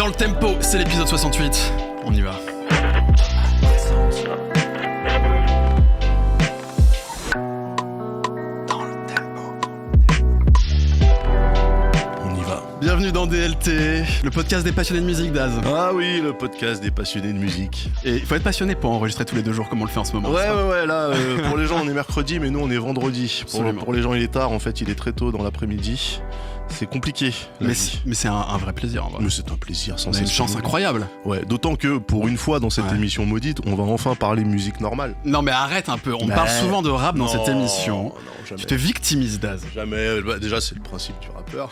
Dans le tempo, c'est l'épisode 68. On y va. Bienvenue dans DLT, le podcast des passionnés de musique, Daz. Ah oui, le podcast des passionnés de musique. Et il faut être passionné pour enregistrer tous les 2 jours comme on le fait en ce moment. Ouais, là, pour les gens on est mercredi, mais nous on est vendredi. Pour les gens il est tard, en fait il est très tôt dans l'après-midi. C'est compliqué. Mais c'est un vrai plaisir en vrai. Mais c'est un plaisir sans On a une chance incroyable. Ouais, d'autant que pour une fois dans cette émission maudite, on va enfin parler musique normale. Non mais arrête un peu, on parle souvent de rap dans cette émission. Non, jamais. Tu te victimises, Daz. Jamais, déjà c'est le principe du rappeur.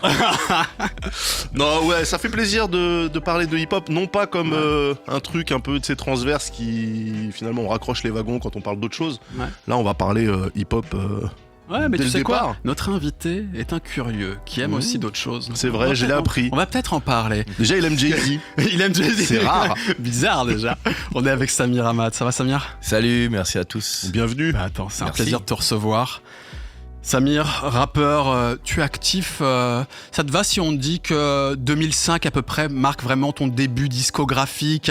Non ouais, ça fait plaisir de parler de hip-hop, non pas comme un truc un peu de ces transverses qui finalement on raccroche les wagons quand on parle d'autre chose. Ouais. Là on va parler hip-hop. Ouais, mais tu sais quoi ? Notre invité est un curieux qui aime aussi d'autres choses. C'est vrai, je l'ai appris. On va peut-être en parler. Déjà, il aime Jay-Z. Il aime Jay-Z. C'est rare. Bizarre déjà. On est avec Samir Hamad. Ça va, Samir ? Salut, merci à tous. Bienvenue. Bah attends, c'est un plaisir de te recevoir. Samir, rappeur, tu es actif. Ça te va si on dit que 2005 à peu près marque vraiment ton début discographique ?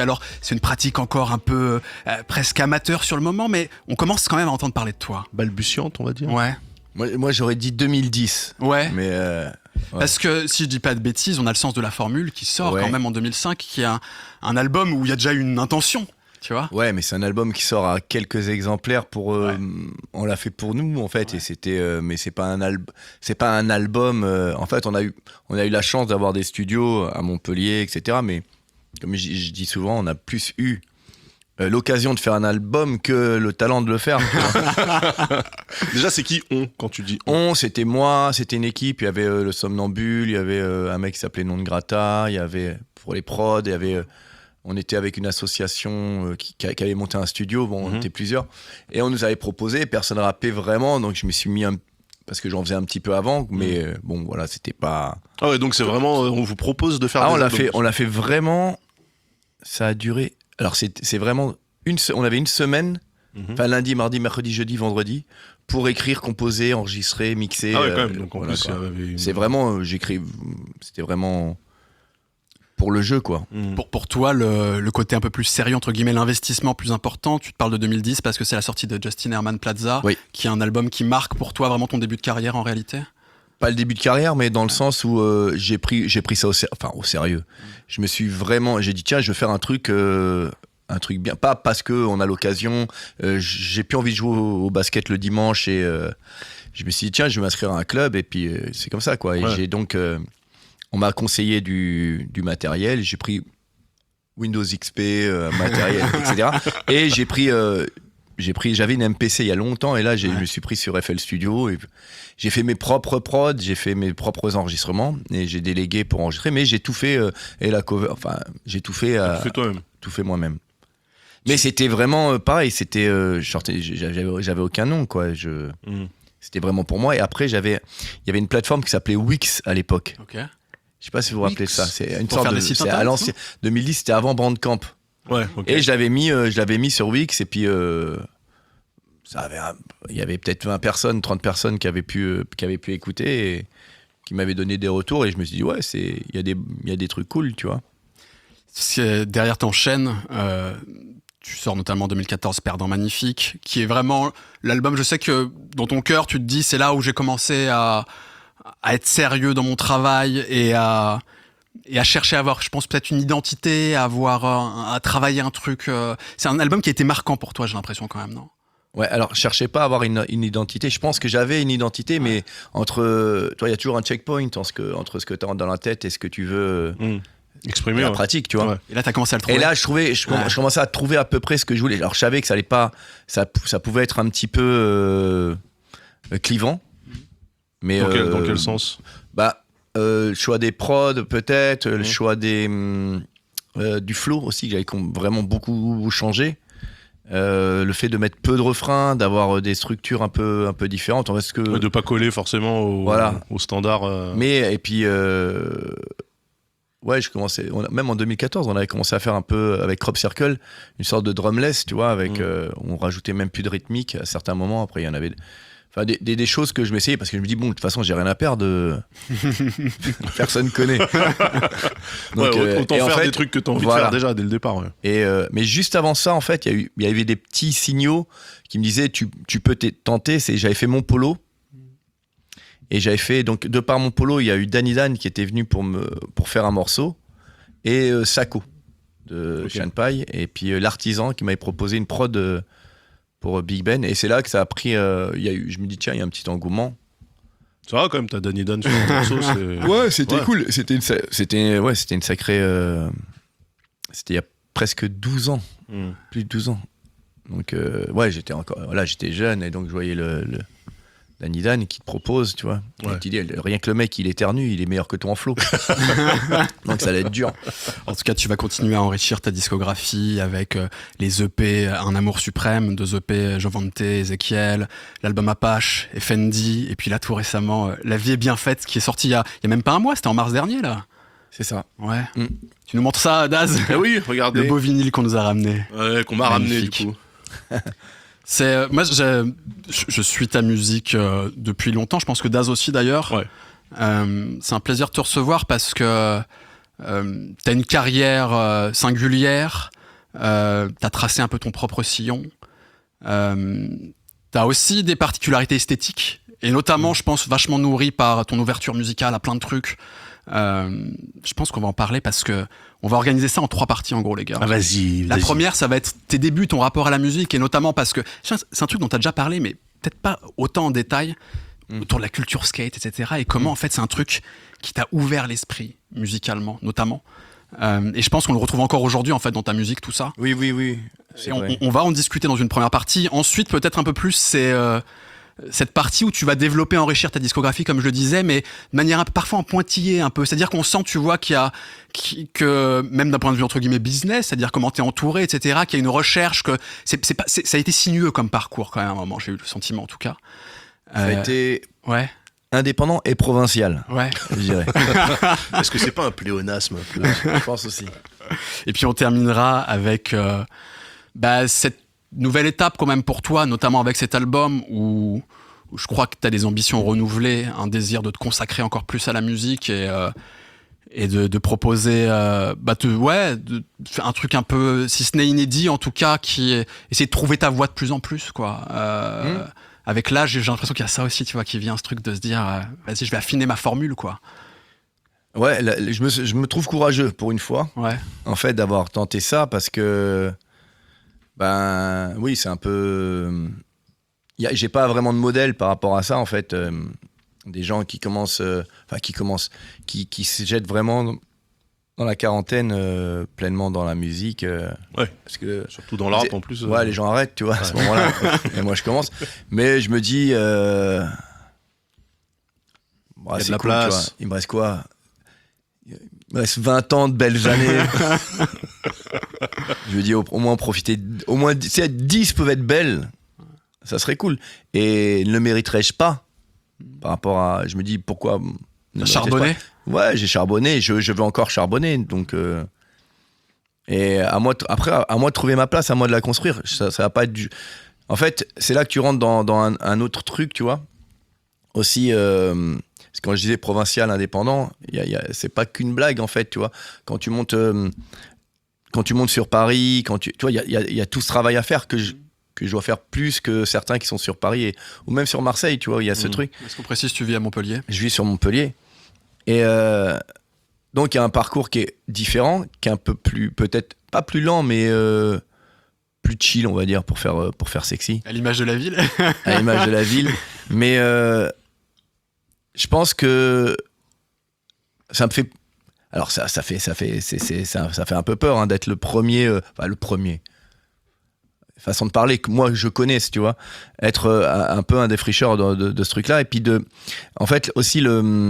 Alors, c'est une pratique encore un peu presque amateur sur le moment, mais on commence quand même à entendre parler de toi. Balbutiante, on va dire. Ouais. Moi j'aurais dit 2010. Ouais. Mais ouais. Parce que si je dis pas de bêtises, on a le sens de la formule qui sort quand même en 2005, qui est un album où il y a déjà une intention, tu vois. Ouais, mais c'est un album qui sort à quelques exemplaires pour. On l'a fait pour nous en fait, et c'était. Mais c'est pas un album. En fait, on a eu la chance d'avoir des studios à Montpellier, etc. Mais comme je dis souvent, on a plus eu l'occasion de faire un album que le talent de le faire. Déjà, c'est qui on quand tu dis on? C'était moi, c'était une équipe. Il y avait le Somnambule, il y avait un mec qui s'appelait Non de Grata, il y avait pour les prods, il y avait. On était avec une association qui avait monté un studio. Bon, on était plusieurs, et on nous avait proposé. Personne rappait vraiment, donc je me suis mis parce que j'en faisais un petit peu avant, mais bon, voilà, c'était pas. Ah ouais, donc c'est vraiment, on vous propose de faire. Ah, on l'a fait vraiment. Ça a duré. Alors c'est vraiment on avait une semaine, enfin lundi, mardi, mercredi, jeudi, vendredi, pour écrire, composer, enregistrer, mixer. Ah ouais, quand même. Donc en plus, c'est vraiment, c'était vraiment pour le jeu, quoi. Pour toi, le côté un peu plus sérieux, entre guillemets, l'investissement plus important, tu te parles de 2010 parce que c'est la sortie de Justin Herman Plaza, qui est un album qui marque pour toi vraiment ton début de carrière en réalité. Pas le début de carrière, mais dans le sens où j'ai pris ça au sérieux. J'ai dit tiens, je vais faire un truc bien, pas parce que on a l'occasion. J'ai plus envie de jouer au basket le dimanche et je me suis dit tiens, je vais m'inscrire à un club et puis c'est comme ça quoi. Et j'ai donc on m'a conseillé du matériel, j'ai pris Windows XP, matériel, etc. Et j'avais une MPC il y a longtemps et là je me suis pris sur FL Studio et j'ai fait mes propres prods, j'ai fait mes propres enregistrements et j'ai délégué pour enregistrer, mais j'ai tout fait et la cover, enfin j'ai tout fait toi-même. Tout fait moi-même. Mais c'était vraiment pareil, c'était j'avais aucun nom quoi, c'était vraiment pour moi. Et après il y avait une plateforme qui s'appelait Wix à l'époque. OK. Je sais pas si vous vous rappelez de ça, c'est une sorte de sites c'est à l'ancien 2010, c'était avant Bandcamp. Ouais, okay. Et je l'avais mis sur Wix et puis il y avait peut-être 20 personnes, 30 personnes qui avaient pu écouter et qui m'avaient donné des retours et je me suis dit ouais, il y a des trucs cool, tu vois. Derrière t'enchaînes, tu sors notamment en 2014 Perdant Magnifique, qui est vraiment l'album, je sais que dans ton cœur tu te dis c'est là où j'ai commencé à être sérieux dans mon travail et à chercher à avoir, je pense, peut-être une identité, à travailler un truc. C'est un album qui a été marquant pour toi, j'ai l'impression quand même, non ? Ouais, alors je cherchais pas à avoir une identité. Je pense que j'avais une identité, mais toi, il y a toujours un checkpoint entre ce que tu as dans la tête et ce que tu veux exprimer la pratique, tu vois. Ouais. Et là, tu as commencé à le trouver. Et là, je commençais à trouver à peu près ce que je voulais. Alors je savais que ça allait pas, ça pouvait être un petit peu clivant. Mais dans quel sens ? Le choix des prods peut-être, le choix du flow aussi, que j'avais vraiment beaucoup changé. Le fait de mettre peu de refrains, d'avoir des structures un peu différentes. Est-ce que de pas coller forcément au standard. Mais et puis je commençais. Même en 2014, on avait commencé à faire un peu avec Crop Circle une sorte de drumless, tu vois, avec on rajoutait même plus de rythmique à certains moments. Après, il y en avait. Enfin, des choses que je m'essayais parce que je me dis, bon, de toute façon, j'ai rien à perdre. Personne connaît. Donc, autant et en faire fait, des trucs que t'as envie voilà. de faire déjà dès le départ. Ouais. Et, mais juste avant ça, en fait, il y avait des petits signaux qui me disaient, tu peux tenter. J'avais fait mon polo. Et j'avais fait, donc, de par mon polo, il y a eu Danny Dan qui était venu pour faire un morceau. Et Sako de Sean Pai. Et puis l'Artisan qui m'avait proposé une prod pour Big Ben. Et c'est là que ça a pris. Je me dis, tiens, il y a un petit engouement. Ça va quand même, t'as Danny Dan sur un morceau. Ouais, c'était Ouais. cool. C'était une sacrée. C'était il y a presque 12 ans. Plus de 12 ans. Donc, ouais, j'étais jeune et donc je voyais le Danny Dan qui te propose, tu vois. Ouais. Et tu dis, rien que le mec, il éternue, il est meilleur que toi en flow. Donc ça allait être dur. En tout cas, tu vas continuer à enrichir ta discographie avec les EP Un Amour Suprême, 2 EP Jovante, Ezekiel, l'album Apache, Effendi, et puis là tout récemment, La Vie est bien faite, qui est sorti il y a même pas un mois, c'était en mars dernier là. C'est ça. Ouais. Tu nous montres ça, Daz? Eh oui, regardez. Le beau vinyle qu'on nous a ramené. Ouais, qu'on m'a ramené du Magnifique. coup. C'est moi, je suis ta musique depuis longtemps. Je pense que Daz aussi d'ailleurs. Ouais. C'est un plaisir de te recevoir parce que t'as une carrière singulière. T'as tracé un peu ton propre sillon. T'as aussi des particularités esthétiques et notamment, je pense, vachement nourries par ton ouverture musicale à plein de trucs. Je pense qu'on va en parler parce que on va organiser ça en 3 parties en gros, les gars. Ah, vas-y. La première, ça va être tes débuts, ton rapport à la musique, et notamment parce que c'est un truc dont tu as déjà parlé, mais peut-être pas autant en détail, autour de la culture skate, etc. Et comment, en fait, c'est un truc qui t'a ouvert l'esprit, musicalement, notamment. Et je pense qu'on le retrouve encore aujourd'hui, en fait, dans ta musique, tout ça. Oui. Et on va en discuter dans une première partie. Ensuite, peut-être un peu plus, c'est cette partie où tu vas développer, enrichir ta discographie, comme je le disais, mais de manière parfois en pointillé un peu. C'est-à-dire qu'on sent, tu vois, que même d'un point de vue entre guillemets business, c'est-à-dire comment t'es entouré, etc., qu'il y a une recherche, que ça a été sinueux comme parcours quand même à un moment. J'ai eu le sentiment en tout cas. Ça a été Ouais. indépendant et provincial, Ouais. je dirais. Est-ce que c'est pas un pléonasme un peu Je pense aussi. Et puis on terminera avec cette nouvelle étape quand même pour toi, notamment avec cet album où je crois que tu as des ambitions renouvelées, un désir de te consacrer encore plus à la musique et de proposer de faire un truc un peu, si ce n'est inédit en tout cas, qui est essayer de trouver ta voix de plus en plus quoi. Avec l'âge, j'ai l'impression qu'il y a ça aussi, tu vois, qui vient ce truc de se dire vas-y, je vais affiner ma formule quoi. Ouais, je me trouve courageux pour une fois, Ouais. en fait, d'avoir tenté ça parce que, ben oui, c'est un peu. J'ai pas vraiment de modèle par rapport à ça, en fait. Des gens qui commencent, qui se jettent vraiment dans la quarantaine, pleinement dans la musique. Ouais. Parce que. Surtout dans l'art en plus. Ouais, les gens arrêtent, tu vois, à ce moment-là. Et moi, je commence. Mais je me dis. Il y a de c'est la cool, tu place. vois. Il me reste quoi? Il me reste 20 ans de belles années. Je veux dire, au moins profiter. Au moins, si 10 peuvent être belles, ça serait cool. Et ne le mériterais-je pas par rapport à. Je me dis, pourquoi. T'as charbonné? Ouais, j'ai charbonné. Je veux encore charbonner. Donc. Et à moi, après, à moi de trouver ma place, à moi de la construire. Ça va pas être du. En fait, c'est là que tu rentres dans un autre truc, tu vois. Aussi. Quand je disais provincial indépendant, c'est pas qu'une blague en fait, tu vois. Quand tu montes sur Paris, tu vois, il y a tout ce travail à faire que je dois faire plus que certains qui sont sur Paris ou même sur Marseille, tu vois. Il y a ce truc. Est-ce qu'on précise, tu vis à Montpellier? Je vis sur Montpellier et donc il y a un parcours qui est différent, qui est un peu plus, peut-être pas plus lent, mais plus chill, on va dire, pour faire sexy. À l'image de la ville. À l'image de la ville, mais je pense que ça me fait. Alors ça fait un peu peur d'être le premier. Le premier. Façon de parler que moi je connais, tu vois. Être un peu un défricheur de ce truc-là, et puis en fait aussi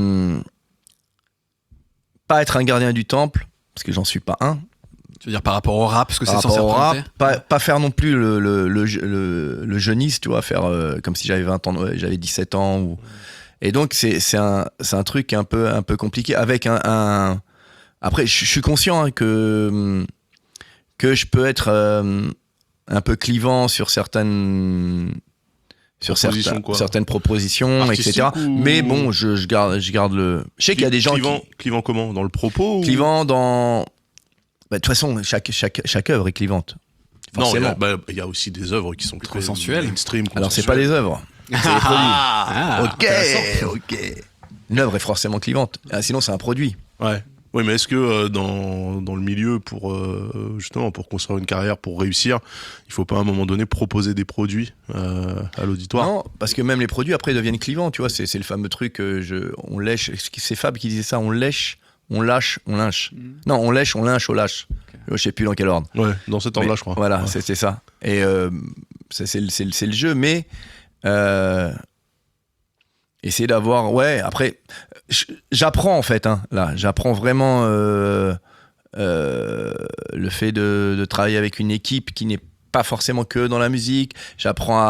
pas être un gardien du temple, parce que j'en suis pas un. Tu veux dire par rapport au rap, parce que c'est Par censé rapport au rap, représenter pas faire non plus le jeuniste, tu vois, faire comme si j'avais 20 ans, j'avais 17 ans ou. Et donc c'est un truc un peu compliqué avec un... Après je suis conscient que je peux être un peu clivant sur certaines sur Proposition, quoi. certaines propositions, Artistique etc. ou- Mais bon, je garde le. Je sais qu'il y a des gens clivant comment? Dans le propos ou... clivant dans. Bah, de toute façon, chaque œuvre est clivante. Non, Forcément. il y a aussi des œuvres qui sont très consensuelles. mainstream. Alors, c'est pas les œuvres. C'est les produits. Ah, intéressant. Ok. Une œuvre est forcément clivante. Ah, sinon, c'est un produit. Ouais. Oui, mais est-ce que dans le milieu, justement, pour construire une carrière, pour réussir, il faut pas à un moment donné proposer des produits à l'auditoire? Non, parce que même les produits après deviennent clivants, tu vois. C'est le fameux truc, on lèche. C'est Fab qui disait ça, on lèche, on lâche, on lynche. Non, on lèche, on lynche, on lâche. Je sais plus dans quel ordre. Ouais, dans cet ordre-là, Mais je crois. Voilà, Ouais. c'est ça. Et c'est le jeu, mais essayer d'avoir. Ouais, après, j'apprends en fait, hein, là. J'apprends vraiment le fait de travailler avec une équipe qui n'est pas forcément que dans la musique. J'apprends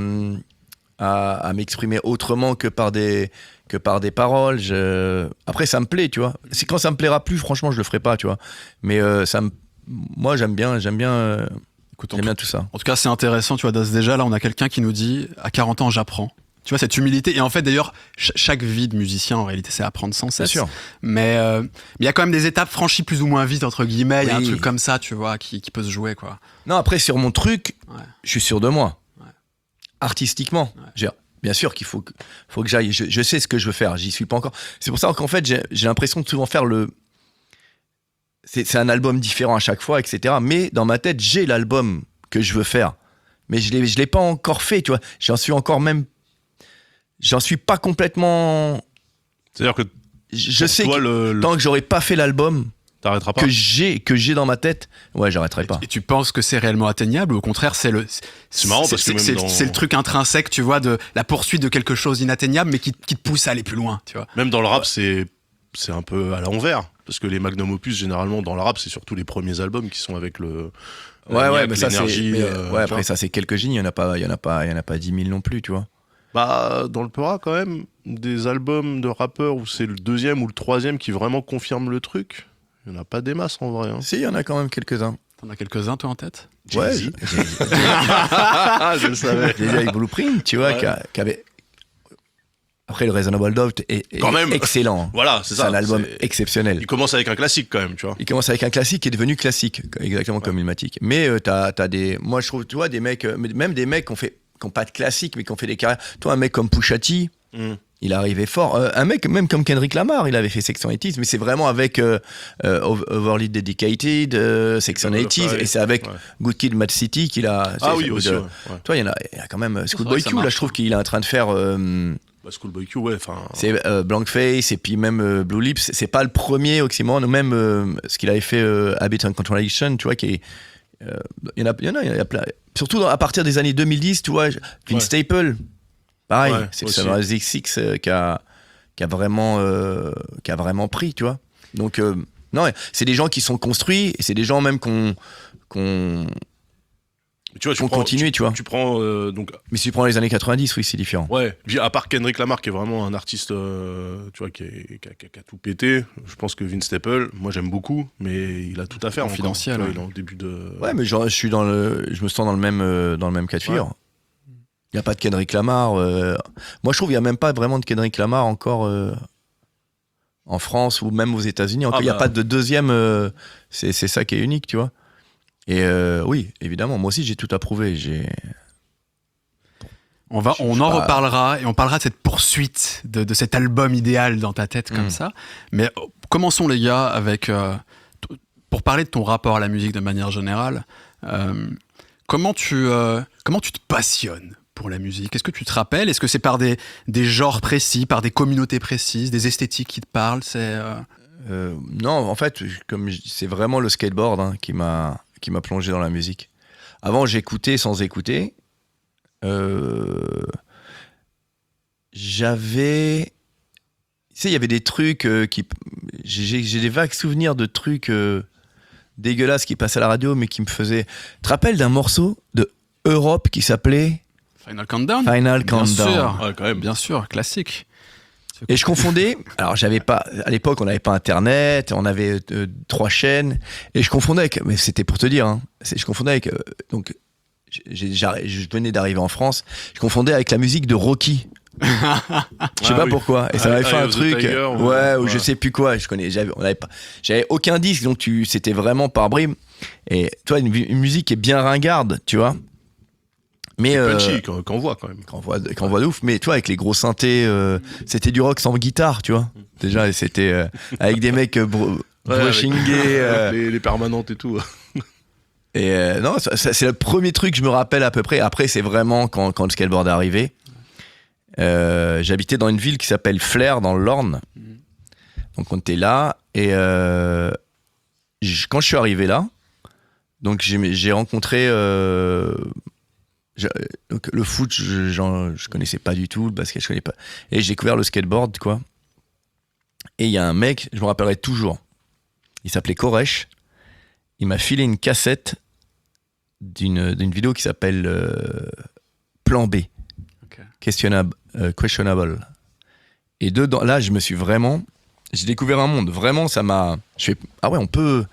à m'exprimer autrement que par des paroles. Après, ça me plaît, tu vois. C'est quand ça me plaira plus, franchement, je le ferai pas, tu vois. Mais moi, j'aime bien Écoute, j'aime bien tout ça. en tout cas, c'est intéressant, tu vois, déjà, là, on a quelqu'un qui nous dit, à 40 ans, j'apprends. Tu vois, cette humilité. Et en fait, d'ailleurs, chaque vie de musicien, en réalité, c'est apprendre sans cesse. Bien sûr. Mais il y a quand même des étapes franchies plus ou moins vite, entre guillemets. Il y a un Oui. truc comme ça, tu vois, qui peut se jouer, quoi. Non, après, sur mon truc, Ouais. je suis sûr de moi. Ouais. Artistiquement. Ouais. Bien sûr qu'il faut que j'aille. Je sais ce que je veux faire. J'y suis pas encore. C'est pour ça qu'en fait, j'ai l'impression de souvent faire le. C'est un album différent à chaque fois, etc. Mais dans ma tête, j'ai l'album que je veux faire. Mais je l'ai pas encore fait, tu vois. J'en suis pas complètement. C'est-à-dire que Je pour sais toi, que tant que j'aurai pas fait l'album t'arrêteras pas. que j'ai dans ma tête, ouais, j'arrêterai pas. Et tu penses que c'est réellement atteignable ou au contraire c'est marrant parce que même dans- c'est le truc intrinsèque, tu vois, de la poursuite de quelque chose d'inatteignable mais qui te pousse à aller plus loin, tu vois. Même dans le rap, c'est un peu à l'envers. Parce que les magnum opus, généralement, dans le rap, c'est surtout les premiers albums qui sont avec le. Ouais, mais ça c'est. l'énergie, mais, tu ouais, après vois. ça c'est quelques génies. Il y en a pas 10 000 non plus, tu vois. Bah, dans le Peura, quand même, des albums de rappeurs où c'est le deuxième ou le troisième qui vraiment confirme le truc, il n'y en a pas des masses en vrai. Hein. Si, il y en a quand même quelques-uns. T'en as quelques-uns toi en tête? Ouais, Jay-Z. je le savais. J'ai avec Blueprint, tu vois, Ouais. qui avait. Après, le Reasonable Doubt est Quand même. excellent. Voilà, c'est C'est ça. un album c'est- exceptionnel. Il commence avec un classique quand même, tu vois. Il commence avec un classique qui est devenu classique, exactement comme Ilmatic. Mais t'as des. Moi, je trouve, tu vois, des mecs, même des mecs qui ont pas de classique, mais qui ont fait des carrières. Toi, un mec comme Pusha T, Mm. il est arrivé fort. Un mec même comme Kendrick Lamar, il avait fait Section 80s, mais c'est vraiment avec Overly Dedicated, Section Double 80s, Fire, et c'est avec ouais. Good Kid, Mad City qu'il a. Ah c'est- oui, c'est- aussi. de- Ouais. Ouais. Toi, il y a quand même vrai Schoolboy que ça Q, là, marche, je trouve qu'il est en train de faire. Bah, Schoolboy Q, ouais. Enfin. C'est Blankface et puis même Blue Lips. C'est pas le premier Oxymoron, ou même ce qu'il avait fait Habit and Controlation, tu vois, qui est. Il y en a plein. Surtout à partir des années 2010, tu vois, Vince Ouais. Staple, pareil, Ouais, c'est aussi. le Six qui a vraiment pris, tu vois. Donc, non, c'est des gens qui sont construits, et c'est des gens même qu'on Tu vois, qu'on continue, tu vois. Tu prends donc. Mais si tu prends les années 90, oui, c'est différent. Ouais, puis à part Kendrick Lamar qui est vraiment un artiste tu vois, qui a tout pété, je pense que Vince Staple, moi j'aime beaucoup, mais il a tout à faire. encore. Confidentiel, Tu vois, ouais. il est en début de. Ouais, mais je me sens dans le même cas de figure. Il n'y a pas de Kendrick Lamar. Moi, je trouve qu'il n'y a même pas vraiment de Kendrick Lamar encore en France ou même aux États-Unis. Encore, il n'y a bah. pas de deuxième. C'est ça qui est unique, tu vois. Et oui, évidemment, moi aussi, j'ai tout approuvé. On Je en sais pas. reparlera et on parlera de cette poursuite de cet album idéal dans ta tête comme ça. Mais commençons les gars avec pour parler de ton rapport à la musique de manière générale. Comment tu te passionnes pour la musique? Est-ce que tu te rappelles? Est-ce que c'est par des genres précis, par des communautés précises, des esthétiques qui te parlent? Non, en fait, c'est vraiment le skateboard qui m'a plongé dans la musique. Avant, j'écoutais sans écouter. J'avais... Tu sais, il y avait des trucs j'ai des vagues souvenirs de trucs dégueulasses qui passaient à la radio, mais qui me faisaient... Tu te rappelles d'un morceau de Europe qui s'appelait Final Countdown? Final Bien Countdown? sûr, Ouais, quand même. bien sûr, classique. Et je confondais, alors j'avais pas, à l'époque on n'avait pas internet, on avait 3 chaînes, et je confondais avec, mais c'était pour te dire, je confondais avec, donc je venais d'arriver en France, je confondais avec la musique de Rocky. Je sais pas pourquoi. Et ça m'avait fait un truc, ou je sais plus quoi. J'avais aucun disque, donc c'était vraiment par bribes. Et toi, une musique qui est bien ringarde, tu vois. Mais punchy, qu'on voit quand même. Qu'on voit de ouf. Mais toi, avec les gros synthés, c'était du rock sans guitare, tu vois. Déjà, c'était avec des mecs brushingés. Les permanentes et tout. Et non, c'est le premier truc que je me rappelle à peu près. Après, c'est vraiment quand le skateboard est arrivé. J'habitais dans une ville qui s'appelle Flers, dans l'Orne. Donc on était là. Et quand je suis arrivé là, donc j'ai rencontré... donc le foot, je connaissais pas du tout. Le basket, je connais pas. Et j'ai découvert le skateboard, quoi. Et il y a un mec, je me rappellerai toujours. Il s'appelait Koresh. Il m'a filé une cassette d'une vidéo qui s'appelle Plan B. Questionable. Et dedans, là, j'ai découvert un monde. Vraiment, ça m'a. Ah ouais, on peut.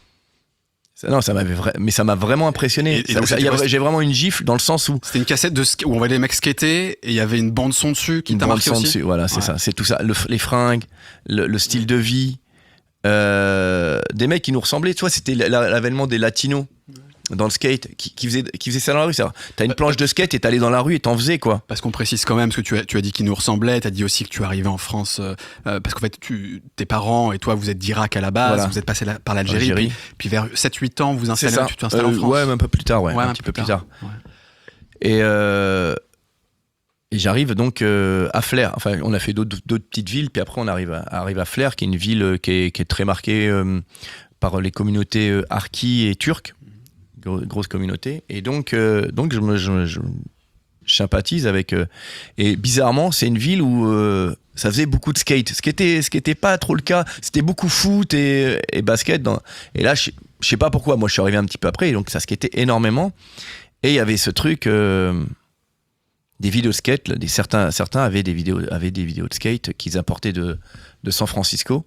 Non, ça m'a vraiment impressionné. J'ai vraiment une gifle dans le sens où. C'était une cassette où on voyait les mecs skater et il y avait une bande son dessus qui t'a marqué aussi. Dessus, voilà, c'est ça. C'est tout ça. Les fringues, le style de vie. Des mecs qui nous ressemblaient. Tu vois, c'était l'avènement des latinos dans le skate qui faisaient ça dans la rue. T'as une planche de skate et t'allais dans la rue et t'en faisais, quoi. Parce qu'on précise quand même, parce que tu as dit qu'ils nous ressemblaient, t'as dit aussi que tu arrivais en France parce qu'en fait tes parents et toi vous êtes d'Irak à la base, voilà. Vous êtes passé par l'Algérie, puis vers 7-8 ans tu t'installes en France. Ouais, un peu plus tard, un petit peu plus tard. Ouais. Et j'arrive donc à Flers. Enfin, on a fait d'autres petites villes, puis après on arrive à Flers, qui est une ville qui est très marquée par les communautés harkis et turques. Grosse communauté, et donc je sympathise avec et bizarrement c'est une ville où ça faisait beaucoup de skate, ce qui était pas trop le cas. C'était beaucoup foot et basket et là je sais pas pourquoi, moi je suis arrivé un petit peu après, et donc ça skatait énormément, et il y avait ce truc des vidéos de skate, certains avaient des vidéos de skate qu'ils apportaient de San Francisco.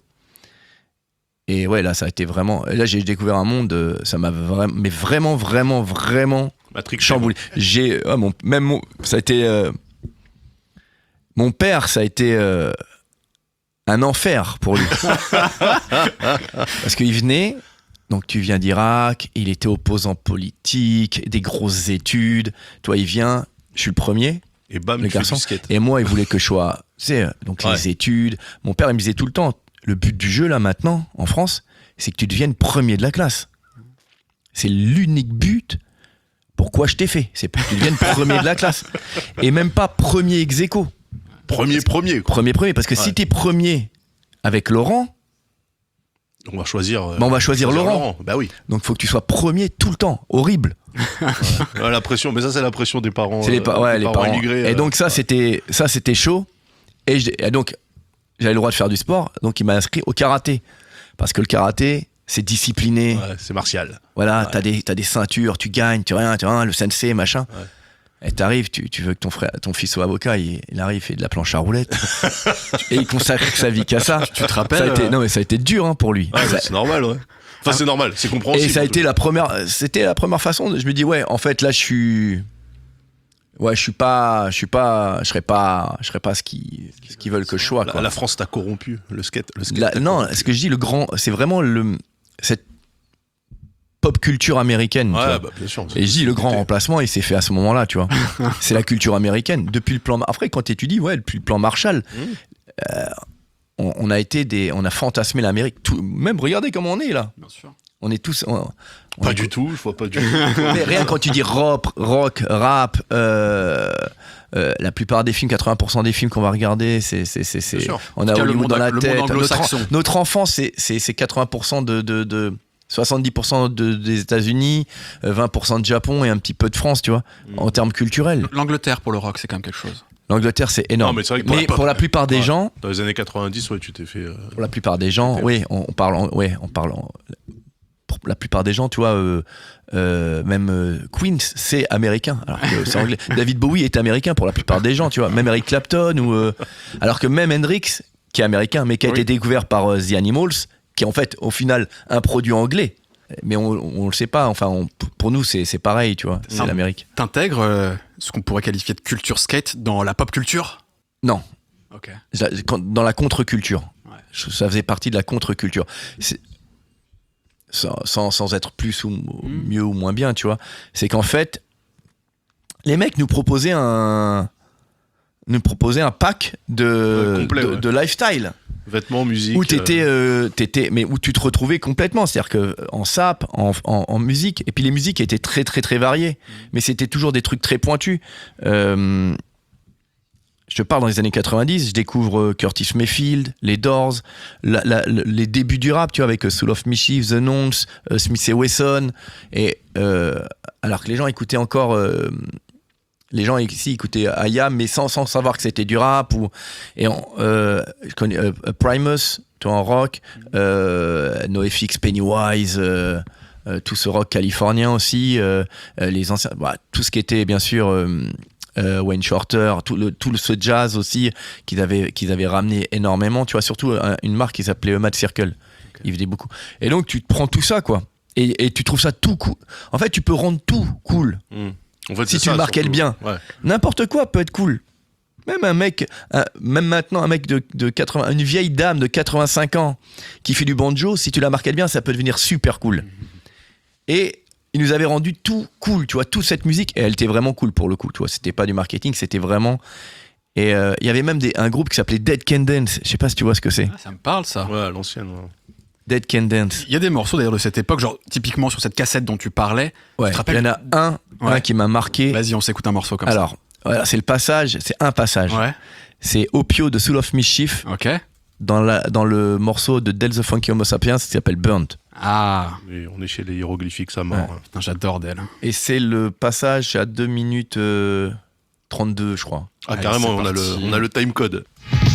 Et ouais, là, ça a été vraiment. Là, j'ai découvert un monde. Ça m'a vraiment chamboulé. Ça a été. Mon père, ça a été un enfer pour lui. Parce qu'il venait. Donc, tu viens d'Irak. Il était opposant politique, des grosses études. Toi, il vient. Je suis le premier. Et bam, le garçon. Et moi, il voulait que je sois. Tu sais, donc les études. Mon père, il me disait tout le temps. Le but du jeu, là, maintenant, en France, c'est que tu deviennes premier de la classe. C'est l'unique but. Pourquoi je t'ai fait ? C'est pour que tu deviennes premier de la classe. Et même pas premier ex aequo. Premier. Premier. Parce que si t'es premier avec Laurent, on va choisir Laurent. Bah oui. Donc, il faut que tu sois premier tout le temps. Horrible. La pression. Mais ça, c'est la pression des parents. C'est les parents immigrés. Et donc, ça, c'était chaud. Et donc, j'avais le droit de faire du sport, donc il m'a inscrit au karaté. Parce que le karaté, c'est discipliné. Ouais, c'est martial. Voilà, t'as des ceintures, tu gagnes, tu rien, le sensei, machin. Ouais. Et t'arrives, tu veux que ton fils soit avocat, il arrive, il fait de la planche à roulettes. Et il consacre sa vie qu'à ça. Tu te rappelles Non, mais ça a été dur pour lui. Ouais, c'est normal, ouais. Enfin, c'est normal, c'est compréhensible. Et ça a été c'était la première façon. Je me dis, ouais, en fait, là, je suis. Ouais, je serais pas ce qu'ils veulent que je sois, quoi. La France t'a corrompu, le skate. Non, ce que je dis, c'est vraiment cette pop culture américaine. Ouais, bah, bien sûr. Et je dis, le grand remplacement, il s'est fait à ce moment-là, tu vois. C'est la culture américaine. Depuis le plan. Après, quand t'étudies, depuis le plan Marshall, on a fantasmé l'Amérique. Même, regardez comment on est là. Bien sûr. On est tous. Pas du tout, je vois pas du tout. Mais rien quand tu dis rock, rap, la plupart des films, 80% des films qu'on va regarder, c'est on a Hollywood dans la tête. Notre enfance, c'est 80% de 70% des États-Unis, 20% de Japon et un petit peu de France, tu vois, en termes culturels. L'Angleterre pour le rock, c'est quand même quelque chose. L'Angleterre, c'est énorme. Non, mais c'est vrai que pour la plupart des gens, dans les années 90, tu t'es fait. Pour la plupart des gens, on parle. Pour la plupart des gens, tu vois, même Queen, c'est américain, alors que c'est anglais. David Bowie est américain pour la plupart des gens, tu vois. Même Eric Clapton, alors que même Hendrix, qui est américain, mais qui a été découvert par The Animals, qui est en fait, au final, un produit anglais. Mais on le sait pas. Enfin, pour nous, c'est pareil, tu vois. C'est Ça, l'Amérique. T'intègres ce qu'on pourrait qualifier de culture skate dans la pop culture? Non, Ok. dans la contre-culture. Ouais. Ça faisait partie de la contre-culture. Sans être plus ou mieux ou moins bien, tu vois. C'est qu'en fait, les mecs nous proposaient un pack complet, de lifestyle. Vêtements, musique. Où mais où tu te retrouvais complètement, c'est-à-dire que en sap, en musique, et puis les musiques étaient très très très variées, mais c'était toujours des trucs très pointus. Je te parle dans les années 90, je découvre Curtis Mayfield, les Doors, les débuts du rap, tu vois, avec Soul of Mischief, The Nonce, Smith & Wesson, et alors que les gens écoutaient encore. Les gens ici écoutaient IAM, mais sans savoir que c'était du rap. Je connais Primus, toi en rock, NoFX, Pennywise, tout ce rock californien aussi, les anciens, tout ce qui était bien sûr Wayne Shorter, tout ce jazz aussi qu'ils avaient ramené énormément. Tu vois, surtout une marque qui s'appelait Mad Circle. Okay. Ils faisaient beaucoup. Et donc tu te prends tout ça, quoi. Et tu trouves ça tout cool. En fait, tu peux rendre tout cool. En fait, si tu le markelles bien. Ouais. N'importe quoi peut être cool. Même maintenant, un mec de 80, une vieille dame de 85 ans qui fait du banjo, si tu la markelles bien, ça peut devenir super cool. Et il nous avait rendu tout cool, tu vois, toute cette musique, et elle était vraiment cool pour le coup, tu vois, c'était pas du marketing, c'était vraiment... Et il y avait même un groupe qui s'appelait Dead Can Dance, je sais pas si tu vois ce que c'est. Ah, ça me parle, ça. Ouais, l'ancienne, ouais. Dead Can Dance. Il y a des morceaux d'ailleurs de cette époque, genre typiquement sur cette cassette dont tu parlais. Ouais, il y en a un qui m'a marqué. Vas-y, on s'écoute un morceau comme ça. Alors, voilà, c'est un passage. Ouais. C'est Opio de Soul of Mischief. Ok. Dans le morceau de Del the Funky Homo Sapiens qui s'appelle Burnt. Ah. Et on est chez les hiéroglyphiques à mort. Ouais. Putain, j'adore Del. Et c'est le passage à 2 minutes 32, je crois. Ah, allez, carrément, on a le time code.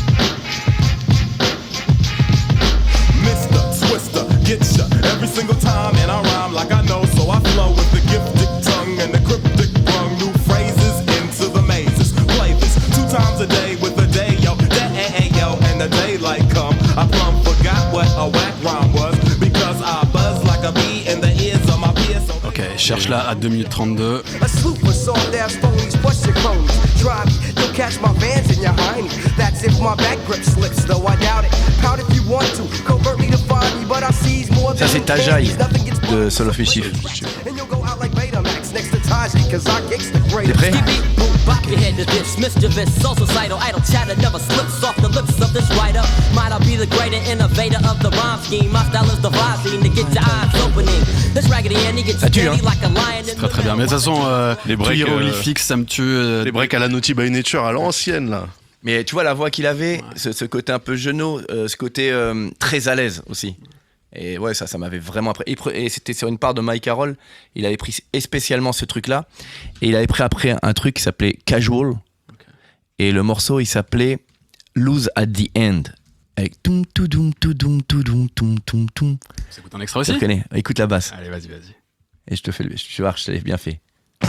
Get ya every single time, and I rhyme like I know, so I flow with the gifted tongue and the cryptic brung new phrases into the mazes. Play this 2 times a day with a day, yo, yo, and the daylight come. I plumb forgot what a whack rhyme was because I buzz like a bee in the ears of my peers. Ok, cherche-la à 2 minutes 32. A super soft ass phonies, push your cronies. Try me, you'll catch my vans in your hiney. That's if my back grip slips, though I doubt it. Pout if you want to, covertly to find me, but I seize more than ça c'est Tajai de Soul of Mischief. And you'll go out like Betamax next to Tajai, cause I kicks the great. T'es prêt? Bop your head to this, mischievous, so suicidal, idle chatter never slips off the lips of this writer. Might I be the greater innovator of the rhyme scheme? My style is devising to get your eyes opening. This raggedy Andy gets steady like a lion. Très très bien. Mais de toute façon, les breaks, hiéroglyphiques, ça me tue. Les breaks à la Naughty by Nature à l'ancienne, là. Mais tu vois la voix qu'il avait, ce côté un peu genou, ce côté très à l'aise aussi. Et ouais, ça m'avait vraiment appris. Et c'était sur une part de Mike Carroll, il avait pris spécialement ce truc-là. Et il avait pris après un truc qui s'appelait Casual. Okay. Et le morceau, il s'appelait Lose at the End. Avec toum tout doum tout doum tout doum toum toum toum. Ça écoute un extrait aussi. Tu connais, écoute la basse. Allez, vas-y. Et je te fais je vois, je te l'ai bien fait.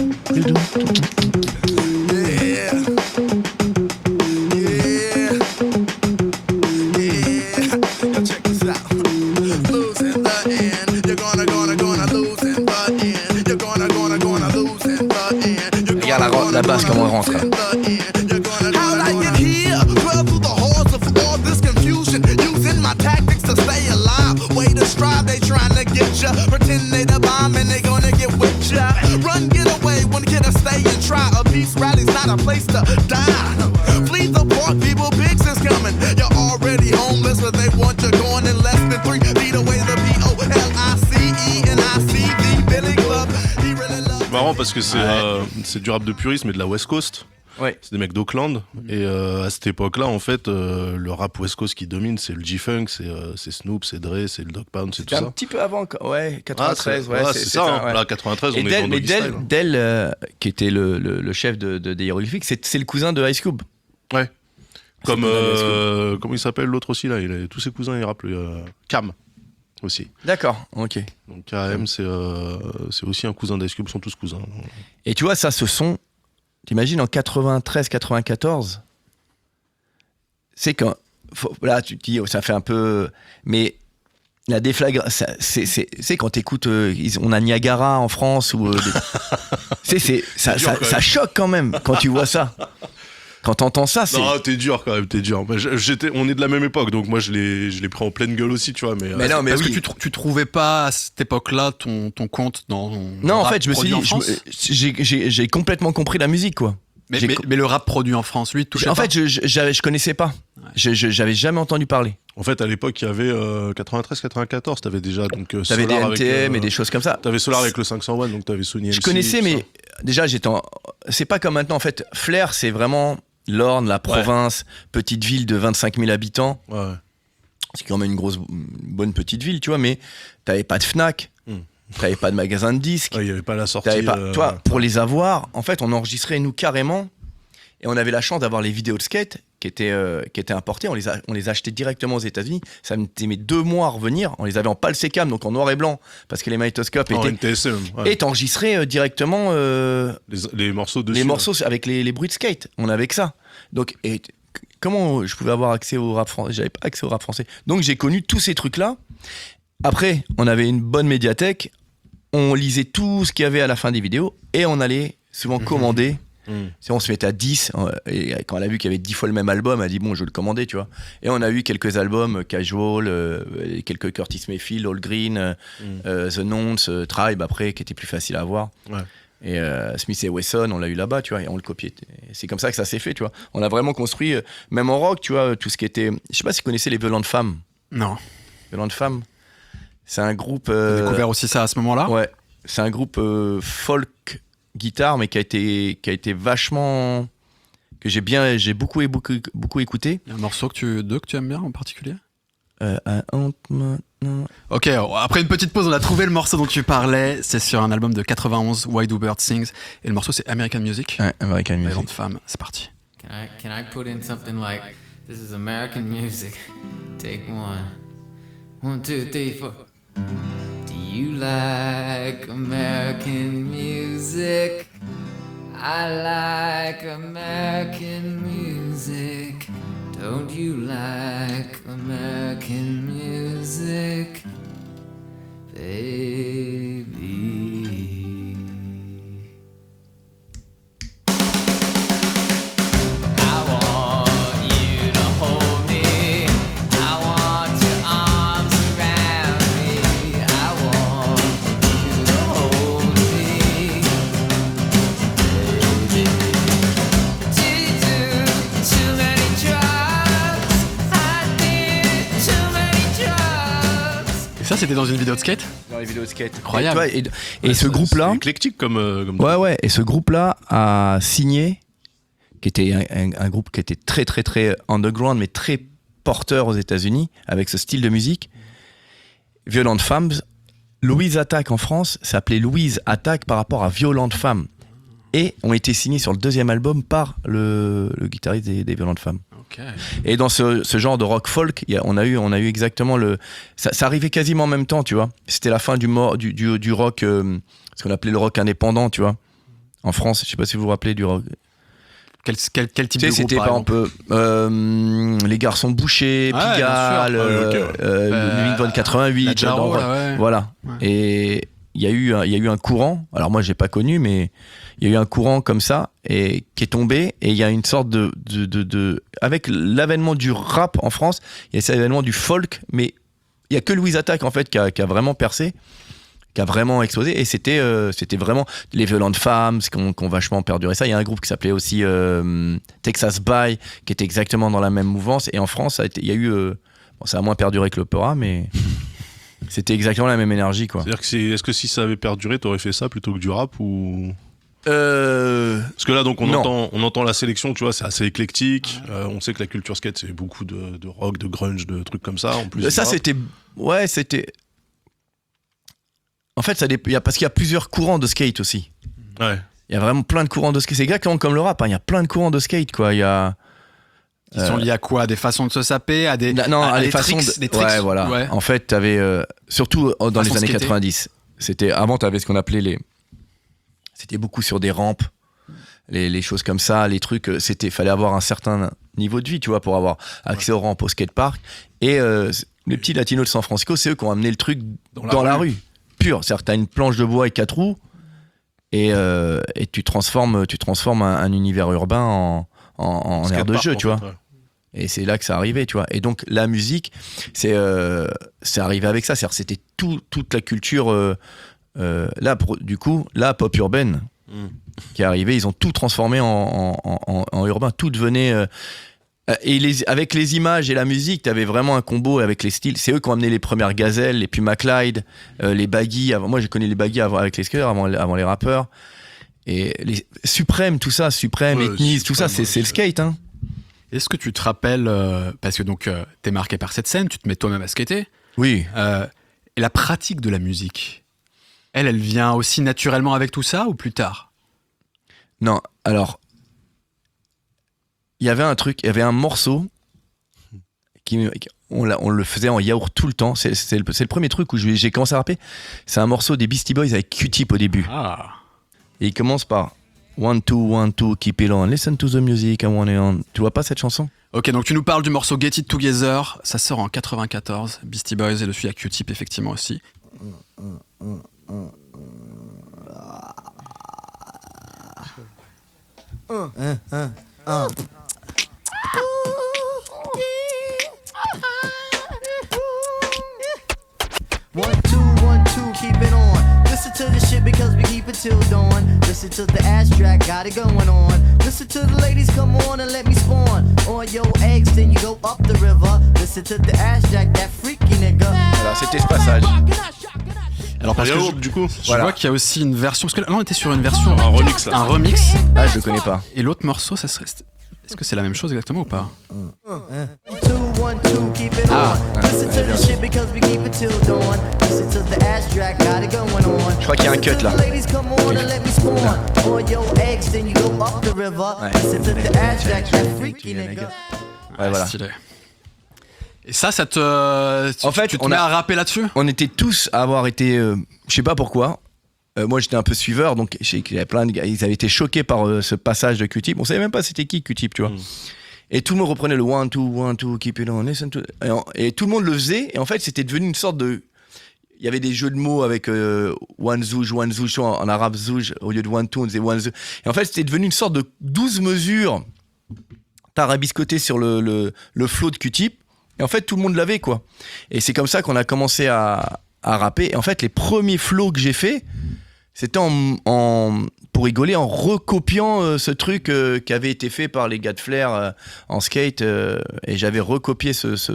Regarde la basse comment elle rentre. Marrant parce que c'est du rap de puriste mais de la West Coast. Ouais. C'est des mecs d'Oakland et à cette époque-là en fait le rap West Coast qui domine c'est le G-Funk, c'est Snoop, c'est Dre, c'est le Dog Pound, c'est tout ça. Un petit peu avant, ouais, 93, c'est ça. Ouais. Là 93 on est dans Doggy Style. Del qui était le chef des hiéroglyphiques, c'est le cousin de Ice Cube. Ouais. Comme comment il s'appelle l'autre aussi là, il a tous ses cousins ils rappent Cam. Aussi. D'accord, ok. Donc KM, c'est aussi un cousin d'Ice Cube, ils sont tous cousins. Et tu vois, ça, ce son, t'imagines en 93-94, c'est quand. Là, tu te dis, ça fait un peu. Mais La déflagration, c'est quand t'écoutes, on a Niagara en France ou ça choque quand même quand tu vois ça. Quand t'entends ça, c'est. Non, t'es dur quand même, t'es dur. On est de la même époque, donc moi je l'ai pris en pleine gueule aussi, tu vois. Mais non, mais Parce oui. que tu trouvais pas à cette époque-là ton compte dans. Non, en rap fait, je me suis produit en dit, France j'ai complètement compris la musique, quoi. Mais le rap produit en France, lui, touchait En pas. fait, je connaissais pas. J'avais jamais entendu parler. en fait, à l'époque, il y avait 93-94, t'avais déjà donc T'avais des Solar NTM avec, et des choses comme ça. T'avais Solar avec le 500 watts, donc t'avais Sony MC. Je connaissais, tout mais déjà, c'est pas comme maintenant. En fait, Flair, c'est vraiment l'Orne, la province, petite ville de 25 000 habitants. ça. Ouais. C'est quand même une bonne petite ville, tu vois, mais t'avais pas de Fnac, t'avais pas de magasin de disques. Il y avait pas la sortie. T'avais pas, toi, pour les avoir, en fait, on enregistrait nous carrément, et on avait la chance d'avoir les vidéos de skate qui étaient importées. On les achetait directement aux États-Unis. Ça me met 2 mois à revenir. On les avait en PAL-SECAM, donc en noir et blanc, parce que les magnétoscopes en étaient. NTSM. Ouais. Et t'enregistrais directement Les morceaux dessus. les morceaux avec les bruits de skate. On avait que ça. Donc, comment je pouvais avoir accès au rap français? J'avais pas accès au rap français. Donc j'ai connu tous ces trucs-là. Après, on avait une bonne médiathèque. On lisait tout ce qu'il y avait à la fin des vidéos et on allait souvent commander. Si on se mettait à 10, et quand elle a vu qu'il y avait 10 fois le même album, elle a dit bon, je vais le commander, tu vois. Et on a eu quelques albums, Casual, quelques Curtis Mayfield, All Green, The Nonce, Tribe après, qui étaient plus faciles à avoir. Ouais. Et Smith & Wesson, on l'a eu là-bas, tu vois, et on le copiait. Et c'est comme ça que ça s'est fait, tu vois. On a vraiment construit, même en rock, tu vois, tout ce qui était. Je sais pas si vous connaissez les Violentes Femmes. Non. Violentes Femmes, c'est un groupe. T'as découvert aussi ça à ce moment-là. Ouais, c'est un groupe folk guitare, mais qui a été vachement. Que j'ai beaucoup écouté. Il y a un morceau que tu aimes bien en particulier. Non. Ok, après une petite pause, on a trouvé le morceau dont tu parlais. C'est sur un album de 91, Why Do Birds Sings. Et le morceau, c'est American Music. Ouais, American Music. Violente Femme, c'est parti. Can I put in something like, this is American music, take one. 1, 2, 3, 4. Do you like American music? I like American music. Don't you like American music, baby? Ça, c'était dans une vidéo de skate. Dans les vidéos de skate. Incroyable. Et ce groupe-là. C'est éclectique comme. Ouais. Et ce groupe-là a signé, qui était un groupe qui était très, très, très underground, mais très porteur aux États-Unis, avec ce style de musique. Violente Femmes. Louise Attaque en France s'appelait Louise Attaque par rapport à Violente Femmes. Et ont été signés sur le 2e album par le guitariste des Violentes Femmes. Okay. Et dans ce genre de rock folk, on a eu exactement ça arrivait quasiment en même temps, tu vois. C'était la fin du rock, ce qu'on appelait le rock indépendant, tu vois. En France, je sais pas si vous vous rappelez du rock. Quel type de groupe, C'était par exemple les Garçons Bouchers, Pigalle, New England 88, Jaro, ouais. voilà. Ouais. Et il y a eu un courant. Alors moi, j'ai pas connu, mais il y a eu un courant comme ça et qui est tombé. Et il y a une sorte de avec l'avènement du rap en France, il y a cet avènement du folk, mais il y a que Louise Attaque en fait qui a vraiment percé, qui a vraiment explosé. Et c'était vraiment les Violentes Femmes qui ont vachement perduré ça. Il y a un groupe qui s'appelait aussi Texas By, qui était exactement dans la même mouvance. Et en France, il y a eu ça a moins perduré que l'opéra, mais c'était exactement la même énergie, quoi. C'est-à-dire que est-ce que si ça avait perduré, t'aurais fait ça plutôt que du rap ou? Parce que là, donc, on entend la sélection, tu vois, c'est assez éclectique. On sait que la culture skate, c'est beaucoup de rock, de grunge, de trucs comme ça. En plus, ça, c'était. En fait, parce qu'il y a plusieurs courants de skate aussi. Ouais. Il y a vraiment plein de courants de skate. C'est exactement comme le rap, hein. Il y a plein de courants de skate, quoi. Il y a. Qui sont liés à quoi? À des façons de se saper? À des. À des façons tricks, des tricks. Ouais, voilà. Ouais. En fait, t'avais. Surtout dans les années 90. Avant, t'avais ce qu'on appelait C'était beaucoup sur des rampes, les choses comme ça, les trucs. Fallait avoir un certain niveau de vie, tu vois, pour avoir accès aux rampes, au skatepark. Et Les petits latinos de San Francisco, c'est eux qui ont amené le truc dans la rue. Pur. C'est-à-dire que t'as une planche de bois et 4 roues et tu transformes un univers urbain en aire de jeu, tu vois. Ouais. Et c'est là que ça arrivait, tu vois. Et donc la musique, c'est arrivé avec ça. C'est-à-dire c'était toute la culture la pop urbaine qui est arrivée. Ils ont tout transformé en urbain. Tout devenait avec les images et la musique, t'avais vraiment un combo avec les styles. C'est eux qui ont amené les premières gazelles, les Puma Clyde, les baggy. Moi, j'ai connu les baggy avec les skaters avant les rappeurs. Et les Suprême, tout ça, Ethnies, tout ça, c'est le skate, hein. Est-ce que tu te rappelles, parce que donc t'es marqué par cette scène, tu te mets toi-même à skater. Oui. Et la pratique de la musique, elle vient aussi naturellement avec tout ça ou plus tard? Non, alors, il y avait un morceau on le faisait en yaourt tout le temps. C'est le premier truc où j'ai commencé à rapper. C'est un morceau des Beastie Boys avec Q-Tip au début. Ah. Et il commence par 1, 2, 1, 2, keep it on, listen to the music, I want it on. Tu vois pas cette chanson? Ok, donc tu nous parles du morceau Get It Together, ça sort en 94, Beastie Boys et dessus il y a Q-Tip effectivement aussi. One, two, keep it on. Listen to the shit because we keep it till dawn. Listen to the ass track, got it going on. Listen to the ladies, come on and let me spawn. On your eggs, then you go up the river. Listen to the ass jack, that freaky nigga. Alors c'était ce passage. Alors parce que Yaourt, du coup. je vois qu'il y a aussi une version, parce que là on était sur une version, Un remix, là. un remix, Ah, je le connais pas. et l'autre morceau ça serait... Est-ce que c'est la même chose exactement ou pas? 1, 2, keep it on. Listen to the shit because we keep it till dawn. Listen to the ass track, got it going on. Je crois qu'il y a un cut là. Ladies, come on and let me spawn. On your eggs, then you go up the river. Listen to the ass jack, that freaky nigga. Ouais, voilà. Stylé. Et ça te... En fait, tu te on mets a- à rapper là-dessus? On était tous à avoir été, je sais pas pourquoi. Moi j'étais un peu suiveur, donc je sais qu'il y avait plein de gars, ils avaient été choqués par ce passage de Q-Tip. On savait même pas c'était qui Q-Tip, tu vois. Et tout le monde reprenait le 1, 2, keep it on, listen to. Et tout le monde le faisait, et en fait c'était devenu une sorte de. Il y avait des jeux de mots avec one zouj, en arabe zouj, au lieu de 1, 2, on disait one zouj. Et en fait c'était devenu une sorte de 12 mesures tarabiscotées sur le flow de Q-Tip. Et en fait tout le monde l'avait, quoi. Et c'est comme ça qu'on a commencé à rapper. Et en fait les premiers flows que j'ai fait, c'était pour rigoler, en recopiant ce truc qui avait été fait par les gars de Flair en skate. Et j'avais recopié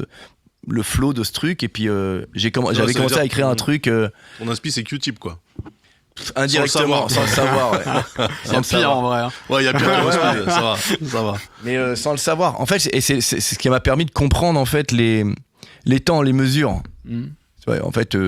le flow de ce truc. Et puis j'avais commencé à écrire un truc Ton inspi, c'est Q-Tip, quoi. indirectement, sans le savoir. Ouais. Il y a pire en vrai. Hein. Ouais, il y a pire que inspi, ça va. Mais sans le savoir. En fait, et c'est ce qui m'a permis de comprendre en fait les temps, les mesures. Ouais, en fait,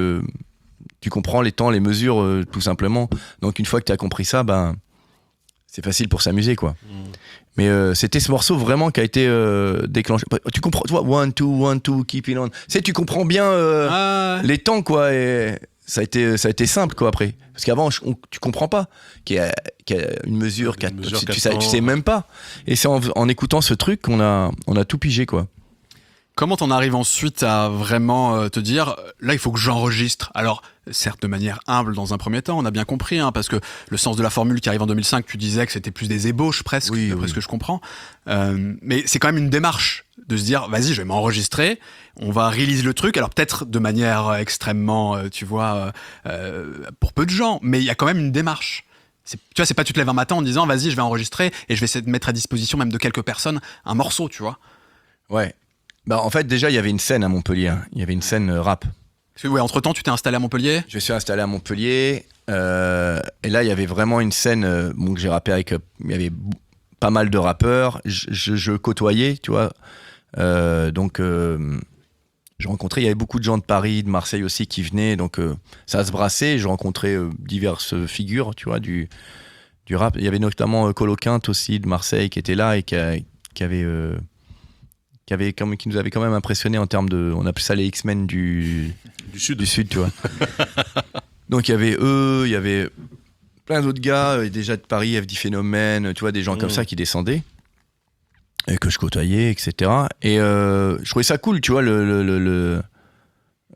tu comprends les temps, les mesures, tout simplement. Donc une fois que tu as compris ça, ben c'est facile pour s'amuser, quoi. Mais c'était ce morceau vraiment qui a été déclenché. Tu comprends, toi, 1, 2, keep it on. Tu comprends bien les temps, quoi. Et ça a été simple, quoi, après. Parce qu'avant, tu comprends pas qu'il y a une mesure, tu sais même pas. Et c'est en écoutant ce truc qu'on a tout pigé, quoi. Comment t'en arrives ensuite à vraiment te dire, là il faut que j'enregistre? Alors, certes de manière humble dans un premier temps, on a bien compris, hein, parce que le sens de la formule qui arrive en 2005, tu disais que c'était plus des ébauches presque, d'après ce que je comprends. Mais c'est quand même une démarche de se dire, vas-y, je vais m'enregistrer, on va release le truc, alors peut-être de manière extrêmement, tu vois, pour peu de gens, mais il y a quand même une démarche. Tu vois, c'est pas tu te lèves un matin en disant, vas-y, je vais enregistrer et je vais essayer de mettre à disposition même de quelques personnes un morceau, tu vois. Ouais. Bah, en fait, déjà, il y avait une scène à Montpellier. Il y avait une scène rap. Parce que, ouais, entre-temps, tu t'es installé à Montpellier? Je suis installé à Montpellier. Et là, il y avait vraiment une scène que j'ai rappé avec... il y avait pas mal de rappeurs. Je côtoyais, tu vois. Donc, je rencontrais... Il y avait beaucoup de gens de Paris, de Marseille aussi qui venaient. Donc, ça se brassait. Je rencontrais diverses figures, tu vois, du rap. Il y avait notamment Colo Quinte aussi, de Marseille, qui était là et qui nous avait quand même impressionné en termes de... On appelle ça les X-Men du Sud, tu vois. Donc il y avait eux, il y avait plein d'autres gars, déjà de Paris, FD Phénomène, tu vois, des gens comme ça qui descendaient, et que je côtoyais, etc. Et je trouvais ça cool, tu vois,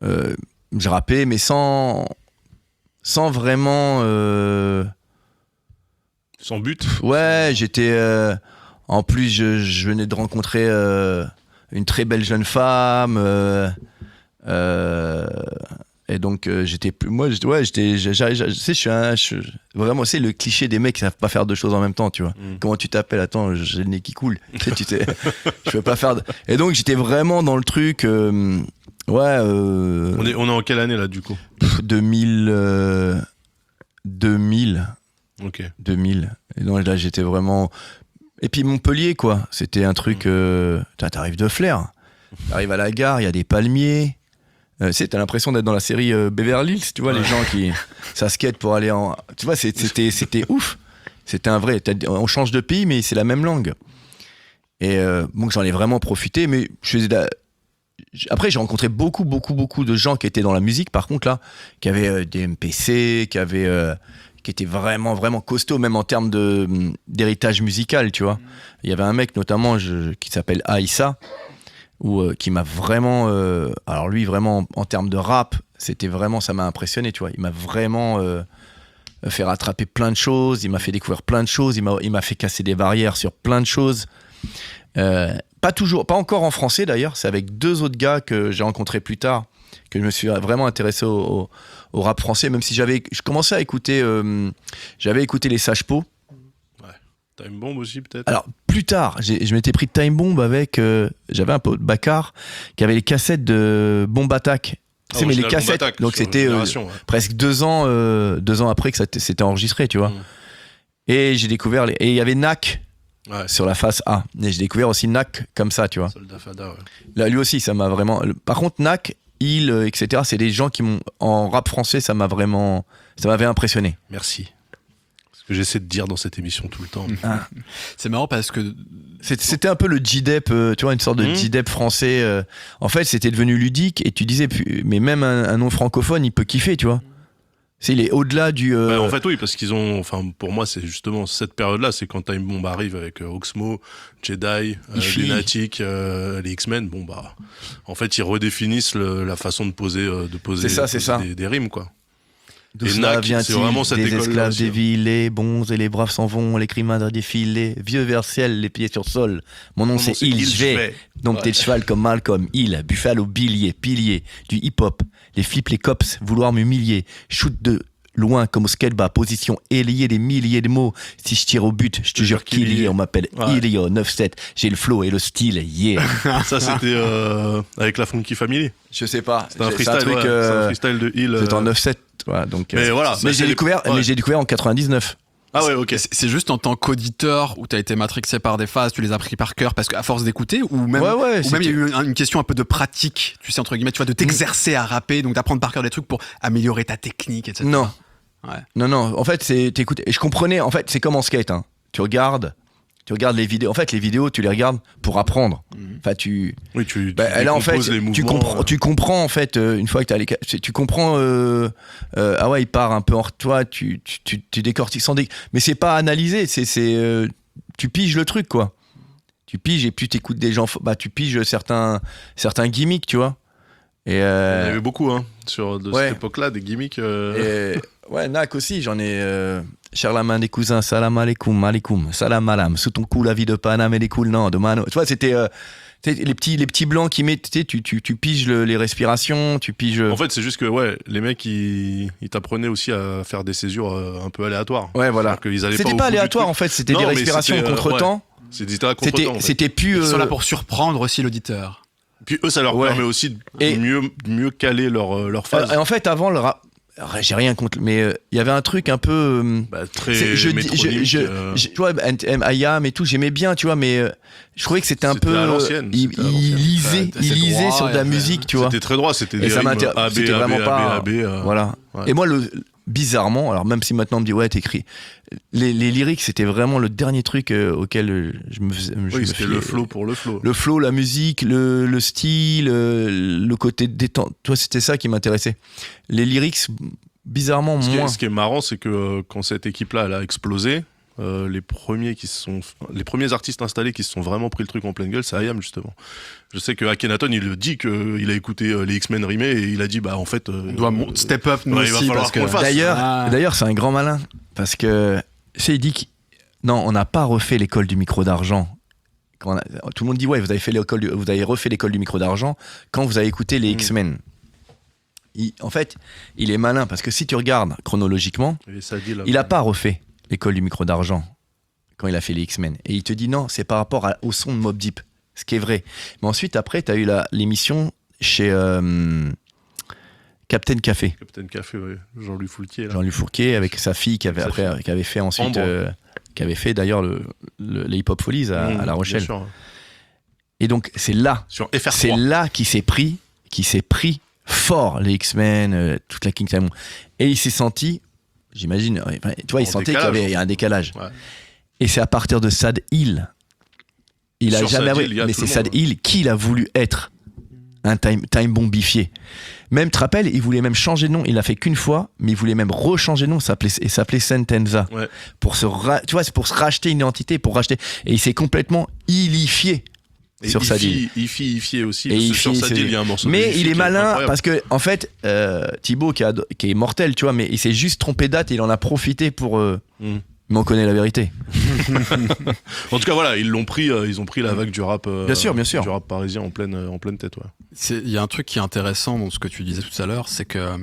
je rappais, mais sans vraiment. Sans but. Ouais, j'étais. En plus, je venais de rencontrer une très belle jeune femme. Et donc, j'étais plus. Moi, vraiment, c'est le cliché des mecs qui savent pas faire deux choses en même temps, tu vois. Comment tu t'appelles? Attends, j'ai le nez qui coule. Tu sais, je peux pas faire. Et donc, j'étais vraiment dans le truc. On est en quelle année là, du coup? 2000. Ok. 2000. Et donc là, j'étais vraiment. Et puis Montpellier, quoi. C'était un truc. T'arrives de flair. T'arrives à la gare, il y a des palmiers. T'as l'impression d'être dans la série Beverly Hills, tu vois, les gens qui. Ça skate pour aller en. Tu vois, c'était ouf. C'était un vrai. On change de pays, mais c'est la même langue. Et bon, j'en ai vraiment profité, mais après, j'ai rencontré beaucoup de gens qui étaient dans la musique, par contre, là, qui avaient des MPC, qui étaient vraiment costauds, même en termes d'héritage musical, tu vois. Il y avait un mec, notamment, qui s'appelle Aïssa, qui m'a vraiment... alors lui, vraiment, en termes de rap, c'était vraiment... Ça m'a impressionné, tu vois. Il m'a vraiment fait rattraper plein de choses, il m'a fait découvrir plein de choses, il m'a fait casser des barrières sur plein de choses. Pas encore en français d'ailleurs, c'est avec deux autres gars que j'ai rencontrés plus tard que je me suis vraiment intéressé au rap français, même si je commençais à écouter, j'avais écouté les Sages Peaux. Ouais. Time Bomb aussi peut-être. Alors plus tard, je m'étais pris de Time Bomb avec, j'avais un pote Bakar qui avait les cassettes de Bomb Attack. Mais les cassettes, Attack, donc c'était presque 2 ans après que ça s'était enregistré, tu vois. Et j'ai découvert et il y avait Nak. Ouais. Sur la face A. Et j'ai découvert aussi Nak comme ça, tu vois. Soldat Fada, ouais. Là, lui aussi, ça m'a vraiment. Par contre, Nak, etc., c'est des gens qui m'ont. En rap français, ça m'avait impressionné. Merci. Ce que j'essaie de dire dans cette émission tout le temps. Ah. C'est marrant parce que. C'était un peu le J-Dep, tu vois, une sorte de J-Dep français. En fait, c'était devenu ludique et tu disais, mais même un non francophone, il peut kiffer, tu vois. Il est au-delà du. En fait, oui, parce qu'ils ont. Enfin, pour moi, c'est justement cette période-là, c'est quand Time Bomb arrive avec Oxmo, Jedi, Lunatic, les X-Men. Bon, bah. En fait, ils redéfinissent la façon de poser, des rimes, quoi. D'où cela vient-il? Vraiment cette des esclaves aussi, des villes, les bons et les braves s'en vont, les criminels défilés, vieux vers ciel, les pieds sur sol. Mon nom c'est Il, je vais. Donc t'es cheval comme Malcolm, Il, Buffalo, Billier, pilier, du hip-hop, les flips, les cops, vouloir m'humilier, shoot de loin comme au skateba, position ailier des milliers de mots. Si je tire au but, je te jure qu'il y est. On m'appelle Ilio 9-7. J'ai le flow et le style, yeah. Ça c'était avec la Funky Family. Je sais pas. C'est un freestyle, c'est un freestyle de Hill. C'est en 9-7. Ouais, donc, mais voilà. Mais j'ai découvert en 99. Ah ouais, ok. C'est juste en tant qu'auditeur où t'as été matrixé par des phases, tu les as pris par cœur parce qu'à force d'écouter, ou même il y a eu une question un peu de pratique, tu sais, entre guillemets, tu vois, de t'exercer à rapper, donc d'apprendre par cœur des trucs pour améliorer ta technique, etc. Non. Ouais. Non. En fait, t'écoutes. Je comprenais. En fait, c'est comme en skate. Hein. Tu regardes les vidéos. En fait, les vidéos, tu les regardes pour apprendre. Enfin, Oui, tu là, en fait, les mouvements, tu comprends en fait une fois que t'as les. Tu comprends. Ah ouais, il part un peu hors toi. Tu décortiques sans mais c'est pas analysé. Tu piges le truc, quoi. Tu piges et puis t'écoutes des gens. Bah, tu piges certains gimmicks, tu vois. Et il y en avait beaucoup, hein, cette époque-là, des gimmicks. Ouais, Nak aussi, j'en ai. Cher la main des cousins, salam alaikum, salam alam, sous ton cou la vie de Paname et les coups, non, de mano. Tu vois, c'était les petits blancs qui mettent, tu piges les respirations, tu piges. En fait, c'est juste que, les mecs, ils t'apprenaient aussi à faire des césures un peu aléatoires. Ouais, voilà. C'était pas aléatoire, en fait, c'était des respirations contre-temps. C'était à contre-temps. En fait. C'était plus. Ils sont là pour surprendre aussi l'auditeur. Puis eux, ça leur permet aussi de mieux caler leur phase. En fait, avant, le rap. J'ai rien contre, mais il y avait un truc un peu. Très métronymique. Tu vois, IAM et tout, j'aimais bien, tu vois, mais je trouvais que c'était un peu. À l'ancienne. Il lisait sur de la musique, tu vois. C'était très droit, c'était des rimes c'était vraiment pas. Voilà. Ouais. Et moi, bizarrement, alors même si maintenant on me dit, ouais, t'écris. Les lyrics, c'était vraiment le dernier truc auquel je me c'était le flow pour le flow. Le flow, la musique, le style, le côté détente. Toi, c'était ça qui m'intéressait. Les lyrics, bizarrement, moins. Ce qui est marrant, c'est que quand cette équipe-là, elle a explosé, les premiers artistes installés qui se sont vraiment pris le truc en pleine gueule, c'est I.Am justement. Je sais que Akhenaton, il le dit qu'il a écouté les X-Men rimés et il a dit bah en fait On doit step up nous ouais, il va aussi falloir parce que qu'on le fasse. D'ailleurs, c'est un grand malin parce que il dit que non, on n'a pas refait l'école du micro d'argent. Tout le monde dit ouais, vous avez refait l'école du micro d'argent quand vous avez écouté les X-Men. En fait, il est malin parce que si tu regardes chronologiquement, il a pas refait l'école du micro d'argent quand il a fait les X-Men. Et il te dit non, c'est par rapport au son de Mobb Deep, ce qui est vrai. Mais ensuite, après, tu as eu l'émission chez Captain Café. Captain Café, ouais. Jean-Louis Foulquier. Là. Jean-Louis Foulquier avec sa fille qui avait fait ensuite, qui avait fait d'ailleurs les Hip Hop Folies à La Rochelle. Bien sûr. Et donc c'est là, sur FR3. C'est là qu'il s'est pris fort les X-Men, toute la King Time. Et il s'est senti, j'imagine, tu vois, il sentait qu'il y avait un décalage. Ouais. Et c'est à partir de Sad Hill. Il a jamais avoué, mais c'est Sad Hill qu'il a voulu être un time bombifié. Même, tu te rappelles, il voulait même changer de nom. Il l'a fait qu'une fois, mais il voulait même rechanger de nom. Il s'appelait Sentenza. Ouais. Tu vois, c'est pour se racheter une identité, Et il s'est complètement illifié sur Sad Hill. Ifié aussi. Et sur Sad Hill, il y a un morceau. Mais il est malin parce que, en fait, Thibaut, qui est mortel, tu vois, mais il s'est juste trompé de date et il en a profité pour. Mais on connaît la vérité. En tout cas, voilà, ils ont pris la vague du rap. Bien sûr. Du rap parisien en pleine tête, ouais. Il y a un truc qui est intéressant dans ce que tu disais tout à l'heure, c'est que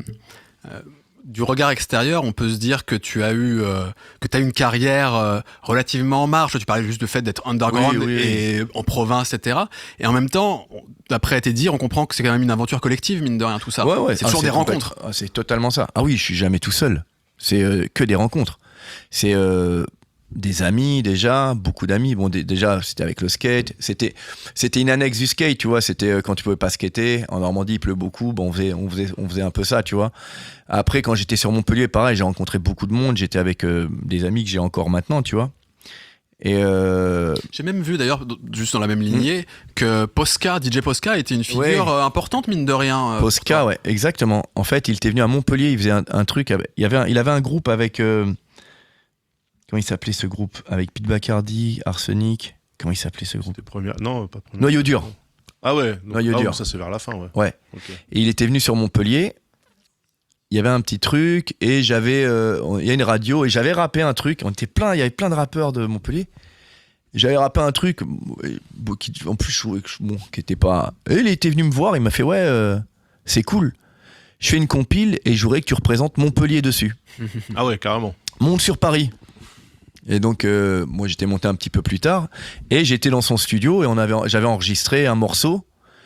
du regard extérieur, on peut se dire que tu as eu une carrière relativement en marge. Tu parlais juste du fait d'être underground et en province, etc. Et en même temps, d'après tes dires, on comprend que c'est quand même une aventure collective, mine de rien, tout ça. Ouais. C'est toujours des rencontres. C'est totalement ça. Ah oui, je suis jamais tout seul. C'est que des rencontres. C'est des amis déjà, beaucoup d'amis. Bon, déjà, c'était avec le skate. C'était une annexe du skate, tu vois. C'était quand tu pouvais pas skater. En Normandie, il pleut beaucoup. Bon, on faisait un peu ça, tu vois. Après, quand j'étais sur Montpellier, pareil, j'ai rencontré beaucoup de monde. J'étais avec des amis que j'ai encore maintenant, tu vois. Et j'ai même vu d'ailleurs, juste dans la même lignée, que Posca, DJ Posca était une figure importante, mine de rien. Posca, ouais, exactement. En fait, il était venu à Montpellier, il faisait un truc. Il avait un groupe avec. Comment il s'appelait ce groupe? Avec Pete Bacardi, Arsenic. Comment il s'appelait ce groupe? Non, pas première. Noyau dur. Ah ouais, Noyau dur. Ça c'est vers la fin, ouais. Ouais. Okay. Et il était venu sur Montpellier. Il y avait un petit truc et il y a une radio et j'avais rappé un truc. Il y avait plein de rappeurs de Montpellier. J'avais rappé un truc qui, en plus, qui était pas. Et il était venu me voir. Il m'a fait c'est cool. Je fais une compile et je voudrais que tu représentes Montpellier dessus. Ah ouais, carrément. Monte sur Paris. Et donc, moi, j'étais monté un petit peu plus tard et j'étais dans son studio et j'avais enregistré un morceau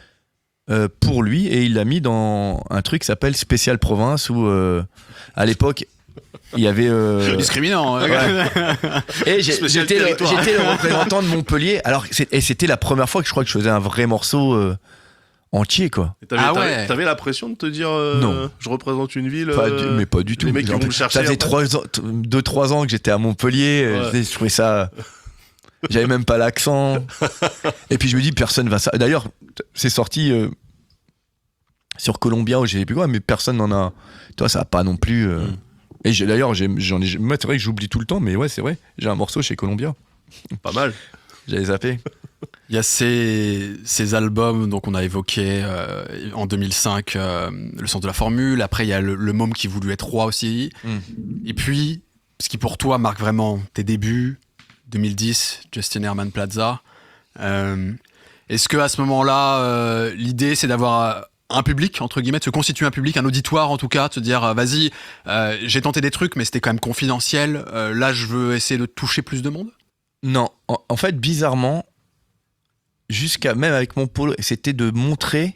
pour lui et il l'a mis dans un truc qui s'appelle Spécial Province où, à l'époque, il y avait... discriminant. Ouais. Et j'étais le représentant de Montpellier. Alors, c'était la première fois que je crois que je faisais un vrai morceau entier, quoi. T'avais la pression de te dire non. Je représente une ville mais pas du tout. Les mecs qui vont me chercher. Ça faisait 2-3 ans que j'étais à Montpellier. Je trouvais ça... J'avais même pas l'accent. Et puis je me dis, personne va ça. D'ailleurs, c'est sorti sur Columbia ou je sais plus quoi, mais personne n'en a... Toi, ça a pas non plus... Et d'ailleurs, c'est vrai que j'oublie tout le temps, mais ouais, c'est vrai. J'ai un morceau chez Columbia. Pas mal. J'avais zappé. Il y a ces albums donc on a évoqué en 2005 le sens de la formule. Après il y a le môme qui voulut être roi aussi. Et puis ce qui pour toi marque vraiment tes débuts, 2010, Justin Herman Plaza. Est-ce que à ce moment-là l'idée c'est d'avoir un public, entre guillemets, de se constituer un public, un auditoire en tout cas, de se dire vas-y, j'ai tenté des trucs mais c'était quand même confidentiel, là je veux essayer de toucher plus de monde? Non, en fait bizarrement, jusqu'à même avec mon polo, c'était de montrer,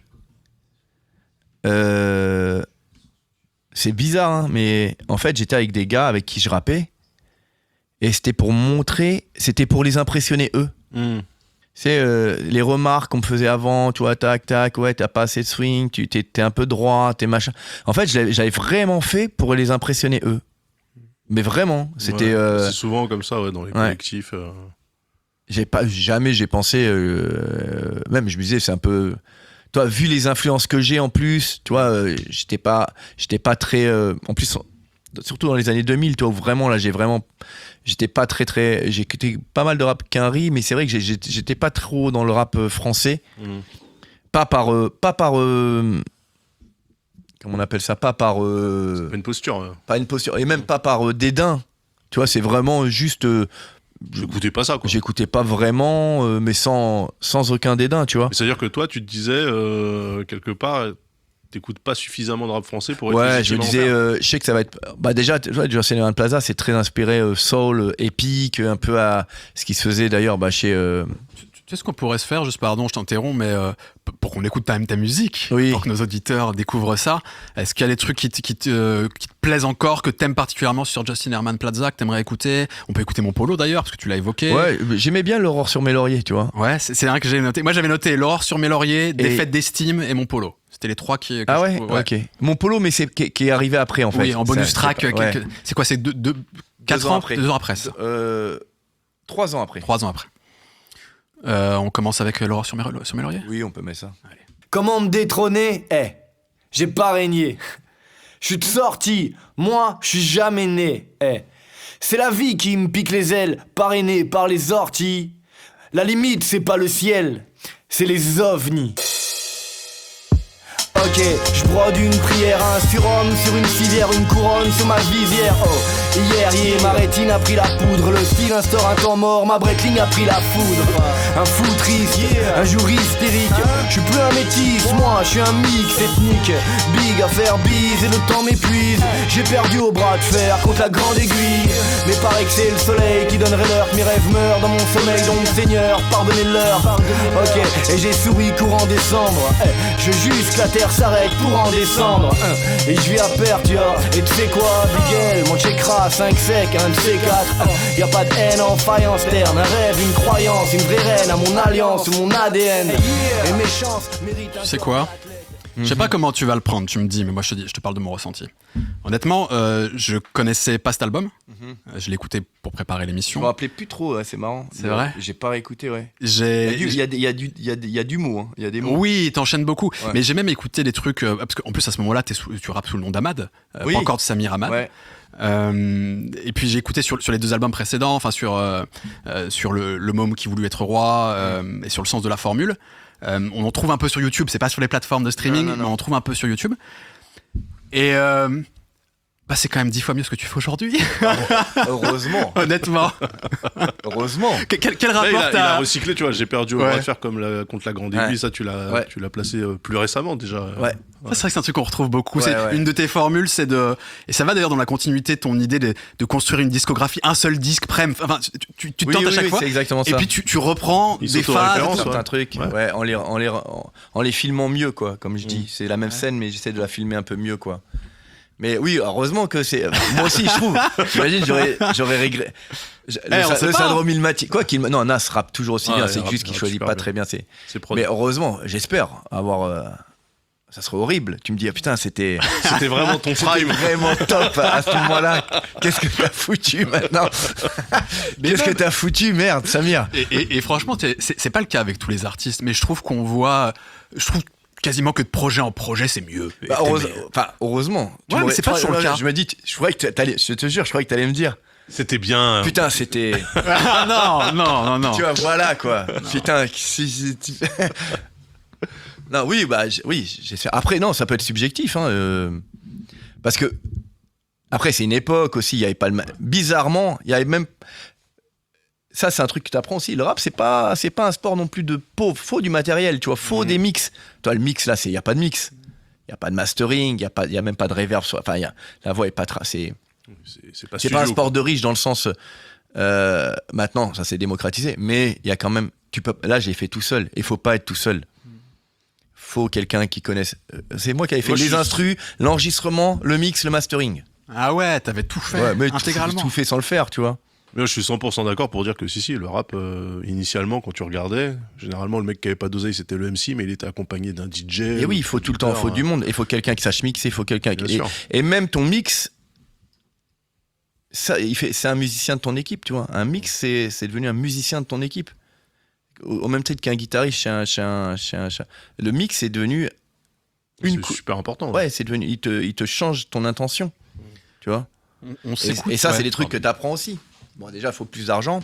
c'est bizarre hein, mais en fait j'étais avec des gars avec qui je rappais et c'était pour montrer, c'était pour les impressionner eux. C'est les remarques qu'on me faisait avant, tu vois, tac, ouais, t'as pas assez de swing, t'es un peu droit, t'es machin. En fait, j'avais vraiment fait pour les impressionner eux. Mais vraiment, c'était... c'est souvent comme ça, ouais, dans les collectifs. Jamais j'ai pensé... même, je me disais, c'est un peu... Toi, vu les influences que j'ai en plus, tu vois, j'étais pas très... en plus, surtout dans les années 2000, toi, où vraiment, là, j'étais pas j'ai écouté pas mal de rap Quinry, mais c'est vrai que j'étais pas trop dans le rap français. Pas par comment on appelle ça, pas par C'est pas une posture. pas une posture, et même pas par dédain. Tu vois, c'est vraiment juste. J'écoutais pas ça, quoi. J'écoutais pas vraiment, mais sans aucun dédain, tu vois. Mais c'est-à-dire que toi, tu te disais, quelque part, t'écoutes pas suffisamment de rap français pour être Ouais, je me légitimement disais, faire. je sais que ça va être. Bah déjà, tu vois, Jocelyn Van Plaza, c'est très inspiré soul, épique, un peu à ce qui se faisait d'ailleurs chez. Tu sais ce qu'on pourrait se faire, juste pardon, je t'interromps, mais pour qu'on écoute quand même ta musique, Oui. pour que nos auditeurs découvrent ça, est-ce qu'il y a des trucs qui te plaisent encore, que t'aimes particulièrement sur Justin Herman Plaza, que t'aimerais écouter? On peut écouter Mon Polo d'ailleurs, parce que tu l'as évoqué. Ouais, j'aimais bien L'Aurore sur mes lauriers, tu vois. Ouais, c'est un que j'ai noté. Moi j'avais noté L'Aurore sur mes lauriers, Des Et- fêtes d'estime et Mon Polo. C'était les trois que Ah je ouais, trouve- ok. Mon polo, mais qui est arrivé après en fait. Oui, en bonus Ça, track. c'est pas- ouais. C'est quoi, c'est 4 ans ans après. 2 ans après ça. 3 ans après. 3 ans après. On commence avec L'Aurore sur mes lauriers. Oui, on peut mettre ça. Comment me détrôner? J'ai pas régné. Je suis sorti, moi, je suis jamais né. C'est la vie qui me pique les ailes, parrainé par les orties. La limite, c'est pas le ciel, c'est les ovnis. Ok, je brode une prière, un surhomme sur une civière, une couronne sur ma visière. Oh, hier, ma rétine a pris la poudre, le style instaure un temps mort, ma breakling a pris la foudre. Un fou triste, un jour hystérique. Je suis plus un métis, moi, je suis un mix ethnique. Big à faire bise et le temps m'épuise. J'ai perdu au bras de fer contre la grande aiguille. Mais paraît que c'est le soleil qui donnerait l'heure que mes rêves meurent dans mon sommeil. Donc Seigneur, pardonnez-leur. Ok, et j'ai souri courant décembre. Je veux juste que la terre s'arrête pour en descendre. Et je vis à perte, tu vois. Et tu sais quoi, Bigel, mon checkra, 5 sec, un de ces 4. Y a pas de haine en faïence terne. Un rêve, une croyance, une vraie reine à mon alliance ou mon ADN. Et mes chances méritent un Tu sais quoi? Je sais pas comment tu vas le prendre, tu me dis, mais moi je te parle de mon ressenti. Honnêtement, je connaissais pas cet album. Je l'ai écouté pour préparer Je l'émission. me rappelais plus trop, ouais, c'est marrant. C'est vrai? J'ai pas réécouté, ouais. J'ai. Il y a du mot, hein. Il y a des mots. Oui, t'enchaînes beaucoup. Ouais. Mais j'ai même écouté des trucs. Parce qu'en plus, à ce moment-là, tu rappes sous le nom d'Ahmad. Oui. Pas encore de Samir Ahmad. Ouais. Et puis j'ai écouté sur les 2 albums précédents, enfin sur le môme qui voulut être roi et sur le sens de la formule. On en trouve un peu sur YouTube, c'est pas sur les plateformes de streaming, Non. mais on en trouve un peu sur YouTube. Et c'est quand même 10 fois mieux ce que tu fais aujourd'hui, Heureusement. honnêtement. Heureusement. Quel Là, rapport il a t'as recyclé, tu vois. J'ai perdu au Ouais. bras de fer comme contre la grande aiguille. Ouais. Ça, tu l'as Ouais. placé plus récemment déjà. Ouais. Ça, c'est vrai que c'est un truc qu'on retrouve beaucoup. Ouais, C'est ouais. une de tes formules, et ça va d'ailleurs dans la continuité de ton idée de construire une discographie, un seul disque prêt. Enfin, tu te Oui, tentes à oui, chaque oui, fois. c'est exactement Et ça. puis tu reprends Il des s'auto-référence, phases. ouais. Certains trucs, Ouais. en les filmant mieux, quoi, comme je dis. C'est la même scène, mais j'essaie de la filmer un peu mieux, quoi. Mais oui, heureusement que c'est. Moi aussi, je trouve. J'imagine, j'aurais regretté. on sait Le pas. syndrome ilmatique. Quoi qu'il. Non, Nas rappe toujours aussi bien, Ouais, c'est il juste qu'il rappe choisit super pas bien. très bien. C'est prod. Mais heureusement, j'espère avoir. Ça serait horrible. Tu me dis, ah putain, c'était C'était vraiment ton prime. vraiment top à ce moment-là. Qu'est-ce que t'as foutu maintenant? Qu'est-ce que t'as foutu, merde, Samir? Et franchement, c'est pas le cas avec tous les artistes, mais je trouve qu'on voit. Je trouve quasiment que de projet en projet, c'est mieux. Bah, heureusement. Tu Ouais, mais m'aurais- c'est pas tu vois, toujours le là, cas. Je me dis, je croyais que je te jure, je croyais que t'allais me dire. C'était bien. Putain, c'était. Ah non. Tu vois, voilà quoi. Putain, non, oui, j'espère. Après, non, ça peut être subjectif, hein, parce que après, c'est une époque aussi. Il y avait pas bizarrement, il y avait même. Ça, c'est un truc que tu apprends aussi. Le rap, c'est pas un sport non plus de pauvre. Faut du matériel, tu vois. Faut des mix. Toi, le mix là, il y a pas de mix. Il y a pas de mastering. Il y a même pas de reverb. Enfin, la voix est pas tracée. C'est pas C'est pas un studio, sport de riche dans le sens. Maintenant, ça s'est démocratisé, mais il y a quand même. Là, j'ai fait tout seul. Il faut pas être tout seul. Faut quelqu'un qui connaisse. C'est moi qui avais fait Moi, je les suis- instrus, l'enregistrement, le mix, le mastering. Ah ouais, t'avais tout fait Ouais, mais intégralement. tout fait sans le faire, tu vois. Mais je suis 100% d'accord pour dire que si, le rap, initialement, quand tu regardais, généralement, le mec qui avait pas d'oseille, c'était le MC, mais il était accompagné d'un DJ. Et oui, il faut tout le temps, il faut du monde, il faut quelqu'un qui sache mixer, il faut quelqu'un Bien qui. sûr. Et même ton mix, ça, c'est un musicien de ton équipe, tu vois. Un mix, c'est devenu un musicien de ton équipe. Au même titre qu'un guitariste le mix est devenu C'est super important. Ouais, c'est devenu. Il te change ton intention. Tu vois. On Et s'écoute, ça, ouais. c'est des trucs que t'apprends aussi. Bon, déjà, il faut plus d'argent.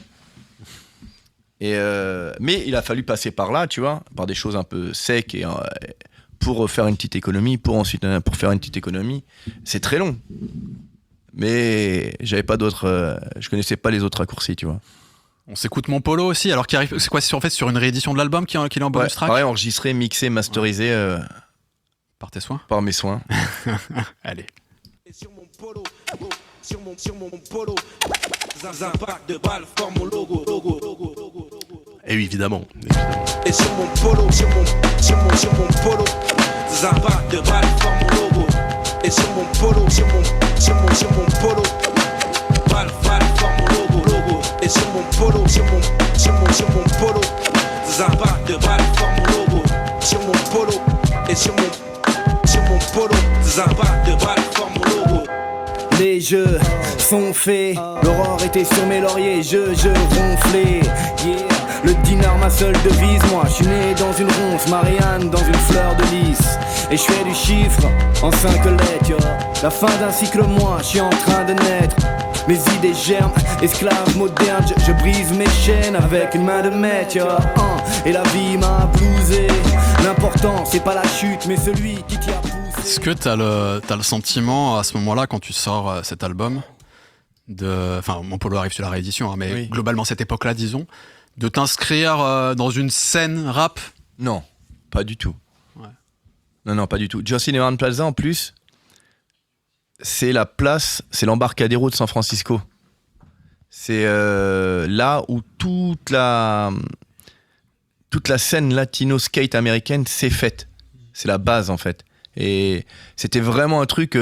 Mais il a fallu passer par là, tu vois, par des choses un peu secs pour faire une petite économie, pour faire une petite économie. C'est très long. Mais j'avais pas d'autres. Je connaissais pas les autres raccourcis, tu vois. On s'écoute Mon Polo aussi, alors qu'il arrive. C'est quoi, c'est en fait sur une réédition de l'album qu'il est en bonus track pareil, enregistré, mixé, masterisé Par tes soins. par mes soins. Allez. Sur mon polo, sur mon polo, un pack de balles forme mon logo. Et oui, évidemment. Et sur mon polo, sur mon polo, un pack de balles forme mon logo. Et sur mon polo, sur mon polo, balles forme mon logo. Et sur mon polo, sur mon polo, un pack de balles forme mon logo. Sur mon polo, et sur mon polo, un pack de balles forme mon logo. Les jeux sont faits, l'aurore était sur mes lauriers, je ronflais, yeah. Le dinar ma seule devise, moi je suis né dans une ronce, Marianne dans une fleur de lys. Et je fais du chiffre en 5 lettres, yo. La fin d'un cycle, moi je suis en train de naître. Mes idées germent, esclave moderne, je brise mes chaînes avec une main de maître, yo. Et la vie m'a blousé, l'important c'est pas la chute mais celui qui t'y a poussé. Est-ce que t'as le sentiment à ce moment-là, quand tu sors cet album, enfin, Mon Polo arrive sur la réédition, hein, mais Oui. globalement cette époque-là, disons, de t'inscrire dans une scène rap? Non, pas du tout. Ouais. Non, pas du tout. Jocelyn Plaza, en plus, c'est l'embarcadero de San Francisco. C'est là où toute la scène latino skate américaine s'est faite. C'est la base, en fait. Et c'était vraiment un truc...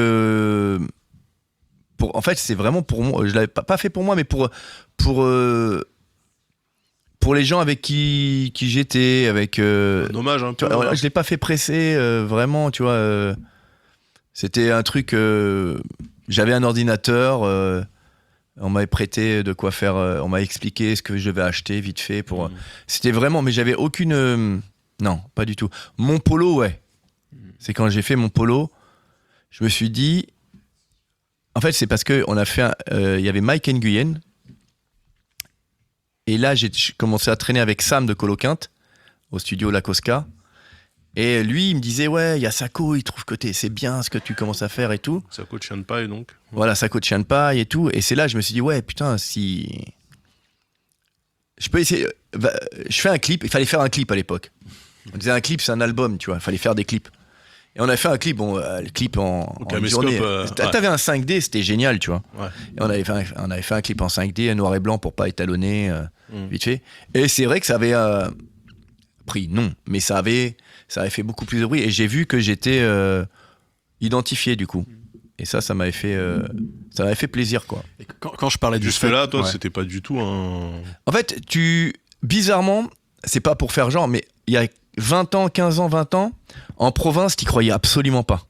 en fait, c'est vraiment pour moi. Je l'avais pas fait pour moi, mais pour les gens avec qui j'étais, avec... Un hommage un tu peu. vois, je l'ai pas fait presser, vraiment, tu vois. C'était un truc... j'avais un ordinateur, on m'avait prêté de quoi faire... on m'a expliqué ce que je devais acheter, vite fait. C'était vraiment... Mais j'avais aucune... non, pas du tout. Mon polo, ouais. C'est quand j'ai fait Mon Polo, je me suis dit... En fait, c'est parce qu'on a fait... Il y avait Mike Nguyen. Et là, j'ai commencé à traîner avec Sam de Coloquinte, au studio La Cosca. Et lui, il me disait, ouais, il y a Sako, il trouve que c'est bien ce que tu commences à faire et tout. Sako de Chianpai, donc. Voilà, Sako de Chianpai et tout. Et c'est là, je me suis dit, ouais, putain, si... Je peux essayer... Je fais un clip. Il fallait faire un clip à l'époque. On disait un clip, c'est un album, tu vois. Il fallait faire des clips. Et on a fait un clip, le clip en journée. T'avais un 5D, c'était génial, tu vois. Ouais. Et on avait fait un clip en 5D, noir et blanc, pour pas étalonner, vite fait. Et c'est vrai que ça avait pris, non, mais ça avait fait beaucoup plus de bruit. Et j'ai vu que j'étais identifié, du coup. Et ça m'avait fait plaisir, quoi. Et quand je parlais du Jusque là, toi, c'était pas du tout un... En fait, bizarrement, c'est pas pour faire genre, mais il y a 20 ans, 15 ans, 20 ans, en province, t'y croyais absolument pas.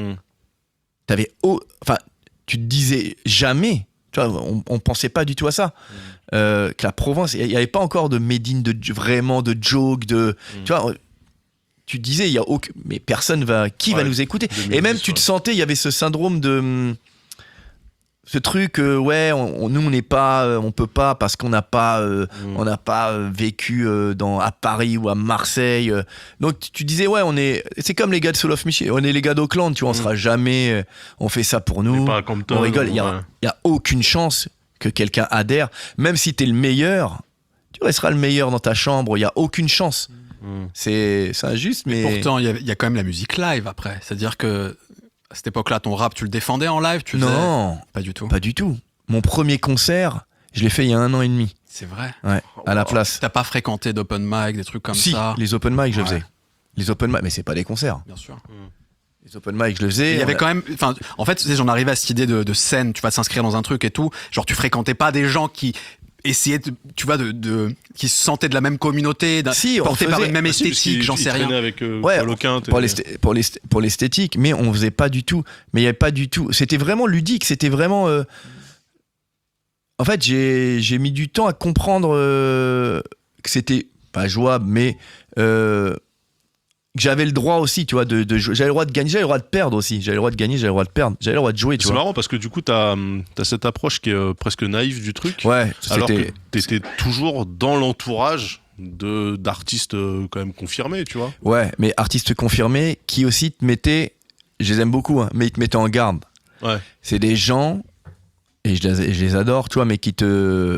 Tu te disais jamais, tu vois, on pensait pas du tout à ça. Que la province, il y avait pas encore de made in, vraiment de joke, tu vois, tu te disais, mais personne va nous écouter. 2010, Et même, tu te sentais, il y avait ce syndrome de... Ce truc, nous on n'est pas, on peut pas parce qu'on n'a pas, vécu à Paris ou à Marseille. Donc tu disais c'est comme les gars de Soul of Michigan, on est les gars d'Auckland, tu vois, on sera jamais, on fait ça pour nous, pas à Compton, on rigole. Il y a aucune chance que quelqu'un adhère, même si t'es le meilleur, tu resteras le meilleur dans ta chambre. Il y a aucune chance. C'est injuste, mais pourtant il y a quand même la musique live après, c'est-à-dire que à cette époque-là, ton rap, tu le défendais en live, non, pas du tout. Pas du tout. Mon premier concert, je l'ai fait il y a 1 an et demi. C'est vrai. Ouais, à la place. T'as pas fréquenté d'open mic, des trucs comme si, ça? Les open mic, je faisais. Les open mic, mais c'est pas des concerts. Bien sûr. Les open mic, je le faisais. Il y avait quand même, en fait, j'en arrivais à cette idée de scène, tu vas s'inscrire dans un truc et tout. Genre, tu fréquentais pas des gens qui essayaient, tu vois, qui se sentaient de la même communauté, portés par une même esthétique, j'en sais rien. Avec, Coloquinte, pour l'esthétique, mais on faisait pas du tout. Mais il y avait pas du tout. C'était vraiment ludique. C'était vraiment. En fait, j'ai mis du temps à comprendre que c'était pas jouable, mais j'avais le droit aussi, tu vois, de jouer. J'avais le droit de gagner, j'avais le droit de perdre aussi. J'avais le droit de gagner, j'avais le droit de perdre. J'avais le droit de jouer, tu C'est vois. marrant parce que du coup, t'as cette approche qui est presque naïve du truc. Ouais, Alors c'était. que t'étais toujours dans l'entourage d'artistes quand même confirmés, tu vois. Ouais, mais artistes confirmés qui aussi te mettaient, je les aime beaucoup, hein, mais ils te mettaient en garde. Ouais. C'est des gens, et je les adore, tu vois, mais qui n'ont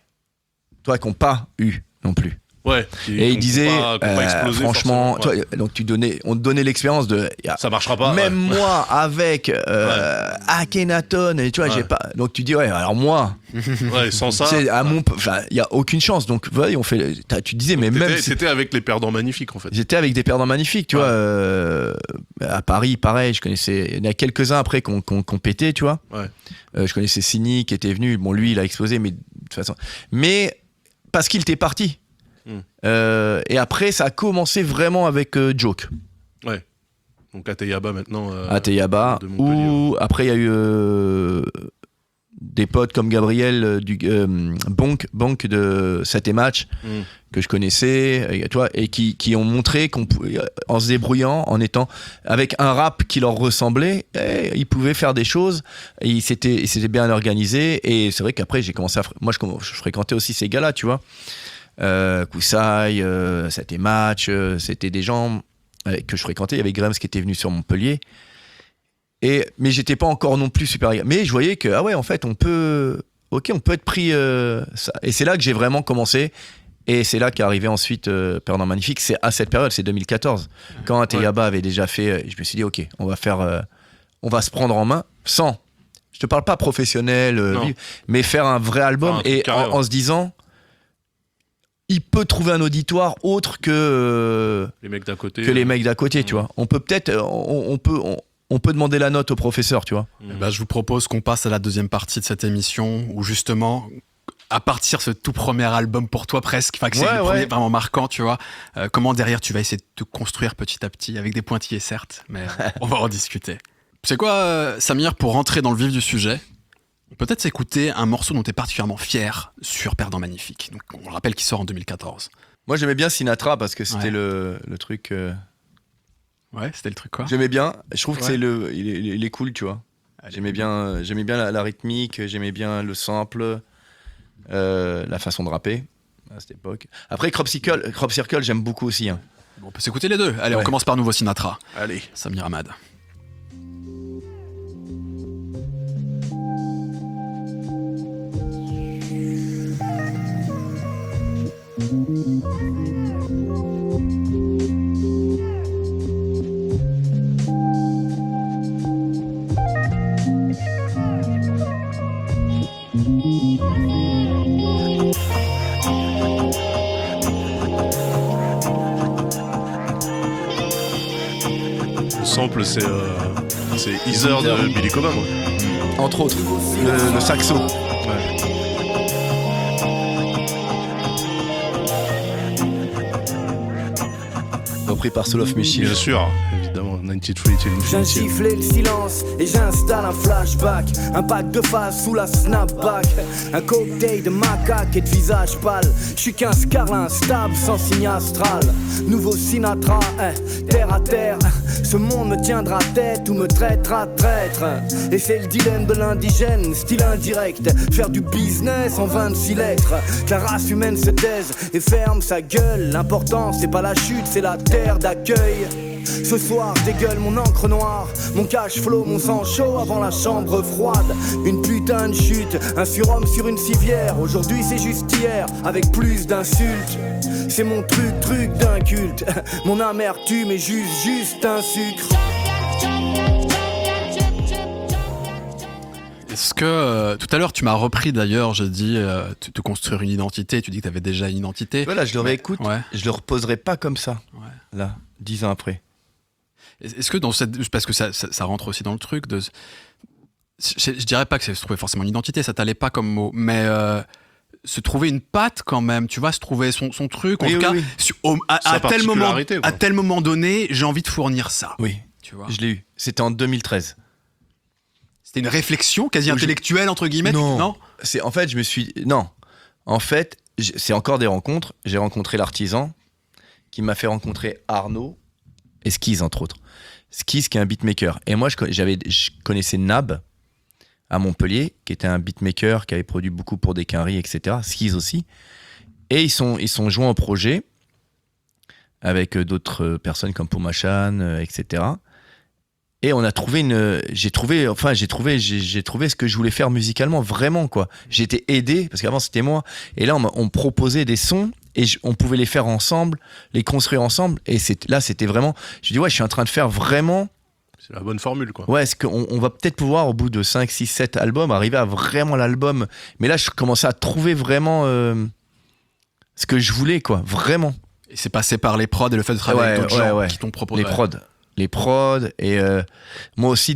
pas eu non plus. Ouais. Et ils disaient, qu'on pas explosé, franchement, forcément, ouais. toi, donc on te donnait l'expérience de. Ça marchera pas. Même ouais. moi, avec Akhenaton, et tu vois, Ouais. j'ai pas. Donc tu dis, ouais, alors moi, Ouais, sans ça. il n'y a aucune chance. Donc, voilà, tu disais, mais même. T'étais avec les perdants magnifiques, en fait. J'étais avec des perdants magnifiques, tu Ouais. vois. À Paris, pareil, je connaissais. Il y en a quelques-uns après qu'on pétait, tu vois. Ouais. Je connaissais Sini qui était venu. Bon, lui, il a explosé, mais de toute façon. Mais parce qu'il était parti. Et après, ça a commencé vraiment avec Joke. Ouais. Donc Ateyaba maintenant. Ateyaba. de Montpellier. Ou après, il y a eu des potes comme Gabriel Bonk de 7 et Match que je connaissais, tu vois, et qui ont montré en se débrouillant, en étant avec un rap qui leur ressemblait, ils pouvaient faire des choses. Et ils s'étaient bien organisés. Et c'est vrai qu'après, j'ai commencé moi, je fréquentais aussi ces gars-là, tu vois. Koussaï, 7 et Match, c'était des gens que je fréquentais. Il y avait Grems qui était venu sur Montpellier. Mais j'étais pas encore non plus super. Mais je voyais que, ah ouais, en fait, on peut être pris. Ça. Et c'est là que j'ai vraiment commencé. Et c'est là qu'est arrivé ensuite Perdant Magnifique. C'est à cette période, c'est 2014. Quand Ateyaba avait déjà fait, je me suis dit, ok, on va se prendre en main sans. Je te parle pas professionnel, mais faire un vrai album et en se disant. Il peut trouver un auditoire autre que les mecs d'à côté. Que les mecs d'à côté, tu vois. On peut peut-être, on peut demander la note au professeur, tu vois. Eh ben, je vous propose qu'on passe à la deuxième partie de cette émission où justement, à partir de ce tout premier album pour toi presque, enfin que c'est le premier vraiment marquant, tu vois, comment derrière tu vas essayer de te construire petit à petit, avec des pointillés certes, mais on va en discuter. C'est quoi, Samir, pour rentrer dans le vif du sujet, peut-être s'écouter un morceau dont tu es particulièrement fier sur Perdant Magnifique. Donc, on le rappelle qu'il sort en 2014. Moi, j'aimais bien Sinatra parce que c'était le truc. Ouais, c'était le truc quoi. J'aimais bien. Je trouve que il est cool, tu vois. J'aimais bien la rythmique, j'aimais bien le sample, la façon de rapper à cette époque. Après, Crop Circle, j'aime beaucoup aussi. Hein. Bon, on peut s'écouter les deux. Allez, on commence par Nouveau Sinatra. Allez. Samir Ahmad. Le sample, c'est Heather de Billy Cobham. Entre autres, le saxo. Ouais. Repris par Soul of Machine. Bien sûr, évidemment, 93 till J'ai Infinity. giflé le silence et j'installe un flashback. Un pack de phase sous la snapback. Un cocktail de macaque et de visage pâle. J'suis qu'un scarlin stable sans signe astral. Nouveau Sinatra, terre à terre. Ce monde me tiendra tête ou me traitera de traître. Et c'est le dilemme de l'indigène, style indirect. Faire du business en 26 lettres. Que la race humaine se taise et ferme sa gueule. L'important c'est pas la chute, c'est la terre d'accueil. Ce soir je dégueule mon encre noire, mon cash flow, mon sang chaud avant la chambre froide. Une putain de chute, un surhomme sur une civière. Aujourd'hui c'est juste hier, avec plus d'insultes. C'est mon truc d'un culte. Mon amertume est juste un sucre. Est-ce que tout à l'heure tu m'as repris d'ailleurs, j'ai dit te construire une identité, tu dis que tu avais déjà une identité. Voilà, je le réécoute, je le reposerai pas comme ça, là, 10 ans après. Est-ce que dans cette... Parce que ça rentre aussi dans le truc de... Je dirais pas que c'est se trouver forcément une identité, ça t'allait pas comme mot, mais se trouver une patte quand même, tu vois, se trouver son truc, en tout cas, à tel moment donné, j'ai envie de fournir ça. Oui, tu vois. Je l'ai eu, c'était en 2013. C'était une réflexion quasi intellectuelle, entre guillemets. Non. C'est, en fait, c'est encore des rencontres. J'ai rencontré l'artisan qui m'a fait rencontrer Arnaud et Skiz entre autres. Skiz qui est un beatmaker. Et moi, je connaissais Nab à Montpellier, qui était un beatmaker qui avait produit beaucoup pour des Quinry, etc. Skiz aussi. Et ils sont joints au projet avec d'autres personnes comme Pomachan, etc. Et on a trouvé j'ai trouvé ce que je voulais faire musicalement, vraiment, quoi. J'ai été aidé, parce qu'avant c'était moi. Et là, on me proposait des sons, et on pouvait les faire ensemble, les construire ensemble. Et là, c'était vraiment... Je dis, ouais, je suis en train de faire vraiment... C'est la bonne formule, quoi. Ouais, est-ce qu'on va peut-être pouvoir, au bout de 5, 6, 7 albums, arriver à vraiment l'album. Mais là, je commençais à trouver vraiment ce que je voulais, quoi. Vraiment. Et c'est passé par les prods et le fait de travailler avec d'autres gens qui t'ont proposé. Les prods et moi aussi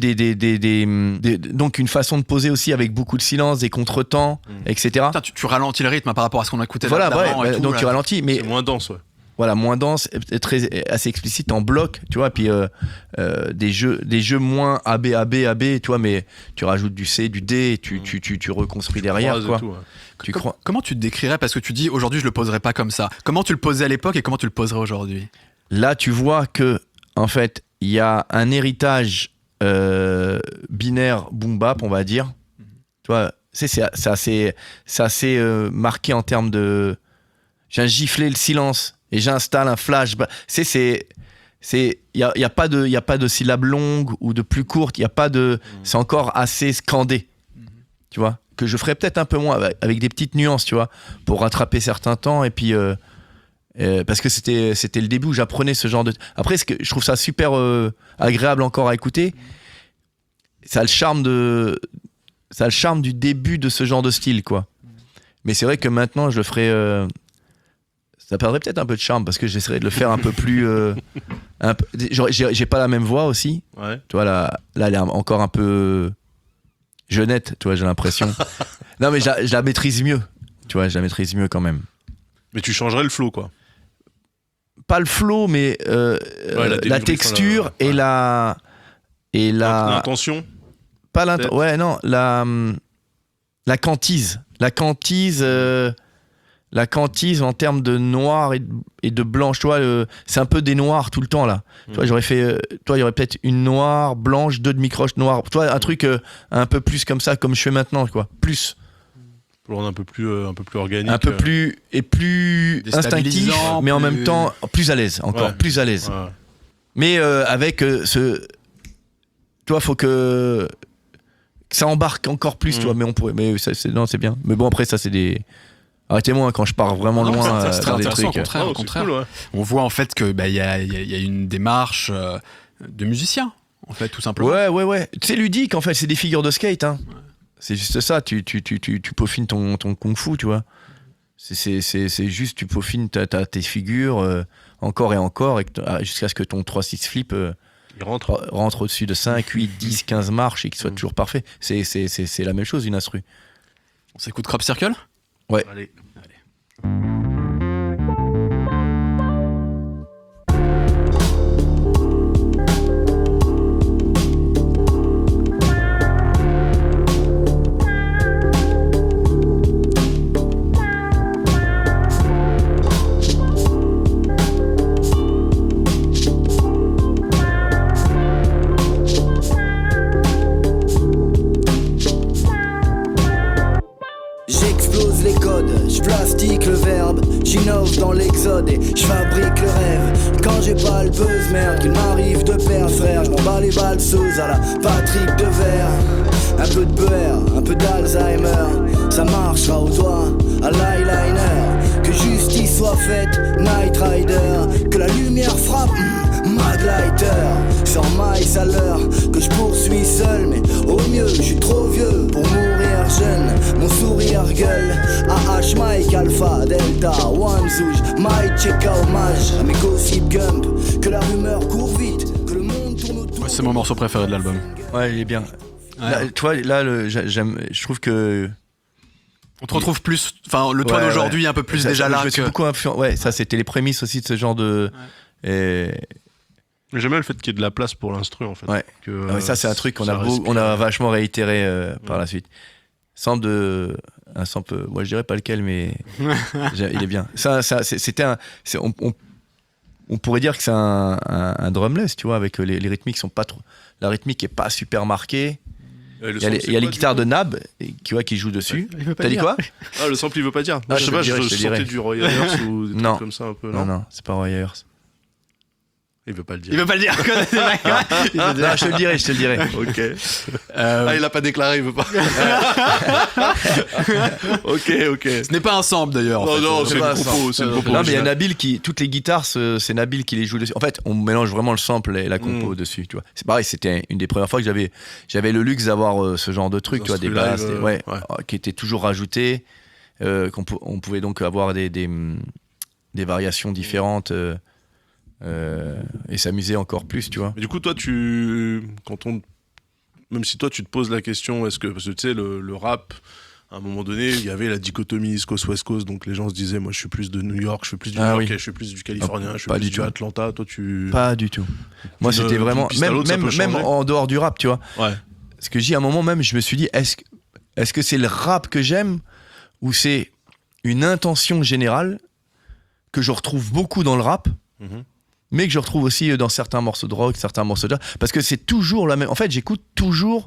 donc une façon de poser aussi avec beaucoup de silence, des contretemps, etc. Putain, tu ralentis le rythme par rapport à ce qu'on écoutait voilà, d'avant et tout, donc là. tu ralentis, mais C'est moins dense, ouais. voilà, moins dense, assez explicite en bloc, tu vois, puis des jeux moins AB, tu vois, mais tu rajoutes du C, du D, et tu reconstruis derrière, quoi. Tout, ouais. Tu crois. Comment tu te décrirais, parce que tu dis aujourd'hui je le poserais pas comme ça. Comment tu le posais à l'époque et comment tu le poserais aujourd'hui? Là, tu vois que en fait, il y a un héritage binaire boom bap, on va dire. Tu vois, c'est assez marqué en termes de. J'ai giflé le silence et j'installe un flash. Il y a pas de syllabes longues ou de plus courtes. Il y a pas de. C'est encore assez scandé. Tu vois, que je ferais peut-être un peu moins avec des petites nuances, tu vois, pour rattraper certains temps et puis. Parce que c'était le début où j'apprenais ce genre de... Après, je trouve ça super agréable encore à écouter. Ça a le charme du début de ce genre de style, quoi. Mais c'est vrai que maintenant, je le ferais... ça perdrait peut-être un peu de charme parce que j'essaierais de le faire un peu plus... j'ai pas la même voix aussi. Ouais. Tu vois, là, elle est encore un peu jeunette, tu vois, j'ai l'impression. Non, mais je la maîtrise mieux. Tu vois, je la maîtrise mieux quand même. Mais tu changerais le flow, quoi. Pas le flow, mais la texture et la l'intention. Pas l'intention. Ouais, non, la cantise. La cantise en termes de noir et de blanche. Tu vois, c'est un peu des noirs tout le temps là. Tu vois, j'aurais fait. Toi, il y aurait peut-être une noire, blanche, 2 demi-croches noires. Tu vois, un truc un peu plus comme ça, comme je fais maintenant, quoi. Plus. Pour rendre un peu plus organique. Un peu plus instinctif, mais en même temps plus à l'aise, encore plus à l'aise. Ouais. Mais avec ce. Tu vois, faut que ça embarque encore plus, tu vois. Mais on pourrait. Mais c'est bien. Mais bon, après, ça, c'est des. Arrêtez-moi hein, quand je pars vraiment loin. C'est très dans des intéressant, trucs. au contraire. Cool, ouais. On voit en fait que y a une démarche de musicien, en fait, tout simplement. Ouais. C'est ludique, en fait. C'est des figures de skate, hein. Ouais. C'est juste ça, tu peaufines ton kung-fu, tu vois. C'est juste, tu peaufines tes figures encore et encore, jusqu'à ce que ton 3-6 flip il rentre au-dessus de 5, 8, 10, 15 marches et qu'il soit toujours parfait. C'est la même chose, une instru. On s'écoute Crop Circle ? Ouais. Allez. J'innove dans l'exode et je fabrique le rêve. Quand j'ai pas le buzz, merde, qu'il m'arrive de perdre, frère. Je m'en bats les valseuses à la Patrick Devers. Un peu de beurre, un peu d'Alzheimer. Ça marchera au doigt, à l'eyeliner. Que justice soit faite, Night Rider. Que la lumière frappe, Mad Lighter. 100 miles à l'heure, que je poursuis seul. Mais au mieux, je suis trop vieux pour mourir jeune. Mon sourire gueule, AH, Mike, Alpha, Delta, One Zouj, Mike, Cheka, hommage à mes gossip gump. Que la rumeur court vite, que le monde tourne autour. Ouais, c'est mon morceau préféré de l'album. Ouais, il est bien. Ouais. Là, tu vois, là, je trouve que. On te retrouve plus. Enfin, le toi d'aujourd'hui, un peu plus déjà là. Je suis beaucoup ouais, ça, c'était les prémices aussi de ce genre de. Ouais. J'aime bien le fait qu'il y ait de la place pour l'instru, en fait. Ouais. Que, ça, c'est un truc qu'on a vachement réitéré par la suite. Un sample, moi je dirais pas lequel, mais il est bien. Ça, c'était on pourrait dire que c'est un drumless, tu vois, avec les rythmiques sont pas trop. La rythmique est pas super marquée. Il y a les guitares de Nab qui jouent dessus. T'as dit quoi? Ah, le sample il veut pas dire. Ah, je sais pas, je te dirais. sentais du Roy Ayers ou des Non. trucs comme ça un peu. Non, c'est pas Roy Ayers. Il veut pas le dire. Il veut pas le dire. Non, je te le dirai. Ok. Ah, il a pas déclaré, il veut pas. Ok. Ce n'est pas un sample d'ailleurs. Non, c'est pas une compo. C'est une compo. Non, mais il y a originale. Nabil toutes les guitares, c'est Nabil qui les joue dessus. En fait, on mélange vraiment le sample et la compo dessus, tu vois. C'est pareil, c'était une des premières fois que j'avais le luxe d'avoir ce genre de truc, tu vois, des basses, qui étaient toujours rajoutées, on pouvait donc avoir des variations différentes. Et s'amuser encore plus, tu vois. Mais du coup, toi, même si toi, tu te poses la question, parce que tu sais, le rap, à un moment donné, il y avait la dichotomie East Coast, West Coast, donc les gens se disaient, moi, je suis plus de New York, je fais plus du New York, je fais plus du Californien, je fais plus du Atlanta. Toi, Pas du tout. Moi, c'était vraiment même en dehors du rap, tu vois. Ouais. Parce que à un moment même, je me suis dit, est-ce que c'est le rap que j'aime ou c'est une intention générale que je retrouve beaucoup dans le rap, mais que je retrouve aussi dans certains morceaux de rock, certains morceaux de jazz, parce que c'est toujours la même. En fait, j'écoute toujours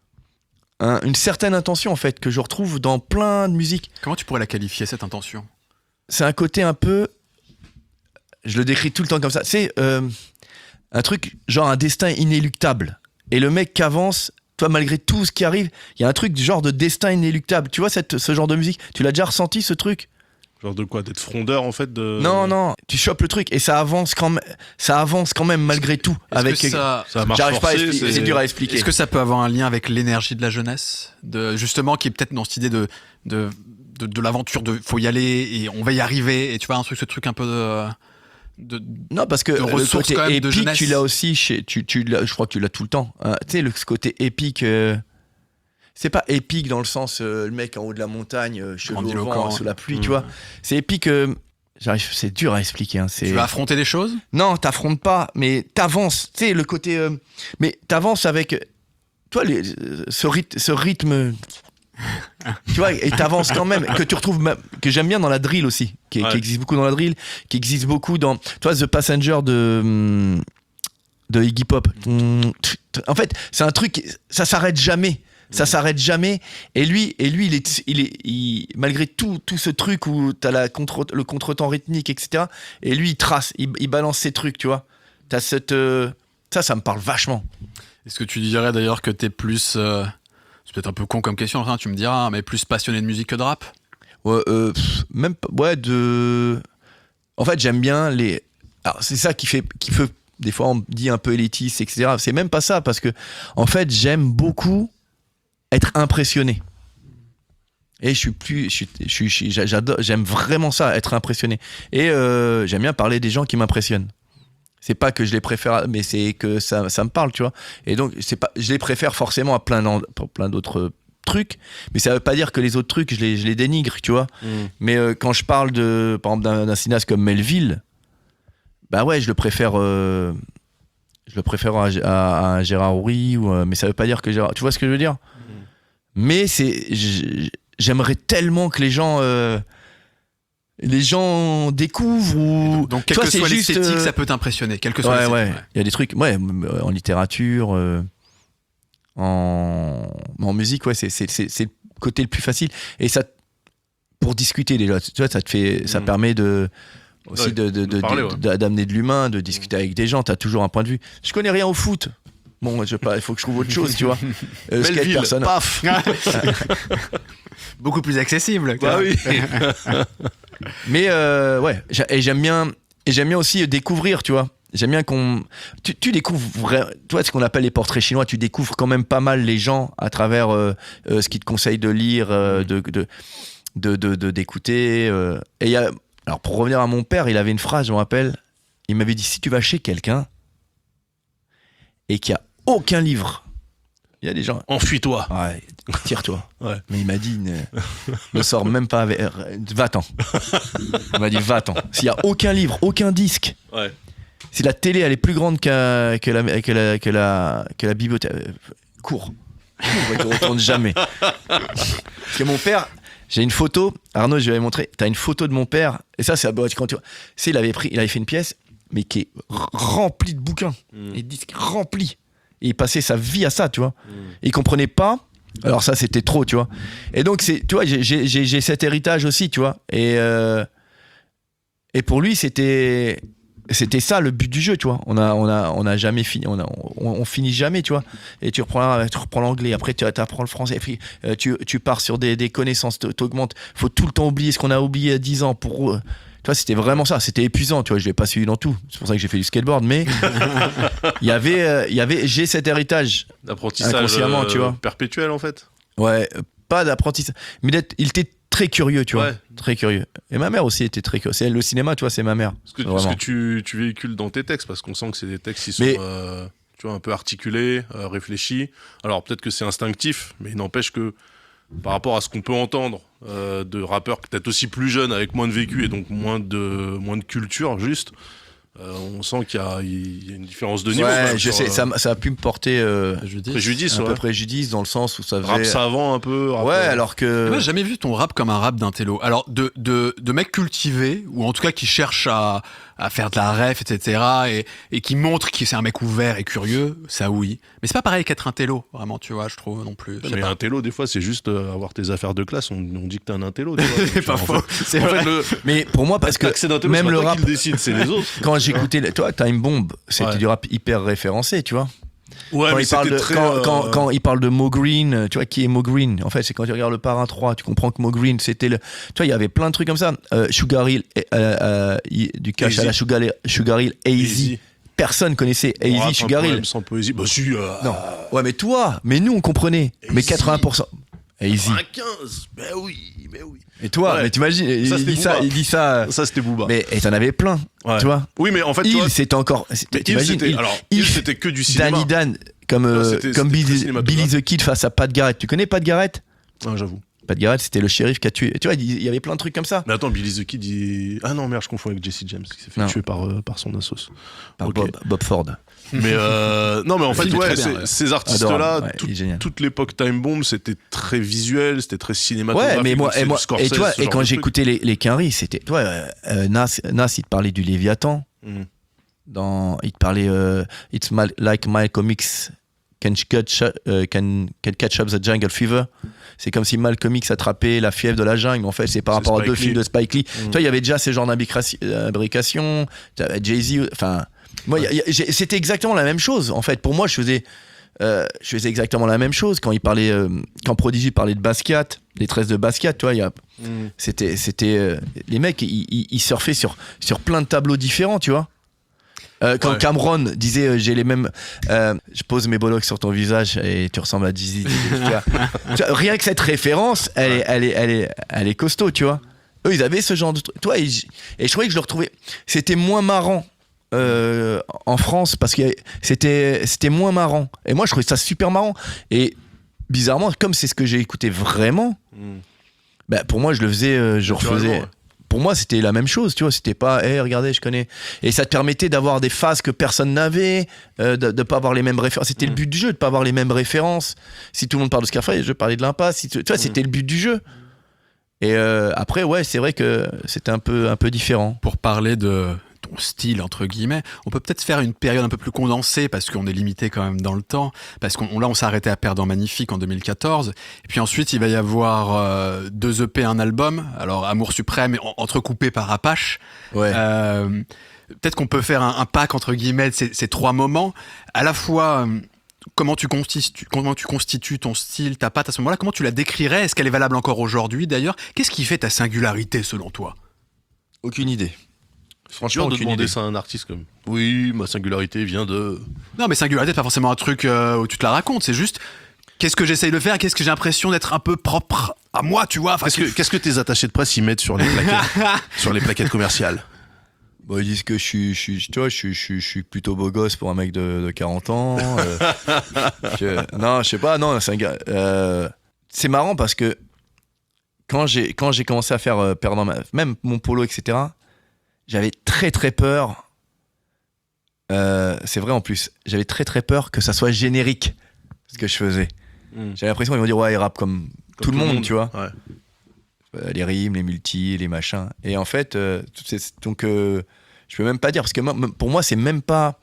une certaine intention en fait que je retrouve dans plein de musiques. Comment tu pourrais la qualifier cette intention? C'est un côté un peu, je le décris tout le temps comme ça. C'est un truc genre un destin inéluctable. Et le mec qui avance, toi malgré tout ce qui arrive, il y a un truc du genre de destin inéluctable. Tu vois ce genre de musique? Tu l'as déjà ressenti ce truc? Genre de quoi? D'être frondeur en fait de... Non, tu chopes le truc et ça avance quand même malgré tout. Avec ça marche j'arrive pas à forcé, expliquer, c'est dur à expliquer. Est-ce que ça peut avoir un lien avec l'énergie de la jeunesse, justement qui est peut-être dans cette idée de l'aventure, de faut y aller et on va y arriver, et tu vois ce truc un peu non, parce que de le ressources côté quand même, de épique, jeunesse. tu l'as aussi je crois que tu l'as tout le temps. Tu sais, ce côté épique, c'est pas épique dans le sens le mec en haut de la montagne, cheveux au vent, sous la pluie, tu vois. C'est épique. C'est dur à expliquer. Tu vas affronter des choses? Non, t'affrontes pas, mais t'avances. Tu sais, le côté. Mais t'avances avec. Toi, ce rythme. Tu vois, et t'avances quand même, que tu retrouves, que j'aime bien dans la drill aussi, qui existe beaucoup dans la drill, qui existe beaucoup dans. Tu vois, The Passenger de Iggy Pop. En fait, c'est un truc, ça s'arrête jamais. Ça s'arrête jamais. Et lui, il malgré tout ce truc où t'as le contretemps rythmique, etc. Et lui, il trace, il balance ses trucs, tu vois. T'as cette, ça me parle vachement. Est-ce que tu dirais d'ailleurs que t'es plus, c'est peut-être un peu con comme question, hein, tu me diras, mais plus passionné de musique que de rap? Ouais, même en fait, j'aime bien les. Alors, c'est ça qui fait. Des fois, on me dit un peu élitiste, etc. C'est même pas ça, parce que, en fait, j'aime beaucoup être impressionné. Et j'aime vraiment ça, être impressionné. Et j'aime bien parler des gens qui m'impressionnent. C'est pas que je les préfère, mais c'est que ça me parle, tu vois. Et donc, je les préfère forcément à plein d'autres trucs, mais ça veut pas dire que les autres trucs, je les dénigre, tu vois. Mais quand je parle par exemple, d'un cinéaste comme Melville, bah ouais, je le préfère à un Gérard Houry, mais ça veut pas dire que Gérard... Tu vois ce que je veux dire? Mais j'aimerais tellement que les gens découvrent ou... Donc, quelle que soit l'esthétique, ça peut t'impressionner. Quelle que soit l'esthétique. Ouais. Il y a des trucs, en littérature, en musique, c'est le côté le plus facile. Et ça, pour discuter déjà, tu vois, ça permet aussi d'amener de l'humain, de discuter avec des gens. T'as toujours un point de vue. Je connais rien au foot. Bon, il faut que je trouve autre chose, tu vois. Melville, paf. Beaucoup plus accessible. Bah oui. Mais et j'aime bien aussi découvrir, tu vois. J'aime bien tu découvres, toi, ce qu'on appelle les portraits chinois, tu découvres quand même pas mal les gens à travers ce qu'ils te conseillent de lire, d'écouter. Et alors, pour revenir à mon père, il avait une phrase, je me rappelle, il m'avait dit, si tu vas chez quelqu'un et qu'il n'y a aucun livre, il y a des gens... Enfuis-toi. Ouais, tire-toi. Ouais. Mais il m'a dit, ne sors même pas avec... Va-t'en. Il m'a dit, va-t'en. S'il n'y a aucun livre, aucun disque, si la télé, elle est plus grande que la bibliothèque, cours. On ne te retourne jamais. Parce que mon père... J'ai une photo, Arnaud, je lui avais montré, t'as une photo de mon père, et ça, c'est quand tu vois, il avait fait une pièce, mais qui est rempli de bouquins, et disques remplis. Et il passait sa vie à ça, tu vois. Et il comprenait pas. Alors ça, c'était trop, tu vois. Et donc, tu vois, j'ai cet héritage aussi, tu vois. Et pour lui, c'était ça le but du jeu, tu vois. On a jamais fini, on finit jamais, tu vois. Et tu reprends l'anglais, après tu apprends le français, et puis tu pars sur des connaissances, t'augmentes. Faut tout le temps oublier ce qu'on a oublié à 10 ans pour. Tu vois, c'était vraiment ça, c'était épuisant, tu vois. Je l'ai pas suivi dans tout. C'est pour ça que j'ai fait du skateboard, mais j'ai cet héritage D'apprentissage inconsciemment, tu vois. perpétuel en fait. Ouais, pas d'apprentissage, mais il était très curieux, tu vois, Ouais. très curieux. Et ma mère aussi était très curieuse. C'est le cinéma, tu vois, c'est ma mère. Ce que Vraiment. tu véhicules dans tes textes, parce qu'on sent que c'est des textes qui sont tu vois, un peu articulés, réfléchis. Alors peut-être que c'est instinctif, mais il n'empêche que par rapport à ce qu'on peut entendre de rappeurs peut-être aussi plus jeunes, avec moins de vécu et donc moins de culture, juste, on sent qu'il y a une différence de niveau. Ouais, je sais, ça a pu me porter préjudice, un peu préjudice dans le sens où ça faisait... Rap savant un peu. Ouais, alors que... Moi, j'ai jamais vu ton rap comme un rap d'intello. Alors, de mec cultivé, ou en tout cas qui cherche à faire de la ref, etc., et qui montre que c'est un mec ouvert et curieux, ça oui. Mais c'est pas pareil qu'être intello, vraiment, tu vois, je trouve, non plus. Mais un télo, des fois, c'est juste avoir tes affaires de classe. On dit que t'es un intello. Tu vois. C'est pas faux. C'est vrai. Mais pour moi, parce que même le rap... qui le décide, c'est les autres. Quand j'écoutais... Toi, Time Bomb, c'était du rap hyper référencé, tu vois. Ouais, mais Quand il parle de Mo Green, tu vois, qui est Mo Green? En fait, c'est quand tu regardes le Parrain 3, tu comprends que Mo Green, c'était le... Tu vois, il y avait plein de trucs comme ça. Sugar Hill, du cash Easy. à la Sugar Hill, Easy. Personne connaissait Easy, Sugar Hill. Sans poésie. Bah si. Non. Ouais, mais nous, on comprenait. Mais 80%. Easy. 15. Ben oui. Et toi, Ouais. mais t'imagines, il dit ça. Ça, c'était Booba. Mais et t'en avais plein, Ouais. tu vois. Oui, mais en fait, C'était encore. Mais T'imagines, c'était que du cinéma. Danny Dan, comme C'était Billy, très cinématographique. Billy the Kid face à Pat Garrett. Tu connais Pat Garrett? Ah, j'avoue. Pat Garrett, c'était le shérif qui a tué. Tu vois, il y avait plein de trucs comme ça. Mais attends, Billy the Kid, Ah non, merde, je confonds avec Jesse James, qui s'est fait Non. tuer par son assos. Par Ok. Bob Ford. Mais non, mais en fait, film est ouais, très bien, ouais. ces artistes-là, Adorable, ouais, il est génial. toute l'époque Time Bomb, c'était très visuel, c'était très cinématographique. Ouais, mais moi, c'est et, du moi, Scorsese, et toi, ce et genre quand de j'écoutais les Quinry, c'était. Toi, Nas, il te parlait du Léviathan. Mhm. Il te parlait It's like Malcolm X can catch up the jungle fever. C'est comme si Malcolm X attrapait la fièvre de la jungle. En fait, c'est par rapport à deux films de Spike Lee. Tu vois, il y avait déjà ces genres d'imbrication. Jay-Z. Enfin, moi, c'était exactement la même chose. En fait, pour moi, je faisais exactement la même chose quand il parlait, quand Prodigy parlait de Basquiat, les 13 de Basquiat. Tu vois, c'était les mecs, ils surfaient sur plein de tableaux différents. Tu vois. Quand Cameron disait j'ai les mêmes je pose mes bollocks sur ton visage et tu ressembles à Jay-Z. Rien que cette référence elle est costaud, tu vois. Eux ils avaient ce genre de truc, toi, et je trouvais que je le retrouvais, c'était moins marrant en France parce que c'était moins marrant et moi je trouvais ça super marrant et bizarrement comme c'est ce que j'ai écouté vraiment, bah, pour moi je le faisais, je refaisais. Pour moi, c'était la même chose, tu vois. C'était pas, regardez, je connais. Et ça te permettait d'avoir des phases que personne n'avait, de pas avoir les mêmes références. C'était le but du jeu, de pas avoir les mêmes références. Si tout le monde parle de Scarface, je parlais de l'Impasse. Tu vois, c'était le but du jeu. Et après, ouais, c'est vrai que c'était un peu différent. Pour parler de ton style, entre guillemets, on peut peut-être faire une période un peu plus condensée parce qu'on est limité quand même dans le temps, parce on s'est arrêté à Perdant Magnifique en 2014, et puis ensuite il va y avoir 2 EP, un album, alors Amour Suprême entrecoupé par Apache. Ouais. Peut-être qu'on peut faire un pack entre guillemets de ces 3 moments, à la fois comment tu constitues ton style, ta patte à ce moment-là, comment tu la décrirais, est-ce qu'elle est valable encore aujourd'hui d'ailleurs, qu'est-ce qui fait ta singularité selon toi? Aucune idée. Franchement, de demander ça à un artiste comme oui, ma singularité vient de. Non, mais singularité, c'est pas forcément un truc où tu te la racontes, c'est juste qu'est-ce que j'essaye de faire, qu'est-ce que j'ai l'impression d'être un peu propre à moi, tu vois. Enfin, Qu'est-ce que tes attachés de presse y mettent sur les plaquettes, sur les plaquettes commerciales? Bon, ils disent que je suis plutôt beau gosse pour un mec de 40 ans. Non, je sais pas, non, c'est un gars. C'est marrant parce que quand j'ai commencé à faire perdant même mon polo, etc., j'avais très très peur. C'est vrai en plus, j'avais très très peur que ça soit générique ce que je faisais. J'avais l'impression qu'ils vont dire ouais, il rappe comme tout le monde, tu vois. Ouais. Les rimes, les multis, les machins. Et en fait, donc Je peux même pas dire parce que pour moi c'est même pas.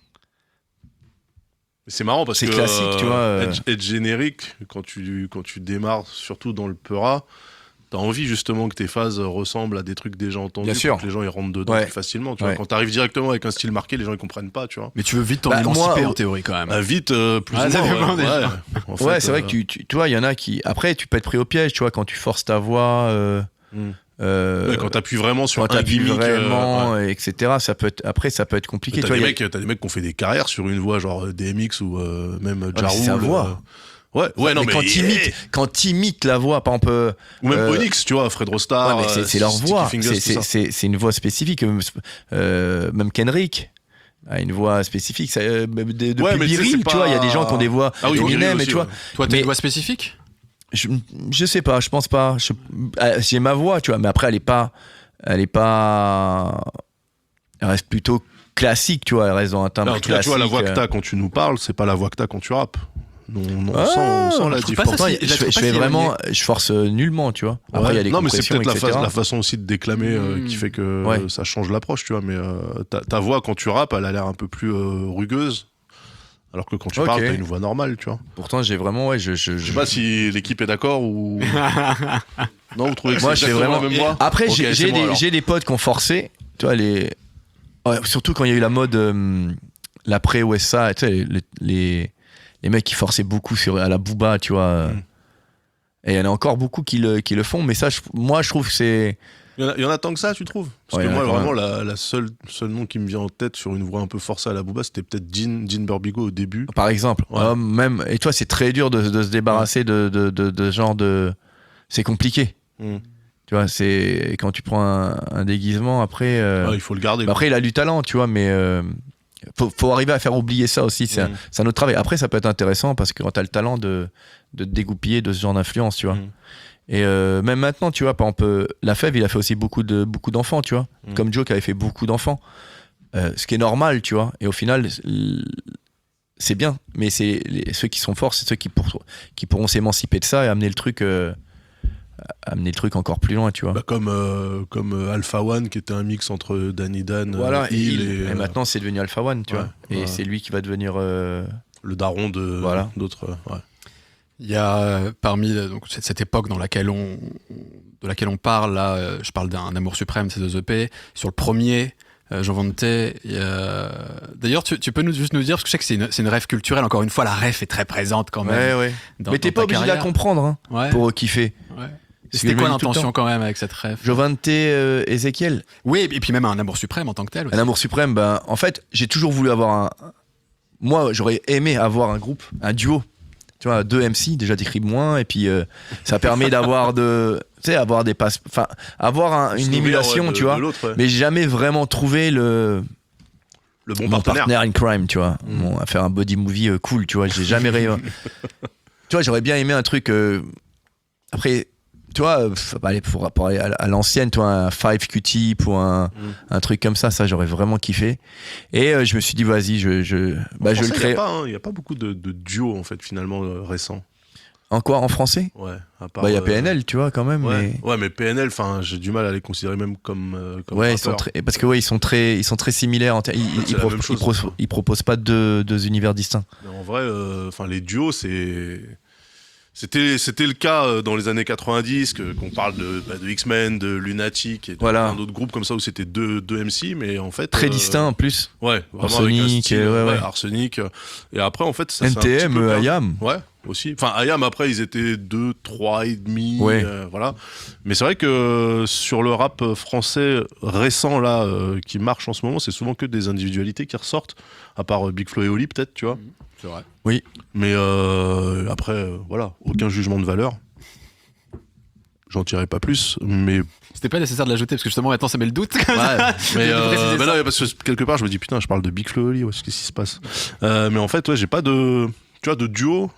C'est marrant parce C'est que classique, tu vois. être générique quand tu démarres, surtout dans le Peura, t'as envie justement que tes phases ressemblent à des trucs déjà entendus, Bien sûr. pour que les gens ils rentrent dedans Ouais. plus facilement. Tu Ouais. vois. Quand t'arrives directement avec un style marqué, les gens ils comprennent pas, tu vois. Mais tu veux vite t'en Bah, émanciper moi, en théorie quand même. Bah, vite, plus Ah, ou ça moins. dépend Ouais, déjà. ouais. En Ouais, fait, c'est vrai que tu vois, il y en a qui. Après, tu peux être pris au piège, tu vois, quand tu forces ta voix. Ouais, quand t'appuies vraiment sur quand un t'appuies gimmick, vraiment, ouais. etc. Ça peut être compliqué. T'as Tu vois, des mecs qui ont fait des carrières sur une voix, genre DMX ou même mais Ja c'est sa Rule, voix. Ouais, non, mais quand t'imites la voix, par exemple. ou même Onyx, tu vois, Fred Rostar. Ouais, mais c'est leur Sticky voix. Fingers, tout ça. C'est une voix spécifique. Même Kendrick a une voix spécifique. Depuis Ouais, mais tu sais, Biril, c'est tu pas- vois, il y a des gens qui ont des voix Ah oui, Biril Eminem, aussi, tu vois. ouais. Toi, t'as Mais- une voix spécifique? Je sais pas, je pense pas. J'ai ma voix, tu vois, mais après, elle reste plutôt classique, tu vois, elle reste dans un timbre Là, en tout cas, tu vois, la voix que classique. t'as quand tu nous parles, c'est pas la voix que t'as quand tu rappes. On Ah, sent la je trouve pas ça différence. Pourtant, si- je la trouve pas je fais si vraiment, je force nullement, tu vois. Après, il y a les non, mais c'est compressions, peut-être etc. la façon aussi de déclamer qui fait que Ouais. ça change l'approche, tu vois. Mais ta voix, quand tu rappes, elle a l'air un peu plus rugueuse. Alors que quand tu Ok. parles, t'as une voix normale, tu vois. Pourtant, j'ai vraiment, ouais, Je sais pas si l'équipe est d'accord ou. Non, vous trouvez que Moi, c'est je fais exactement vraiment. la même voix. Après, Ok, c'est moi, alors. j'ai des potes qui ont forcé, tu vois, ouais, surtout quand il y a eu la mode, l'après-West, tu sais, les mecs qui forçaient beaucoup à la booba, tu vois. Et il y en a encore beaucoup qui le font, mais ça, moi, je trouve que c'est. Il y en a tant que ça, tu trouves? Parce Ouais, que il y en moi, a quand vraiment, la seule nom qui me vient en tête sur une voix un peu forcée à la booba, c'était peut-être Jean Burbigo au début. Par exemple, Ouais. même, et tu vois, c'est très dur de se débarrasser de ce genre de. C'est compliqué. Mm. Tu vois, c'est quand tu prends un déguisement, après. Ouais, il faut le garder. Bah après, il a du talent, tu vois, mais faut arriver à faire oublier ça aussi. C'est un autre travail. Après, ça peut être intéressant parce que quand tu as le talent de te dégoupiller de ce genre d'influence, tu vois. Et même maintenant, tu vois, par exemple, La Fève, il a fait aussi beaucoup d'enfants, tu vois. Comme Joe qui avait fait beaucoup d'enfants. Ce qui est normal, tu vois. Et au final, c'est bien. Mais c'est ceux qui sont forts, c'est ceux qui pourront s'émanciper de ça et amener le truc encore plus loin, tu vois. Bah, comme Alpha One, qui était un mix entre Danny Dan, Voilà, Hill et maintenant c'est devenu Alpha One, tu ouais, vois. Et ouais. c'est lui qui va devenir. le daron de Voilà. d'autres. Ouais. Il y a parmi donc, cette époque de laquelle on parle, là, je parle d'un Amour suprême, c'est deux EP. Sur le premier, Jean Vente, d'ailleurs, tu peux juste nous dire, parce que je sais que c'est une ref culturelle, encore une fois, la ref est très présente quand même. Ouais. dans- Mais t'es dans pas ta obligé de la carrière. comprendre hein, Ouais. pour kiffer. Ouais. Ce C'était que je quoi me dis tout le l'intention temps. quand même avec cette ref? Jovante, Ezekiel, Oui, et puis même un Amour suprême en tant que tel. Aussi. un amour suprême, ben, en fait, j'ai toujours voulu avoir moi, j'aurais aimé avoir un groupe, un duo. Tu vois, 2 MC, déjà t'écris moins, et puis ça permet d'avoir avoir des passes. Enfin, avoir une émulation, tu vois. Mais j'ai jamais vraiment trouvé le bon mon partenaire. partner in crime, tu vois. À faire un body movie cool, tu vois. J'ai jamais tu vois, j'aurais bien aimé un truc. Après, tu vois, pour aller à l'ancienne, toi, un 5 Q-Tip ou un truc comme ça, j'aurais vraiment kiffé. Et je me suis dit, vas-y, je le crée. Il n'y a pas beaucoup de duos, en fait, finalement, récents. En quoi? En français? Ouais, à part. Bah, il y a PNL, tu vois, quand même. Ouais, mais PNL, j'ai du mal à les considérer même comme ouais, rappeurs. parce que ouais, ils sont très similaires. Ils proposent pas deux univers distincts. Mais en vrai, les duos, c'était le cas dans les années 90, qu'on parle de X-Men, de Lunatic et de plein d'autres groupes comme ça où c'était deux MC, mais en fait. Très distincts en plus. Ouais, vraiment Arsenic, avec un style, ouais. Arsenic. Et après, en fait, ça c'est un NTM, petit peu IAM. Ouais, aussi. Enfin, IAM, après, ils étaient 2, 3 et demi. Ouais. Voilà. Mais c'est vrai que sur le rap français récent, là, qui marche en ce moment, c'est souvent que des individualités qui ressortent, à part Big Flo et Oli, peut-être, tu vois. C'est vrai. Oui. Mais après, voilà, aucun jugement de valeur. J'en tirerai pas plus, mais. C'était pas nécessaire de l'ajouter parce que justement maintenant ça met le doute. Ouais, mais De préciser ça. non, parce que quelque part je me dis putain, je parle de Big Flo et Oli, qu'est-ce qui se passe? Mais en fait, ouais, j'ai pas de. Tu vois, de duo.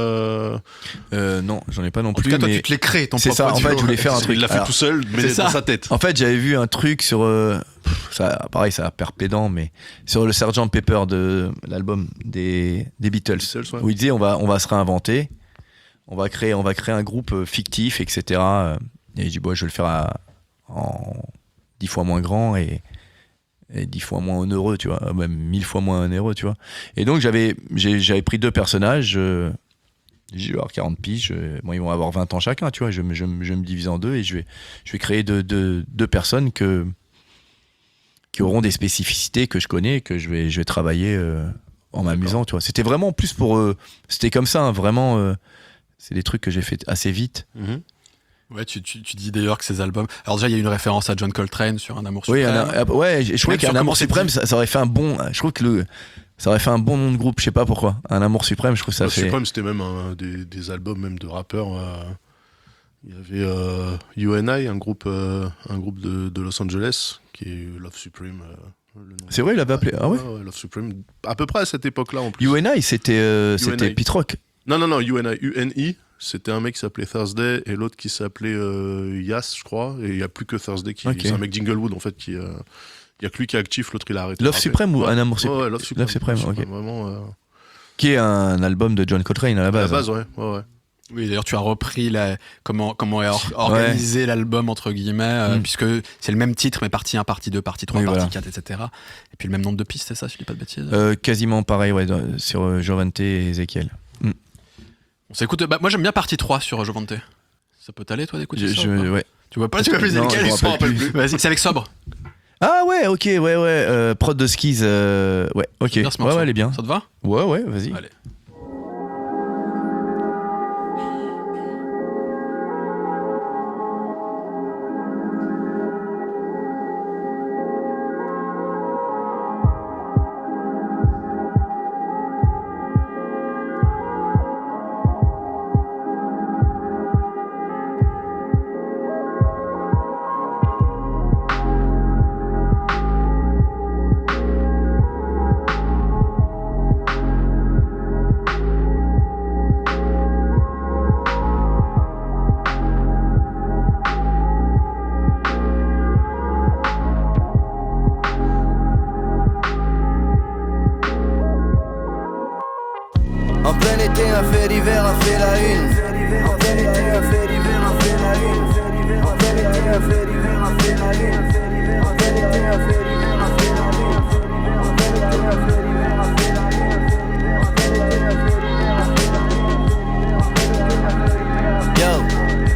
Non, j'en ai pas non En plus. tout cas, toi, mais tu te l'es créé ton c'est propre ça. En duo. fait, je voulais faire un truc. Il l'a fait Alors, tout seul, mais c'est dans ça. sa tête. En fait, j'avais vu un truc sur. Ça, pareil, ça va perdre pédant, mais sur le Sgt Pepper de l'album des Beatles, Ouais. où il disait on va se réinventer, on va créer un groupe fictif, etc. Et il dit bon, je vais le faire en 10 fois moins grand et est 10 fois moins onéreux, tu vois, même 1000 fois moins onéreux, tu vois. Et donc j'avais pris 2 personnages, j'ai dû avoir 40 piges, bon, ils vont avoir 20 ans chacun, tu vois, je me divise en 2 et je vais créer deux personnes qui auront des spécificités que je connais, que je vais travailler en m'amusant, tu vois. C'était vraiment plus c'était comme ça, hein, vraiment, c'est des trucs que j'ai fait assez vite. Ouais, tu dis d'ailleurs que ces albums. Alors déjà, il y a une référence à John Coltrane sur Un Amour Suprême. Oui, je trouvais qu'Un Amour Suprême, ça aurait fait un bon. Je trouve que ça aurait fait un bon nom de groupe. Je sais pas pourquoi. Un Amour Suprême, je trouve ça fait. Suprême, c'était même des albums même de rappeurs. Il y avait UNI, un groupe de Los Angeles, qui est Love Supreme. C'est vrai, il l'avait appelé. Ah ouais. Love Supreme. À peu près à cette époque-là en plus. UNI, c'était Pete Rock. Non, UNI. C'était un mec qui s'appelait Thursday et l'autre qui s'appelait Yas, je crois. Et il n'y a plus que Thursday c'est un mec d'Inglewood en fait qui. Il n'y a que lui qui est actif, l'autre il a arrêté. Love Supreme ou Un Amour Suprême. Ouais, Love Supreme, ok. Vraiment, qui est un album de John Coltrane à la base. À la base, ouais. Oui, d'ailleurs, tu as repris comment est organisé l'album, entre guillemets, puisque c'est le même titre, mais partie 1, partie 2, partie 3, partie 4, etc. Et puis le même nombre de pistes, c'est ça, si je dis pas de bêtises Quasiment pareil, ouais, sur Jovente et Ezekiel. On s'écoute. Moi, j'aime bien partie 3 sur Jovente. Ça peut t'aller, toi, d'écouter ça ouais. Tu vois plus Ezekiel, ils se rappellent plus. Vas-y, c'est avec Sobre. Ah ouais, ok, ouais. Prod de Skis, ouais, ok. Bien, ouais, elle est bien. Ça te va ? Ouais, vas-y. Allez. En plein été, un fait divers a fait la une. En plein été, un fait divers a fait la une. En plein été, un fait divers a fait la une. En plein été, un fait divers a fait la une. En plein été, un fait divers a fait la une. En plein été, un fait divers a fait la une.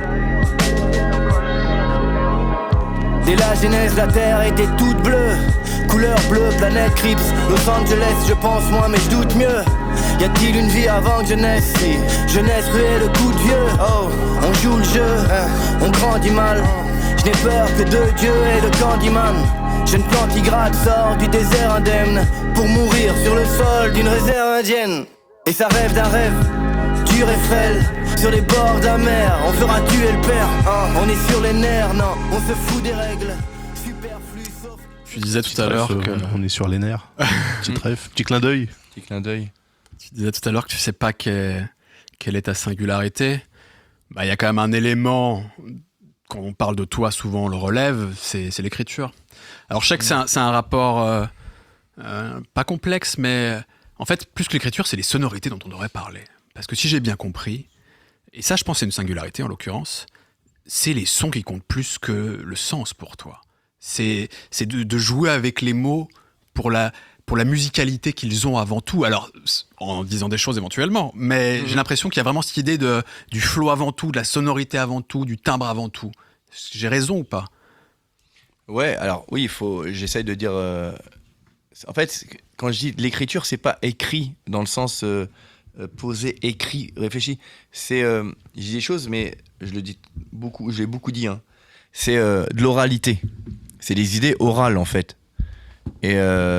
Yo. Dès la genèse, la terre était toute bleue. Couleur bleue, planète Crips, Los Angeles, je pense moins mais je doute mieux. Y a-t-il une vie avant que je naisse? Si jeunesse ruée le coup de vieux. Oh, on joue le jeu, on grandit mal. Je n'ai peur que de Dieu et de Candyman. Jeune plantigrade sort du désert indemne pour mourir sur le sol d'une réserve indienne. Et ça rêve d'un rêve, dur et frêle. Sur les bords d'un mer, on fera tuer le père. On est sur les nerfs, non, on se fout des règles. Superflu sauf... Tu disais tout à l'heure que... On est sur les nerfs. Petit rêve, petit clin d'œil. Tu disais tout à l'heure que tu sais pas quelle est ta singularité. Il y a quand même un élément, quand on parle de toi, souvent on le relève, c'est l'écriture. Alors je sais que c'est un rapport pas complexe, mais en fait, plus que l'écriture, c'est les sonorités dont on devrait parler. Parce que si j'ai bien compris, et ça je pense c'est une singularité en l'occurrence, c'est les sons qui comptent plus que le sens pour toi. C'est de jouer avec les mots pour la musicalité qu'ils ont avant tout, alors en disant des choses éventuellement, mais j'ai l'impression qu'il y a vraiment cette idée du flow avant tout, de la sonorité avant tout, du timbre avant tout. J'ai raison ou pas ? Ouais, alors oui, j'essaye de dire... en fait, quand je dis l'écriture, c'est pas écrit dans le sens posé, écrit, réfléchi. C'est, je dis des choses, mais je le dis beaucoup, je l'ai beaucoup dit, hein. C'est de l'oralité. C'est des idées orales, en fait. Et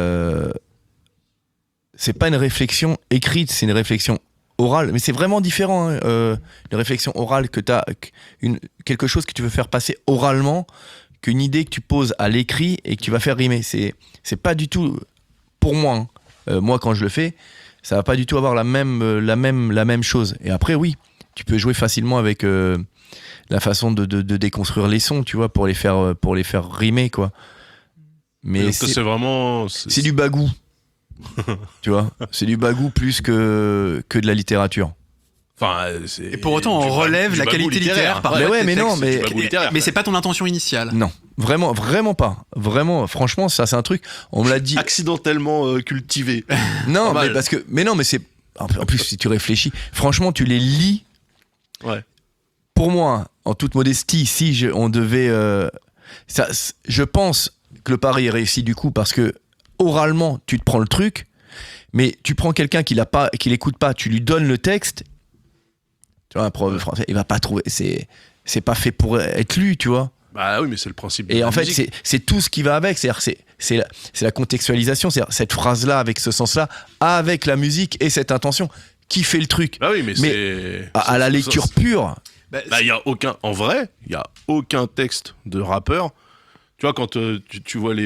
c'est pas une réflexion écrite, c'est une réflexion orale, mais c'est vraiment différent, hein, une réflexion orale que t'as, quelque chose que tu veux faire passer oralement, qu'une idée que tu poses à l'écrit et que tu vas faire rimer. C'est pas du tout, pour moi, hein, moi quand je le fais, ça va pas du tout avoir la même chose. Et après, oui, tu peux jouer facilement avec la façon de déconstruire les sons, tu vois, pour les faire rimer, quoi. Mais c'est vraiment... C'est du bagou. Tu vois, c'est du bagou plus que de la littérature. Enfin, et pour autant, on relève la qualité littéraire par mais ouais, mais non, mais c'est pas ton intention initiale. Non. vraiment pas. Vraiment, franchement, ça c'est un truc. On me l'a dit. Accidentellement cultivé. Non, Pas mais mal. parce que, mais non, mais c'est. En plus, si tu réfléchis, franchement, tu les lis. Ouais. Pour moi, en toute modestie, si on devait, je pense que le pari est réussi du coup parce que oralement, tu te prends le truc, mais tu prends quelqu'un qui l'écoute pas, tu lui donnes le texte. Tu vois, un prof de français, il va pas trouver. C'est pas fait pour être lu, tu vois. Bah oui, mais c'est le principe. Et en fait, c'est tout ce qui va avec. C'est-à-dire, c'est la contextualisation. C'est-à-dire cette phrase-là avec ce sens-là, avec la musique et cette intention qui fait le truc. Bah oui, mais c'est. À la lecture pure. Bah, y a aucun. En vrai, il y a aucun texte de rappeur. Tu vois, quand tu vois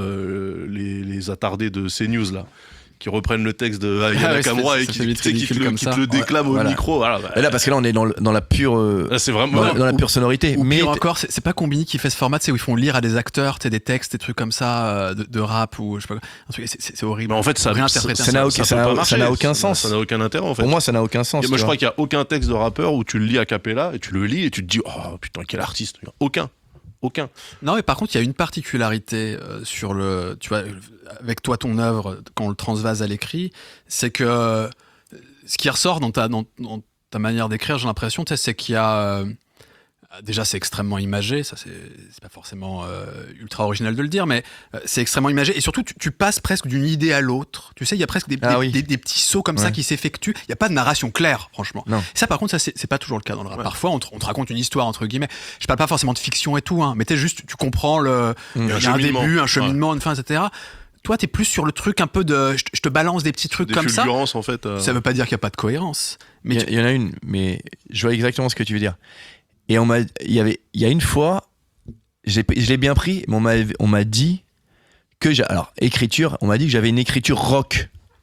les attardés de CNews, là, qui reprennent le texte de Aya Nakamura et qui te le déclament au micro. Voilà, bah, et là, parce que là, on est dans la pure. Là, c'est vraiment. Dans la pure sonorité. Ou mais pire encore, c'est pas Combini qui fait ce format, c'est où ils font lire à des acteurs, des textes, des trucs comme ça, de rap ou je sais pas. Un truc, c'est horrible. Mais en fait, ça n'a aucun sens. Ça n'a aucun intérêt, en fait. Pour moi, ça n'a aucun sens. Moi, je crois qu'il n'y a aucun texte de rappeur où tu le lis a cappella et tu le lis et tu te dis, oh putain, quel artiste. Aucun. Non, mais par contre, il y a une particularité sur le. Tu vois, avec toi, ton œuvre, quand on le transvase à l'écrit, c'est que ce qui ressort dans ta manière d'écrire, j'ai l'impression, c'est qu'il y a. Déjà, c'est extrêmement imagé, ça c'est pas forcément ultra original de le dire, mais c'est extrêmement imagé. Et surtout, tu passes presque d'une idée à l'autre. Tu sais, il y a presque des petits sauts comme ça qui s'effectuent. Il n'y a pas de narration claire, franchement. Non. Ça, par contre, ça c'est pas toujours le cas dans le rap. Ouais. Parfois, on te raconte une histoire, entre guillemets. Je parle pas forcément de fiction et tout, hein, mais tu comprends il y a un début, un cheminement, une fin, etc. Toi, t'es plus sur le truc un peu de. Je te balance des petits trucs comme ça. En fait. Ça veut pas dire qu'il n'y a pas de cohérence. Mais il y en a une, mais je vois exactement ce que tu veux dire. Et il y a une fois, je l'ai bien pris, mais on m'a dit que écriture, on m'a dit que j'avais une écriture rock.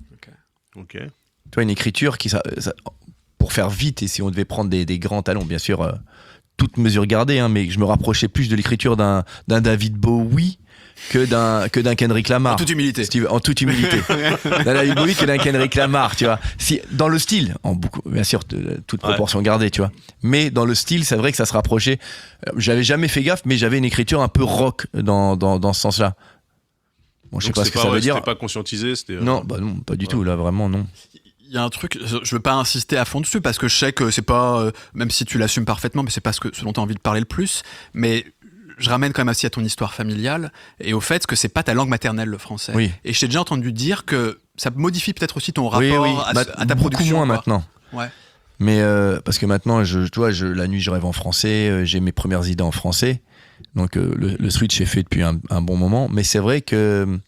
Ok. Tu vois, une écriture pour faire vite, et si on devait prendre des grands talents, bien sûr, toutes mesures gardées, hein, mais je me rapprochais plus de l'écriture d'un David Bowie que d'un Kendrick Lamar. En toute humilité. En toute humilité. D'un David Bowie que d'un Kendrick Lamar, tu vois. Dans le style, bien sûr, toute proportion gardée, tu vois. Mais dans le style, c'est vrai que ça se rapprochait. J'avais jamais fait gaffe, mais j'avais une écriture un peu rock dans ce sens-là. Bon, je sais pas ce que ça veut dire. C'était pas conscientisé, Non, non, pas du tout, là, vraiment, non. Il y a un truc, je veux pas insister à fond dessus parce que je sais que c'est pas, même si tu l'assumes parfaitement, mais c'est pas ce dont tu as envie de parler le plus. Mais je ramène quand même aussi à ton histoire familiale et au fait que c'est pas ta langue maternelle, le français. Oui. Et je t'ai déjà entendu dire que ça modifie peut-être aussi ton rapport à ta production. Beaucoup moins maintenant. Ouais. Mais parce que maintenant, la nuit, je rêve en français, j'ai mes premières idées en français. Donc le switch est fait depuis un bon moment. Mais c'est vrai que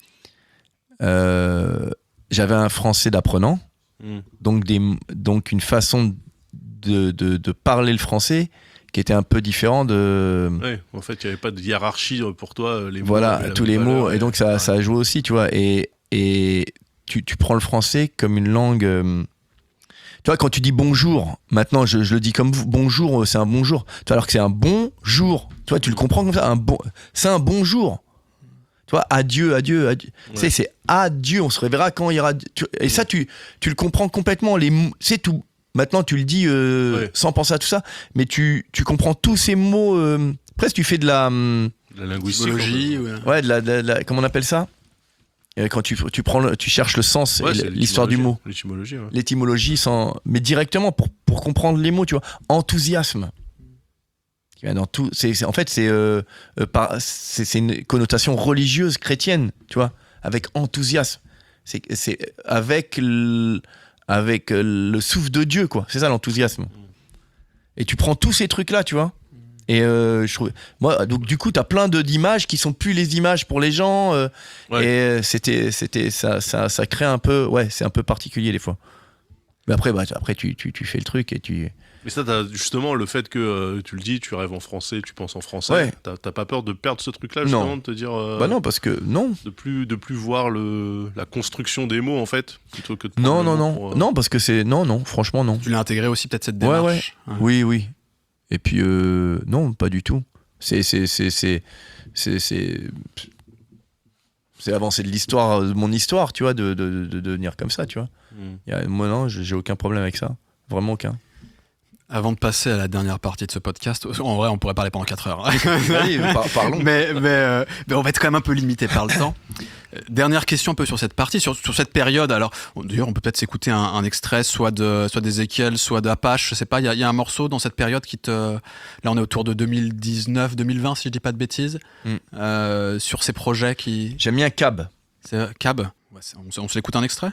j'avais un français d'apprenant, donc une façon de parler le français qui était un peu différent de... Oui, en fait, il n'y avait pas de hiérarchie pour toi, les mots. Voilà, tous les mots, et donc ça a joué aussi, tu vois. Et tu prends le français comme une langue... tu vois, quand tu dis bonjour, maintenant, je le dis comme vous, bonjour, c'est un bonjour. Tu vois, alors que c'est un bonjour. Tu vois, tu le comprends comme ça, c'est un bonjour. Tu vois, adieu. Ouais. Tu sais, c'est adieu, on se reverra quand il y aura... Et ça, tu le comprends complètement, c'est tout. Maintenant, tu le dis sans penser à tout ça, mais tu comprends tous ces mots. Presque, tu fais de la linguistique. Ouais, comment on appelle ça ? Quand tu cherches le sens, et l'histoire du mot. L'étymologie. Ouais. L'étymologie, mais directement pour comprendre les mots, tu vois. Enthousiasme. Qui vient dans tout. En fait, c'est une connotation religieuse chrétienne, tu vois, avec enthousiasme. C'est avec le souffle de Dieu, quoi. C'est ça l'enthousiasme. Et tu prends tous ces trucs-là, tu vois. Et je trouve, moi, donc du coup, t'as plein d'images qui sont plus les images pour les gens. Et ça crée un peu, c'est un peu particulier des fois. Mais après, tu fais le truc et tu. Mais ça, t'as justement le fait que tu le dis, tu rêves en français, tu penses en français. T'as pas peur de perdre ce truc-là, justement, de te dire. Non, parce que non. De plus voir la construction des mots, en fait, plutôt que de. Non, parce que c'est non, franchement non. Tu l'as intégré aussi peut-être cette démarche. Ouais. Oui. Et puis non, pas du tout. C'est avancer de l'histoire, de mon histoire, tu vois, de devenir comme ça, tu vois. Moi non, j'ai aucun problème avec ça, vraiment aucun. Avant de passer à la dernière partie de ce podcast, en vrai, on pourrait parler pendant 4 heures. Allez, parlons. mais on va être quand même un peu limité par le temps. Dernière question un peu sur cette partie, sur cette période. Alors, d'ailleurs, on peut peut-être s'écouter un extrait, soit d'Ezekiel, soit d'Apache. Je sais pas, il y a un morceau dans cette période qui te... Là, on est autour de 2019, 2020, si je dis pas de bêtises. Sur ces projets qui... J'aime bien Cab. C'est Cab. Ouais, on se l'écoute un extrait.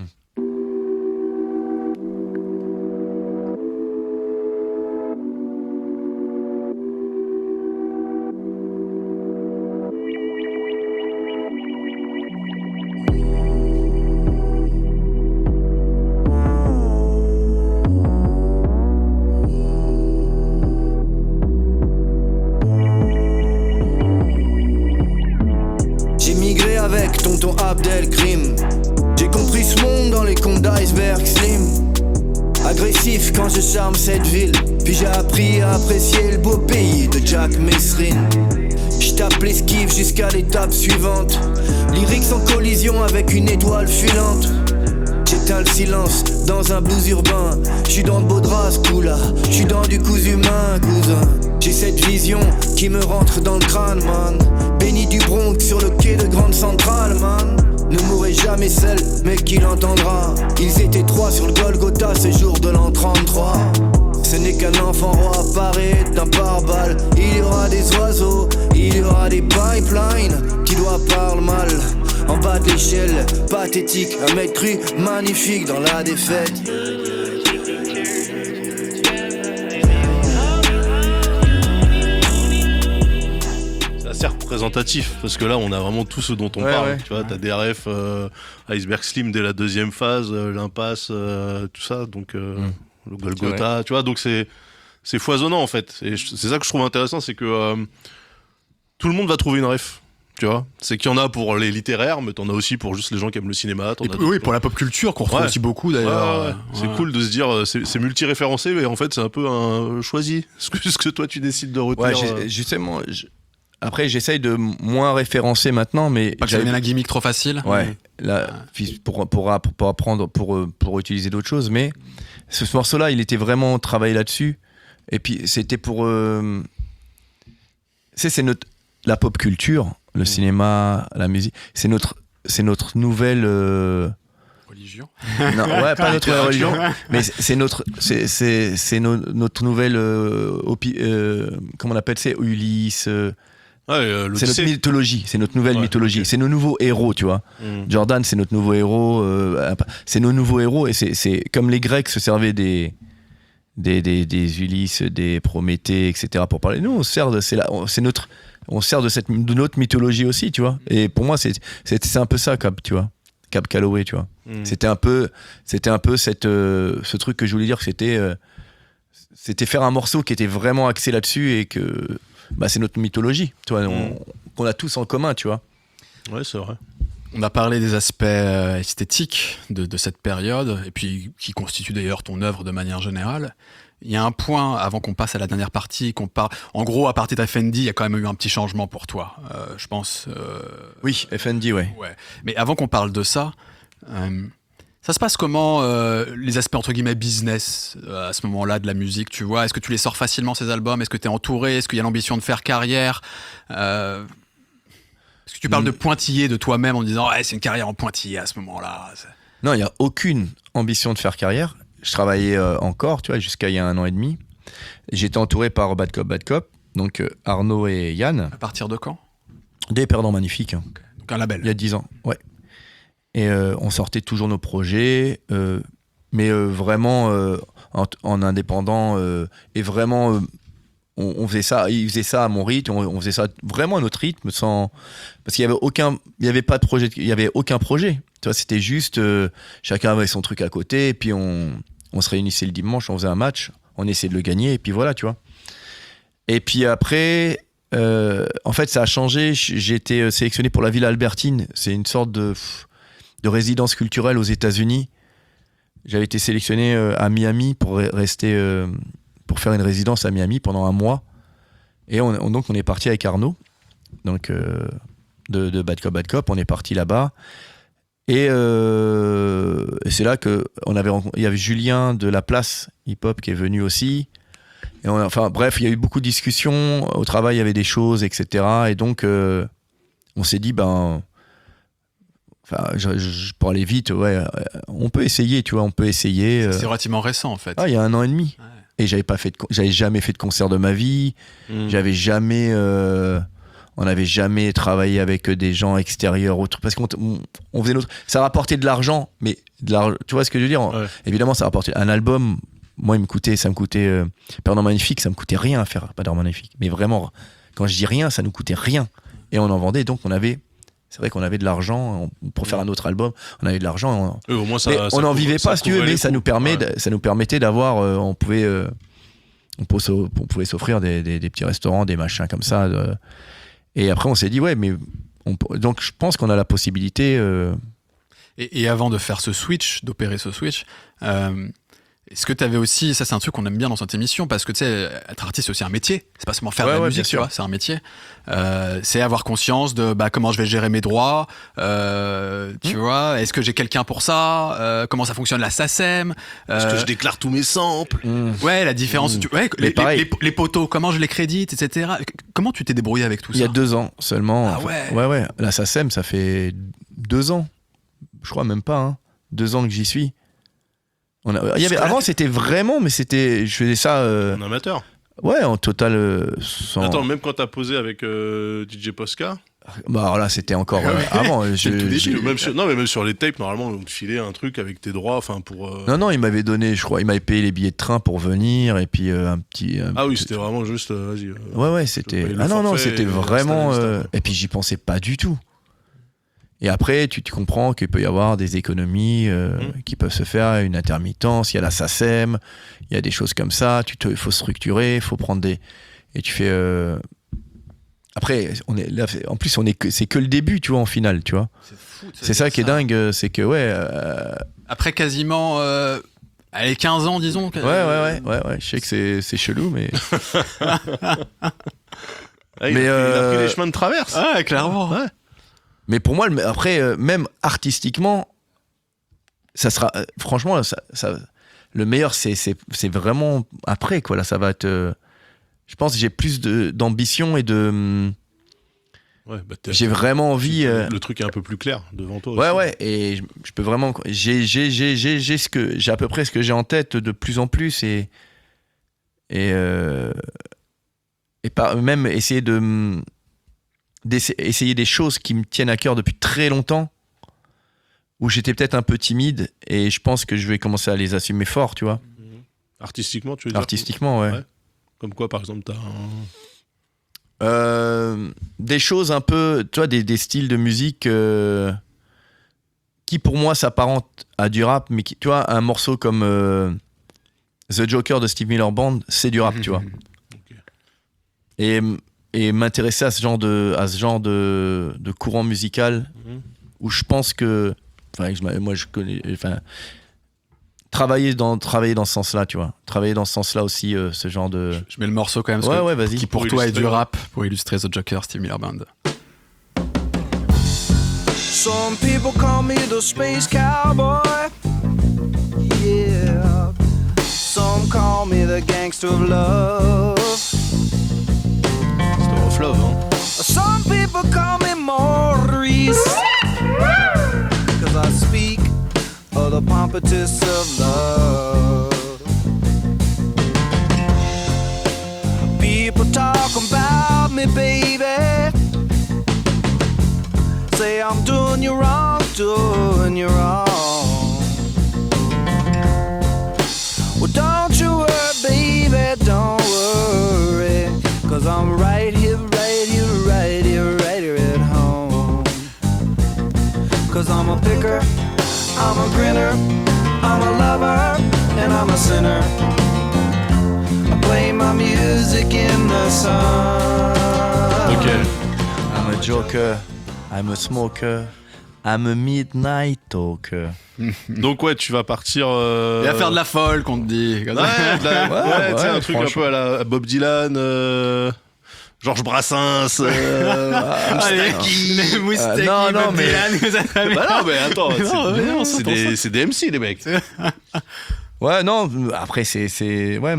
J'ai migré avec tonton Abdelkrim. J'ai compris ce monde dans les contes d'iceberg slim. Agressif quand je charme cette ville. Puis j'ai appris à apprécier le beau pays de Jack Mesrine. J'tape l'esquive jusqu'à l'étape suivante. Lyrics en collision avec une étoile filante. J'éteins le silence dans un blues urbain. J'suis dans de beaux draps ce coup-là. J'suis dans du cousu humain, cousin. J'ai cette vision qui me rentre dans le crâne, man. Béni du Bronx sur le quai de Grande Centrale, man. Ne mourrez jamais seul, mais qui l'entendra. Ils étaient 3 sur le Golgotha ce jour de l'an 33. Ce n'est qu'un enfant roi paré d'un pare-balles. Il y aura des oiseaux, il y aura des pipelines qui doivent parler mal. En bas de l'échelle, pathétique, un mec cru, magnifique dans la défaite. C'est assez représentatif parce que là on a vraiment tout ce dont on parle. Ouais. Tu vois, t'as DRF, Iceberg Slim dès la deuxième phase, l'impasse, tout ça, donc le Golgotha, tu vois, donc c'est foisonnant en fait. Et c'est ça que je trouve intéressant, c'est que tout le monde va trouver une ref. Tu vois, c'est qu'il y en a pour les littéraires, mais t'en as aussi pour juste les gens qui aiment le cinéma. Oui, pour la pop culture qu'on retrouve aussi beaucoup d'ailleurs. Ouais. C'est cool de se dire, c'est multi-référencé, mais en fait c'est un peu un choisi. Ce que toi tu décides de retenir. Ouais, justement. Après, j'essaye de moins référencer maintenant, mais pas que ça devienne un gimmick trop facile. Ouais. Là, pour apprendre, pour utiliser d'autres choses, mais ce morceau-là, il était vraiment travaillé là-dessus. Et puis c'était pour, c'est la pop culture. Le cinéma, la musique, c'est notre nouvelle religion. Non, ouais, pas notre religion, mais c'est notre nouvelle comment on appelle ça, Ulysse. C'est notre mythologie, c'est notre nouvelle mythologie, c'est nos nouveaux héros, tu vois. Jordan, c'est notre nouveau héros, c'est nos nouveaux héros, et c'est comme les Grecs se servaient des Ulysses, des Prométhée, etc. pour parler. Nous, on sert de notre mythologie aussi, tu vois. Et pour moi, c'est un peu ça, Cab, tu vois. Cab Calloway, tu vois. C'était un peu ce truc que je voulais dire, que c'était faire un morceau qui était vraiment axé là-dessus et que c'est notre mythologie, tu vois, qu'on a tous en commun, tu vois. Ouais, c'est vrai. On a parlé des aspects esthétiques de cette période, et puis qui constituent d'ailleurs ton œuvre de manière générale. Il y a un point, avant qu'on passe à la dernière partie, qu'on parle. En gros, à partir d'FND, il y a quand même eu un petit changement pour toi, je pense. Oui, FND, ouais. Mais avant qu'on parle de ça, ça se passe comment, les aspects entre guillemets business, à ce moment-là de la musique, tu vois? Est-ce que tu les sors facilement, ces albums? Est-ce que tu es entouré? Est-ce qu'il y a l'ambition de faire carrière? Est-ce que tu parles de pointillé de toi-même en disant c'est une carrière en pointillé à ce moment-là? Non, il n'y a aucune ambition de faire carrière. Je travaillais encore, tu vois, jusqu'à il y a 1 an et demi. J'étais entouré par Bad Cop, donc Arnaud et Yann. À partir de quand? Des Perdants Magnifiques. Okay. Donc un label. Il y a 10 ans, ouais. Et on sortait toujours nos projets, mais vraiment en indépendant, et vraiment... On faisait ça, il faisait ça à mon rythme, on faisait ça vraiment à notre rythme, parce qu'il y avait pas de projet, il y avait aucun projet. Tu vois, c'était juste chacun avait son truc à côté, et puis on se réunissait le dimanche, on faisait un match, on essayait de le gagner, et puis voilà, tu vois. Et puis après, en fait, ça a changé. J'ai été sélectionné pour la Villa Albertine. C'est une sorte de résidence culturelle aux États-Unis. J'avais été sélectionné à Miami pour rester. Pour faire une résidence à Miami pendant 1 mois. Et donc on est parti avec Arnaud, donc de Bad Cop. On est parti là-bas. Et c'est là que il y avait Julien de la Place Hip Hop qui est venu aussi. Et enfin bref, il y a eu beaucoup de discussions. Au travail, il y avait des choses, etc. Et donc, on s'est dit, pour aller vite, on peut essayer, tu vois, on peut essayer. C'est relativement récent, en fait. Ah, il y a 1 an et demi. Ouais. Et j'avais jamais fait de concert de ma vie. J'avais jamais... on n'avait jamais travaillé avec des gens extérieurs, parce qu'on faisait notre... Ça rapportait de l'argent, mais tu vois ce que je veux dire? Évidemment, ça rapportait un album. Moi, ça me coûtait Perdant Magnifique, ça me coûtait rien à faire Perdant Magnifique. Mais vraiment, quand je dis rien, ça nous coûtait rien. Et on en vendait, donc c'est vrai qu'on avait de l'argent pour faire un autre album. On avait de l'argent. Au moins, on n'en vivait pas, si tu veux, mais ça nous permettait d'avoir. On pouvait s'offrir des petits restaurants, des machins comme ça. Et après, on s'est dit, donc je pense qu'on a la possibilité. Et avant de faire d'opérer ce switch, est-ce que tu avais aussi, ça c'est un truc qu'on aime bien dans cette émission, parce que tu sais, être artiste c'est aussi un métier, c'est pas seulement faire de la musique, tu vois, c'est un métier. C'est avoir conscience de comment je vais gérer mes droits, tu vois, est-ce que j'ai quelqu'un pour ça, comment ça fonctionne la SACEM, est-ce que je déclare tous mes samples, ouais, la différence, les poteaux, comment je les crédite, etc. Comment tu t'es débrouillé avec tout ça? Il y a 2 ans seulement. Ah ouais. La SACEM, ça fait 2 ans, je crois même pas, 2 ans que j'y suis. Avant c'était vraiment, mais je faisais ça en amateur. Ouais, en total Attends, même quand t'as posé avec DJ Posca, alors là c'était encore avant. Même sur les tapes, normalement on te filait un truc avec tes droits, enfin pour. Non, il m'avait donné, je crois, il m'avait payé les billets de train pour venir, et puis un petit. C'était vraiment juste, vas-y. Ouais, c'était. Non, c'était vraiment. Et puis j'y pensais pas du tout. Et après, tu comprends qu'il peut y avoir des économies qui peuvent se faire, une intermittence, il y a la SACEM, il y a des choses comme ça, il faut structurer, il faut prendre des... Et tu fais... Après, en plus, c'est que le début, tu vois, en finale, tu vois. C'est fou. C'est ça qui est dingue, c'est que, Après quasiment... 15 ans, disons. Ouais, je sais que c'est chelou, mais... Il a pris les chemins de traverse. Ah, clairement. Ouais. Mais pour moi, après, même artistiquement, ça sera... franchement, le meilleur, c'est vraiment après, quoi. Là, ça va être... je pense que j'ai plus d'ambition et de... j'ai vraiment envie... Le truc est un peu plus clair devant toi aussi. Ouais, et je peux vraiment... J'ai à peu près ce que j'ai en tête de plus en plus, et même essayer d'essayer des choses qui me tiennent à cœur depuis très longtemps, où j'étais peut-être un peu timide, et je pense que je vais commencer à les assumer fort, tu vois. Artistiquement, tu veux dire? Artistiquement, ouais. Comme quoi, par exemple, t'as des choses un peu, tu vois, des styles de musique qui pour moi s'apparentent à du rap, mais tu vois, un morceau comme The Joker de Steve Miller Band, c'est du rap, tu vois. Okay. Et m'intéresser à ce genre de courant musical, où je pense que, moi je connais, travailler dans ce sens-là, tu vois, travailler dans ce sens-là aussi, ce genre de... Je mets le morceau quand même, vas-y. Qui pour toi est du rap, pour illustrer The Joker, Steve Miller Band. Some people call me the space cowboy, yeah. Some call me the gangster of love. Love, hein. Some people call me Maurice, cause I speak of the pompatus of love. People talk about me, baby, say I'm doing you wrong, Well, don't you worry, baby, don't worry, cause I'm right here at home. Cause I'm a picker, I'm a grinner, I'm a lover, and I'm a sinner. I play my music in the sun. Ok. I'm a joker, I'm a smoker, I'm a midnight talker. Donc ouais, tu vas partir... Et à faire de la folle, qu'on te dit. Un truc un peu à la Bob Dylan... Georges Brassens. Les moustiques. non, mais- Bah non, mais attends, non, c'est des MC, les mecs. Ouais, non, après, ouais,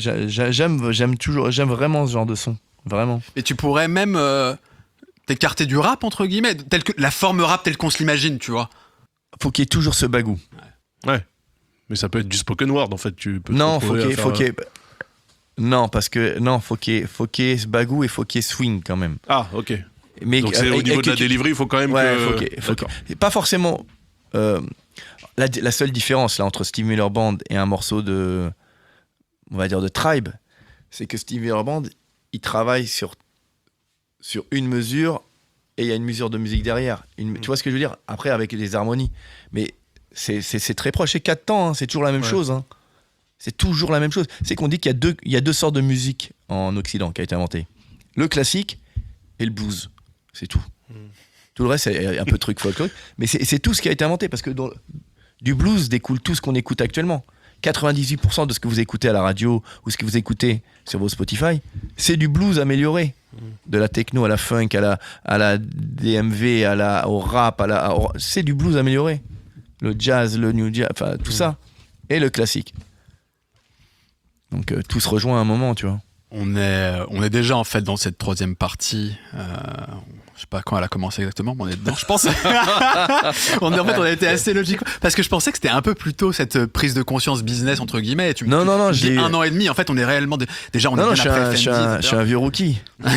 j'aime vraiment ce genre de son. Vraiment. Et tu pourrais même t'écarter du rap, entre guillemets, tel que la forme rap telle qu'on se l'imagine, tu vois. Faut qu'il y ait toujours ce bagou. Ouais. Mais ça peut être du spoken word, en fait. Tu peux Non, te faut retrouver qu'il y à ait. faire- Non, parce que. Non, faut qu'il y ait ce bagou et faut qu'il y ait swing quand même. Ah, ok. Mais, Donc c'est au niveau de la delivery, il faut quand même Ouais, que... faut qu'il- Pas forcément. La seule différence là entre Steve Miller Band et un morceau de. On va dire de Tribe, c'est que Steve Miller Band, il travaille sur une mesure et il y a une mesure de musique derrière. Tu vois ce que je veux dire? Après, avec des harmonies. Mais c'est très proche. C'est 4 temps, hein, c'est toujours la même chose. Hein. C'est toujours la même chose. C'est qu'on dit qu'il y a deux sortes de musique en Occident qui a été inventée. Le classique et le blues. C'est tout. Tout le reste, c'est un peu de truc folklorique. Mais c'est tout ce qui a été inventé. Parce que du blues découle tout ce qu'on écoute actuellement. 98% de ce que vous écoutez à la radio ou ce que vous écoutez sur vos Spotify, c'est du blues amélioré. De la techno à la funk, à la DMV, au rap, c'est du blues amélioré. Le jazz, le new jazz, enfin tout ça. Et le classique. Donc tout se rejoint à un moment, tu vois. On est déjà en fait dans cette troisième partie. Je sais pas quand elle a commencé exactement, mais on est dedans, je pense. on a été assez logique parce que je pensais que c'était un peu plus tôt cette prise de conscience business entre guillemets. Non, j'ai 1 an et demi. En fait, on est réellement déjà on est bien après FND. Je suis un vieux rookie.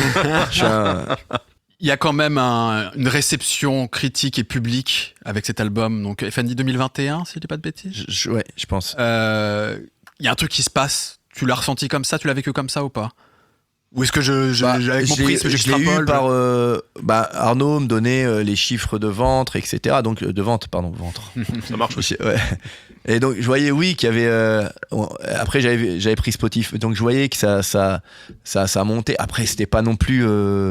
Il y a quand même une réception critique et publique avec cet album. Donc FND 2021, si je dis pas de bêtises. Ouais, je pense. Il y a un truc qui se passe. Tu l'as ressenti comme ça, tu l'as vécu comme ça ou pas? Ou est-ce que avec mon prisme, j'extrapole? Je l'ai eu par Arnaud me donnait les chiffres de vente, etc. Donc de vente, pardon, ventre. Ça marche aussi. Ouais. Et donc je voyais qu'il y avait. Après j'avais pris Spotify, donc je voyais que ça montait. Après c'était pas non plus.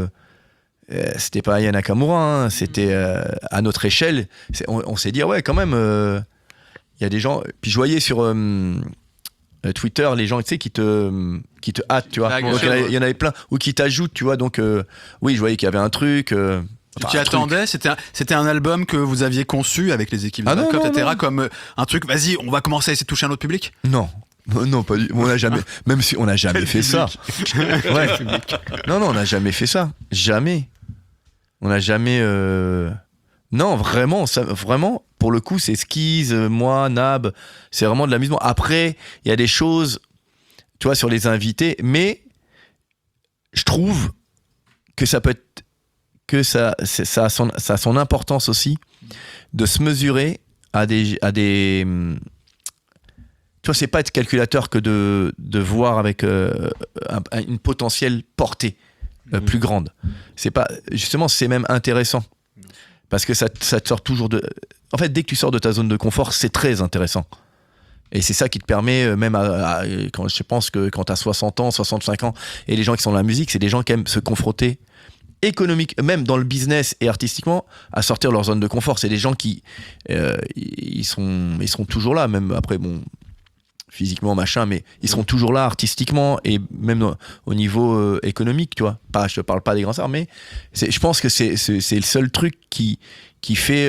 C'était pas Aya Nakamura, hein, c'était à notre échelle. On s'est dit ouais quand même. Il y a des gens. Puis je voyais sur Twitter, les gens, tu sais, qui te hâtent, tu vois. Donc, il y en avait plein, ou qui t'ajoutent, tu vois. Donc, oui, je voyais qu'il y avait un truc. Tu attendais, c'était un album que vous aviez conçu avec les équipes de backup, etc. Comme un truc, vas-y, on va commencer à essayer de toucher un autre public? Non, pas du tout. On n'a jamais, même si on n'a jamais fait ça. Ouais. Non, on n'a jamais fait ça. Jamais. On n'a jamais. Non, vraiment, vraiment, pour le coup, c'est Skiz, moi, Nab, c'est vraiment de l'amusement. Après, il y a des choses, tu vois, sur les invités, mais je trouve que ça peut être, que ça a son importance aussi de se mesurer à des tu vois, c'est pas être calculateur que de voir avec une potentielle portée plus grande. C'est pas, justement, c'est même intéressant. Parce que ça te sort toujours de... En fait, dès que tu sors de ta zone de confort, c'est très intéressant. Et c'est ça qui te permet, même quand je pense que quand tu as 60 ans, 65 ans, et les gens qui sont dans la musique, c'est des gens qui aiment se confronter économique, même dans le business et artistiquement, à sortir de leur zone de confort. C'est des gens qui ils seront toujours là, même après, bon, physiquement, machin, mais ils seront toujours là artistiquement et même au niveau économique, tu vois. Je te parle pas des grands stars, mais je pense que c'est le seul truc qui fait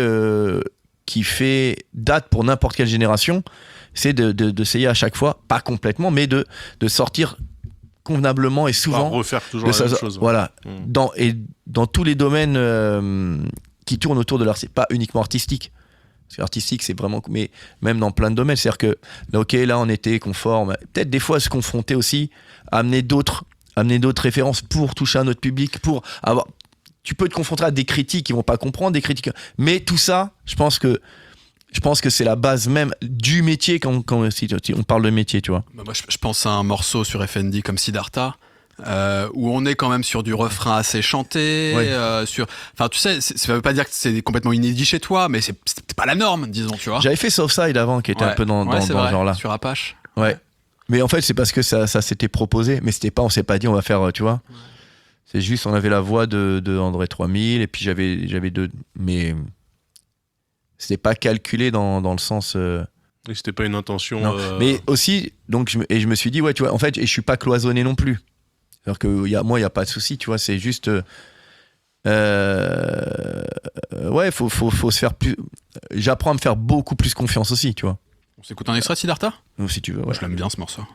date pour n'importe quelle génération, c'est d'essayer à chaque fois, pas complètement, mais de sortir convenablement et souvent. Refaire toujours la même chose. Voilà. Dans tous les domaines qui tournent autour de l'art, c'est pas uniquement artistique. Parce que artistique, c'est vraiment. Mais même dans plein de domaines. C'est-à-dire que, là, on était conforme. Peut-être des fois se confronter aussi, amener d'autres références pour toucher un autre public, pour avoir. Tu peux te confronter à des critiques qui vont pas comprendre, des critiques. Mais tout ça, je pense que c'est la base même du métier quand si on parle de métier, tu vois. Moi, je pense à un morceau sur FND comme Siddhartha, où on est quand même sur du refrain assez chanté. Ouais. Enfin, tu sais, ça veut pas dire que c'est complètement inédit chez toi, mais c'est pas la norme, disons, tu vois. J'avais fait Southside avant, qui était un peu dans ce genre-là. Sur Apache. Ouais. Mais en fait, c'est parce que ça s'était proposé, mais on s'est pas dit on va faire, tu vois. Ouais. C'est juste, on avait la voix de André 3000, et puis j'avais deux, mais c'était pas calculé dans le sens. Et c'était pas une intention. Mais aussi, donc je me suis dit, ouais, tu vois, en fait, et je suis pas cloisonné non plus. C'est-à-dire que moi, il n'y a pas de souci, tu vois, c'est juste... ouais, faut se faire plus... J'apprends à me faire beaucoup plus confiance aussi, tu vois. On s'écoute un extrait de Siddhartha ? Donc, si tu veux, ouais. Je l'aime bien ce morceau.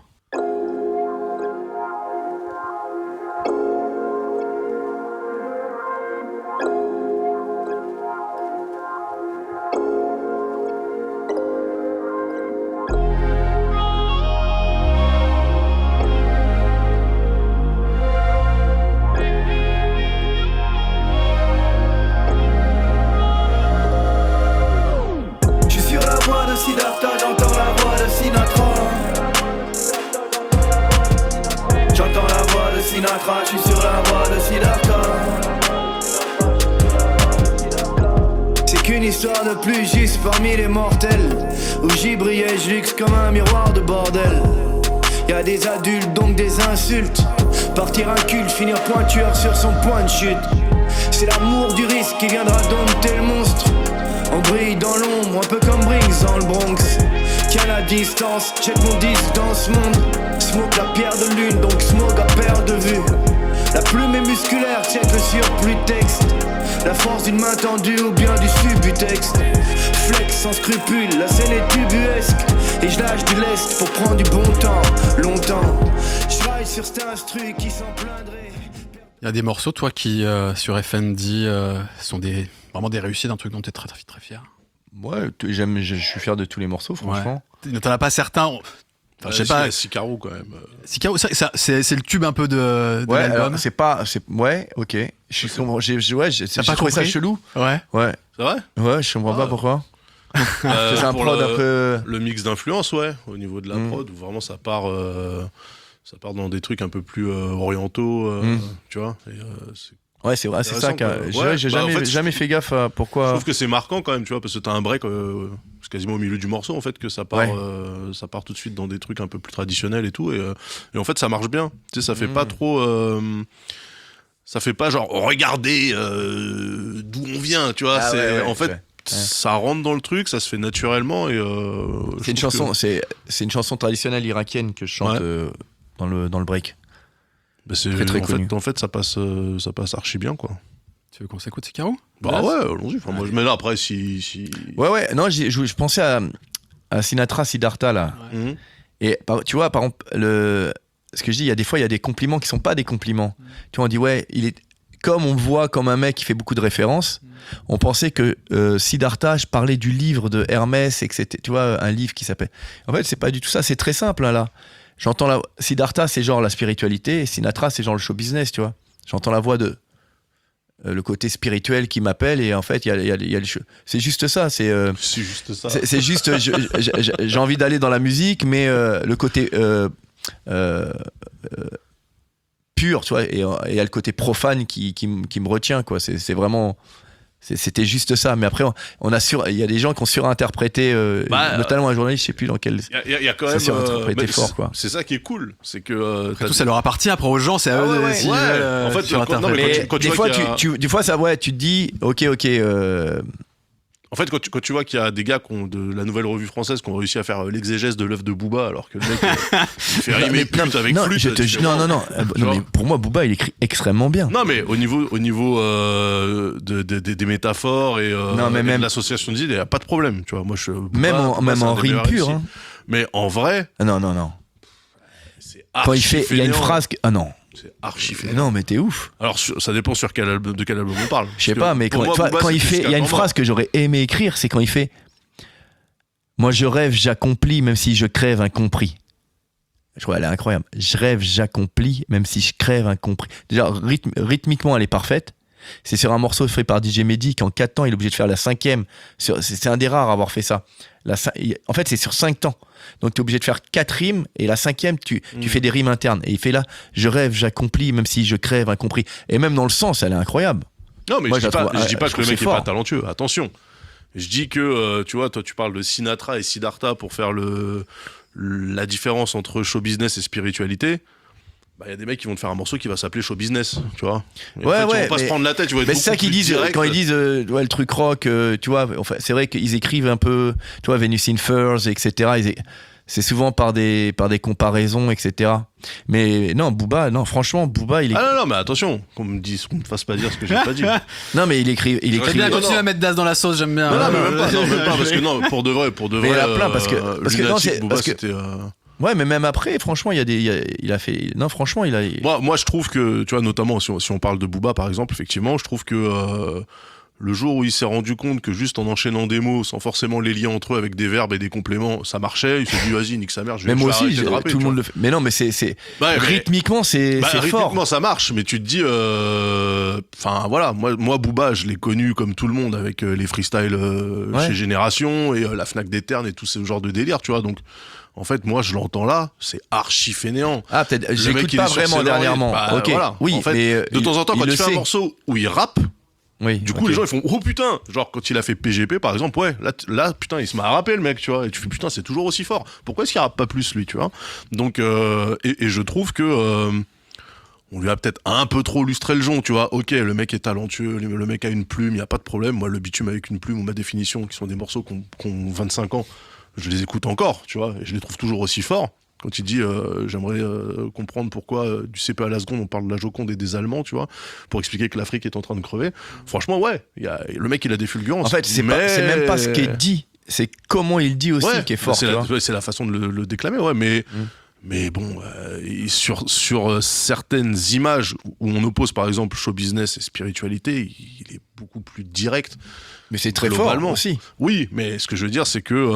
Je suis sur la voie de Siddhartha. C'est qu'une histoire de plus juste parmi les mortels, où j'y brillais, je luxe comme un miroir de bordel. Y'a des adultes donc des insultes, partir inculte, finir pointueur sur son point de chute. C'est l'amour du risque qui viendra dompter le monstre. On brille dans l'ombre, un peu comme Briggs dans le Bronx. Tiens la distance, check mon disque dans ce monde. Smoke la pierre de lune, donc smoke à perte de vue. La plume est musculaire, check le surplus de texte. La force d'une main tendue ou bien du subutex. Flex sans scrupule, la scène est ubuesque. Et je lâche du lest pour prendre du bon temps, longtemps. Je ride sur cet instru qui s'en plaindrait. Il y a des morceaux, toi, qui, sur FND, sont vraiment des réussites, un truc dont tu es très, très, très fier. Ouais, je suis fier de tous les morceaux, franchement. Ouais. T'en as pas certains. Enfin, je sais pas. Sicaro, quand même. Sicaro, c'est le tube un peu de ouais, l'album. Ouais, ok. J'ai trouvé ça chelou. Ouais. C'est vrai? Ouais, je comprends pas pourquoi. C'est un prod un peu. Le mix d'influence, ouais, au niveau de la prod, où vraiment ça part dans des trucs un peu plus orientaux, tu vois. Et, ouais, c'est vrai, c'est ça. J'ai jamais fait gaffe à pourquoi. Je trouve que c'est marquant quand même, tu vois, parce que t'as un break, c'est quasiment au milieu du morceau en fait que ça part, ça part tout de suite dans des trucs un peu plus traditionnels et tout, et en fait ça marche bien. Tu sais, ça fait pas trop. Ça fait pas genre regardez d'où on vient, tu vois. Ça rentre dans le truc, ça se fait naturellement et. C'est une chanson traditionnelle irakienne que je chante dans le break. Bah c'est très connu. En fait, ça passe archi bien, quoi. Tu veux qu'on s'écoute Sicaro ? Bah ouais, allons-y. Enfin, moi, mais là, après, si... Ouais, non, je pensais à Sinatra, Siddhartha, là. Ouais. Et tu vois, par exemple, ce que je dis, il y a des fois, il y a des compliments qui sont pas des compliments. Tu vois, on dit, ouais, il est... Comme on me voit comme un mec qui fait beaucoup de références, on pensait que Siddhartha, je parlais du livre de Hermès, et que c'était, tu vois, un livre qui s'appelle... En fait, c'est pas du tout ça, c'est très simple, hein, là. J'entends Siddhartha, c'est genre la spiritualité, et Sinatra, c'est genre le show business, tu vois. J'entends la voix de le côté spirituel qui m'appelle, et en fait, il y a le show. C'est juste ça. C'est juste ça. C'est juste, j'ai envie d'aller dans la musique, mais le côté pur, tu vois, et il y a le côté profane qui me retient, quoi. C'est vraiment... C'était juste ça, mais après il y a des gens qui ont surinterprété, notamment un journaliste, je sais plus dans quel. Il y a quand même surinterprété fort, quoi. C'est ça qui est cool, c'est que tout ça leur appartient après aux gens, c'est à eux de en fait, quand des fois des fois ça, ouais, tu te dis ok. En fait, quand tu vois qu'il y a des gars de la Nouvelle Revue Française qui ont réussi à faire l'exégèse de l'œuvre de Booba, alors que le mec il fait rimer pute avec flûte. Non, mais pour moi, Booba, il écrit extrêmement bien. Non, mais au niveau des métaphores et de l'association d'idées, il n'y a pas de problème, tu vois. Moi, même en rime pure. Hein. Mais en vrai. Non. C'est quand il y a une phrase. Ah non. C'est archi fait. Non, mais t'es ouf. Alors, ça dépend de quel album on parle. Je sais pas, mais quand il y a une phrase que j'aurais aimé écrire, c'est quand il fait « Moi, je rêve, j'accomplis, même si je crève incompris. » Je trouve elle est incroyable. Je rêve, j'accomplis, même si je crève incompris. Déjà, rythmiquement, elle est parfaite. C'est sur un morceau fait par DJ Mehdi qu'en 4 temps, il est obligé de faire la 5e. C'est un des rares à avoir fait ça. En fait, c'est sur 5 temps. Donc, tu es obligé de faire 4 rimes et la 5e, tu fais des rimes internes. Et il fait là, je rêve, j'accomplis, même si je crève incompris. Et même dans le sens, elle est incroyable. Non, mais moi, je dis pas que le mec est pas talentueux. Attention. Je dis que, tu vois, toi, tu parles de Sinatra et Siddhartha pour faire la différence entre show business et spiritualité. Bah, y a des mecs qui vont te faire un morceau qui va s'appeler show business, tu vois. Et ouais, en fait, ils vont pas se prendre la tête, tu vois. Mais c'est ça qu'ils disent quand ils disent ouais, le truc rock, tu vois. Enfin, c'est vrai qu'ils écrivent un peu, tu vois, Venus in Furs, etc. c'est souvent par des comparaisons, etc. Mais non, Booba, franchement, Booba, il est. Ah non, mais attention, qu'on me fasse pas dire ce que j'ai pas dit. Non, mais il écrit. J'aime bien continuer à mettre Das dans la sauce, j'aime bien. Non, mais même pas, parce que non, pour de vrai. Mais il y en a plein, parce que non, Lunatic, Booba, parce que c'était. Ouais, mais même après, franchement, il a fait. Non, franchement, il a. Moi, je trouve que, tu vois, notamment si on parle de Booba, par exemple, effectivement, je trouve que le jour où il s'est rendu compte que juste en enchaînant des mots, sans forcément les lier entre eux avec des verbes et des compléments, ça marchait, il s'est dit, vas-y, nique sa mère, je vais arrêter de rapper. Tout le monde le fait. Mais non, mais c'est rythmiquement, c'est fort. Rythmiquement, ça marche, mais tu te dis, enfin voilà, moi, Booba, je l'ai connu comme tout le monde avec les freestyles chez Génération et la Fnac des Ternes et tout ce genre de délire, tu vois, donc. En fait, moi, je l'entends là, c'est archi fainéant. Ah, peut-être, j'écoute pas vraiment dernièrement. Ok, voilà. oui, en fait, mais de temps en temps, quand tu fais un morceau où il rappe, du coup, les gens, ils font, oh putain! Genre, quand il a fait PGP, par exemple, ouais, là, putain, il se m'a rappelé, le mec, tu vois, et tu fais, putain, c'est toujours aussi fort. Pourquoi est-ce qu'il rappe pas plus, lui, tu vois? Donc, et je trouve que, on lui a peut-être un peu trop lustré le jonc, tu vois. Ok, le mec est talentueux, le mec a une plume, y a pas de problème. Moi, le bitume avec une plume ou ma définition, qui sont des morceaux qui ont 25 ans, je les écoute encore, tu vois, et je les trouve toujours aussi forts. Quand il dit j'aimerais comprendre pourquoi du CP à la seconde on parle de la Joconde et des Allemands, tu vois, pour expliquer que l'Afrique est en train de crever. Franchement, ouais, le mec il a des fulgurances. En fait, c'est même pas ce qui est dit, c'est comment il dit aussi qui est fort. C'est la façon de le déclamer, ouais, mais bon, sur certaines images où on oppose par exemple show business et spiritualité, il est beaucoup plus direct. Mais c'est très fort aussi. Oui, mais ce que je veux dire, c'est que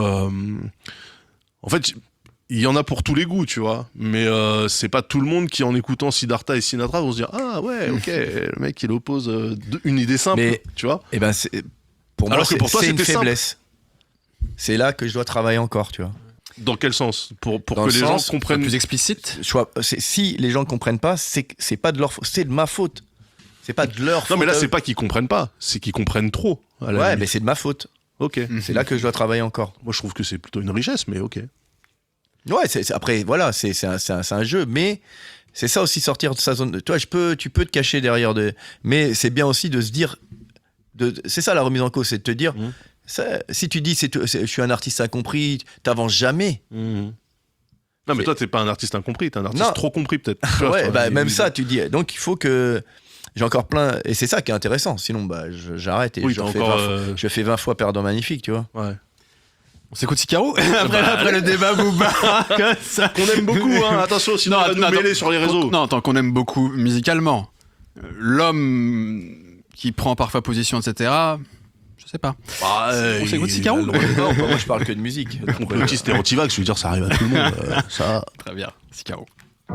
en fait, il y en a pour tous les goûts, tu vois. Mais c'est pas tout le monde qui, en écoutant Siddhartha et Sinatra, vont se dire ah ouais, ok, le mec il oppose une idée simple, tu vois. Et ben pour moi, c'est une faiblesse. C'est là que je dois travailler encore, tu vois. Dans quel sens? Pour que les gens comprennent plus explicite. Si les gens ne comprennent pas, c'est pas de leur faute, c'est de ma faute. C'est pas de leur faute. Non, mais là, c'est pas qu'ils comprennent pas, c'est qu'ils comprennent trop. Ouais, mais c'est de ma faute. Ok. C'est là que je dois travailler encore. Moi, je trouve que c'est plutôt une richesse, mais ok. Ouais, après, voilà, c'est un jeu, mais c'est ça aussi, sortir de sa zone. Toi, tu peux te cacher derrière mais c'est bien aussi de se dire. C'est ça la remise en cause, c'est de te dire. Si tu dis je suis un artiste incompris, t'avances jamais. Non, mais toi, t'es pas un artiste incompris, t'es un artiste trop compris, peut-être. Ouais, même ça, tu dis. Donc, il faut que. J'ai encore plein. Et c'est ça qui est intéressant. Sinon, j'arrête et je fais 20 fois Perdant Magnifique, tu vois. Ouais. On s'écoute Sicaro après le débat Booba. Qu'on aime beaucoup, hein. Attention, sinon on va nous mêler sur les réseaux. Non, tant qu'on aime beaucoup musicalement. L'homme qui prend parfois position, etc. Je sais pas. On s'écoute Sicaro. Moi, je parle que de musique. Complotiste et anti-vax, je veux dire, ça arrive à tout le monde. Ça. Très bien, Sicaro.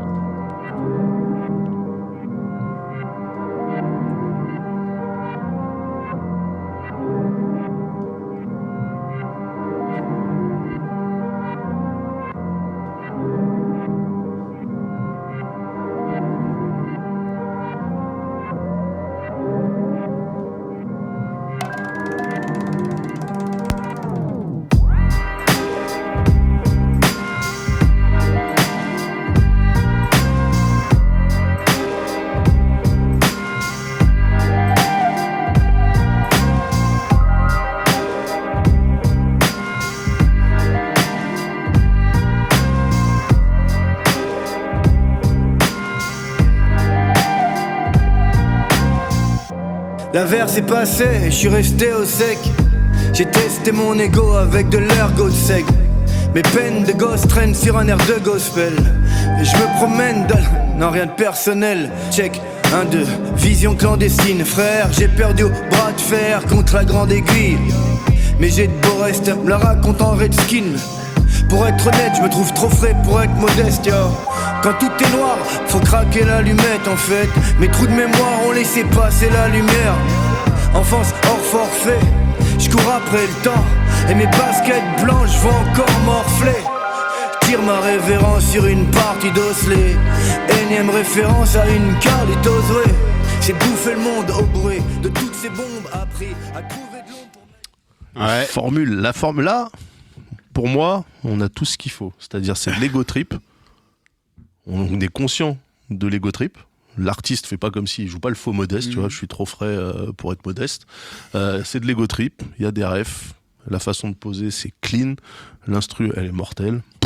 L'affaire s'est passée, je suis resté au sec. J'ai testé mon ego avec de l'ergot sec. Mes peines de gosse traînent sur un air de gospel. Et je me promène non rien de personnel. Check, 1, 2, vision clandestine. Frère, j'ai perdu au bras de fer contre la grande aiguille. Mais j'ai de beaux restes, me la raconte en redskin. Pour être honnête, je me trouve trop frais pour être modeste, yo. Quand tout est noir, faut craquer l'allumette en fait. Mes trous de mémoire ont laissé passer la lumière. Enfance hors forfait, je cours après le temps. Et mes baskets blanches vont encore morfler. Tire ma révérence sur une partie d'osselet. Énième référence à une Carlitos, ouais. J'ai bouffé le monde au bruit de toutes ces bombes, appris à trouver de l'ombre pour... Ouais. La formule là, pour moi, on a tout ce qu'il faut. C'est-à-dire, c'est de l'ego trip. On est conscient de l'ego trip. L'artiste fait pas comme s'il joue pas le faux modeste, tu vois, je suis trop frais pour être modeste. C'est de l'ego trip, il y a des refs, la façon de poser c'est clean, l'instru elle est mortelle.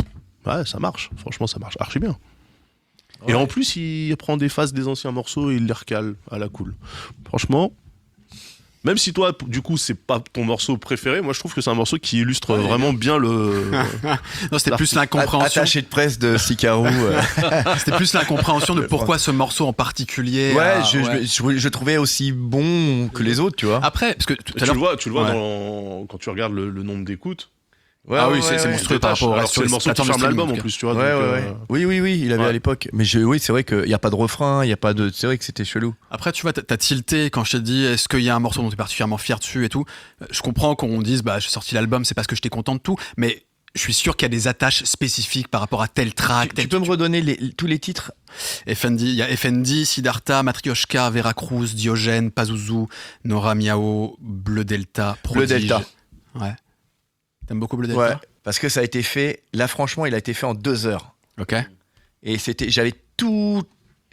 Ouais, ça marche. Franchement, ça marche archi bien. Et en plus, il prend des phases des anciens morceaux et il les recale à la cool. Franchement, même si toi, du coup, c'est pas ton morceau préféré, moi je trouve que c'est un morceau qui illustre vraiment bien le. Non, c'était plus l'incompréhension. Attaché de presse de Sikaru. C'était plus l'incompréhension de pourquoi ce morceau en particulier. Ouais, je trouvais aussi bon que les autres, tu vois. Après, parce que tout à Tu l'heure. le vois quand tu regardes le nombre d'écoutes. Ouais, Ah oui, c'est monstrueux par rapport au reste. C'est le morceau qui ferme l'album en plus, tu vois. Oui, il avait ouais. à l'époque. Mais oui, c'est vrai qu'il n'y a pas de refrain, il y a pas de. C'est vrai que c'était chelou. Après, tu vois, t'as tilté quand je t'ai dit est-ce qu'il y a un morceau dont tu es particulièrement fier dessus et tout. Je comprends qu'on dise j'ai sorti l'album, c'est parce que j'étais content de tout, mais je suis sûr qu'il y a des attaches spécifiques par rapport à tel track. Tu peux me redonner tous les titres? FND, il y a FND, Siddhartha, Matryoshka, Veracruz, Diogène, Pazuzu, Nora Miao, Bleu Delta, Prodige. Bleu Delta. Ouais. T'aimes beaucoup Bleu Delta? Ouais, parce que ça a été fait. Là, franchement, il a été fait en 2 heures. Ok. Et j'avais tout.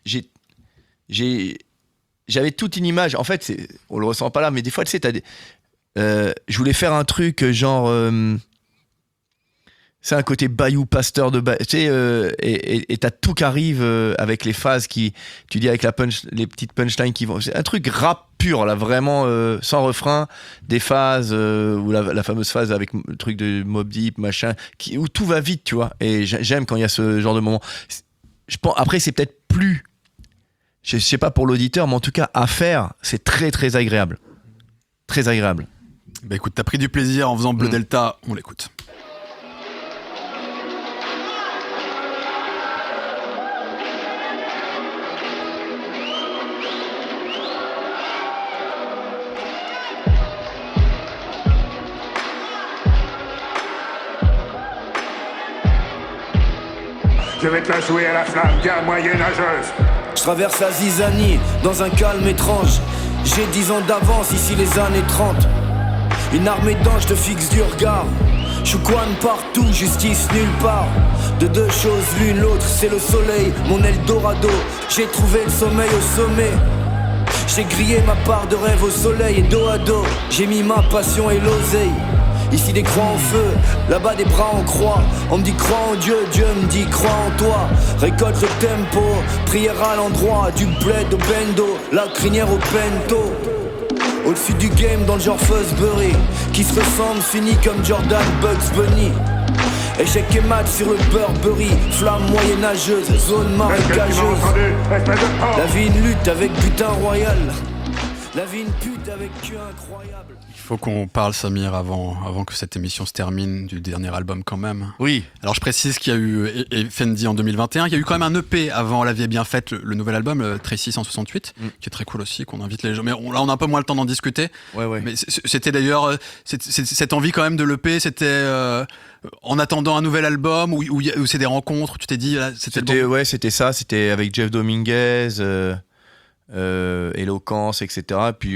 J'avais toute une image. En fait, on le ressent pas là, mais des fois, tu sais, je voulais faire un truc genre. C'est un côté Bayou Pasteur de tu sais, et t'as tout qui arrive avec les phases qui, tu dis avec les petites punchlines qui vont. C'est un truc rap pur là, vraiment sans refrain, des phases ou la fameuse phase avec le truc de Mobb Deep machin, où tout va vite, tu vois. Et j'aime quand il y a ce genre de moment. Je pense, après c'est peut-être plus, je sais pas pour l'auditeur, mais en tout cas à faire, c'est très très agréable, très agréable. Bah écoute, t'as pris du plaisir en faisant Bleu Delta, on l'écoute. Je vais te la jouer à la flamme, guerre moyenâgeuse. Je traverse la zizanie dans un calme étrange. J'ai 10 ans d'avance, ici les années 30. Une armée d'anges te fixe du regard. Chouquan partout, justice nulle part. De 2 choses l'une, l'autre c'est le soleil, mon Eldorado. J'ai trouvé le sommeil au sommet. J'ai grillé ma part de rêve au soleil et dos à dos. J'ai mis ma passion et l'oseille. Ici des croix en feu, là-bas des bras en croix. On me dit crois en Dieu, Dieu me dit crois en toi. Récolte le tempo, prière à l'endroit. Du bled au bendo, la crinière au bento. Au-dessus du game dans le genre Fuzzberry. Qui se ressemble, fini comme Jordan, Bugs Bunny. Échec et mat sur le Burberry. Flamme moyenâgeuse, zone marécageuse. La vie une lutte avec butin royal. La vie une pute avec cul incroyable. Il faut qu'on parle, Samir, avant que cette émission se termine, du dernier album quand même. Oui. Alors je précise qu'il y a eu Fendi en 2021, il y a eu quand même un EP avant La Vie est bien faite, le nouvel album, le Tracy 168, qui est très cool aussi, qu'on invite les gens. Mais là on a un peu moins le temps d'en discuter. Ouais. Mais c'était d'ailleurs, cette envie quand même de l'EP, c'était en attendant un nouvel album, où c'est des rencontres, tu t'es dit, là, c'était ça, c'était avec Jeff Dominguez. Éloquence, etc. Puis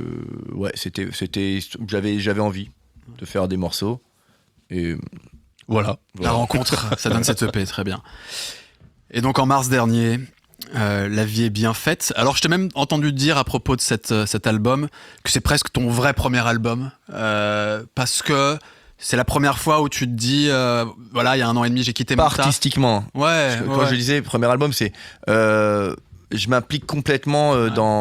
j'avais envie de faire des morceaux et voilà. La rencontre, ça donne cette EP, très bien. Et donc en mars dernier, La Vie est bien faite. Alors je t'ai même entendu dire à propos de cet album que c'est presque ton vrai premier album, parce que c'est la première fois où tu te dis, voilà, il y a 1 an et demi, j'ai quitté mon taf. Pas artistiquement. Ouais. Quand je disais premier album, c'est je m'implique complètement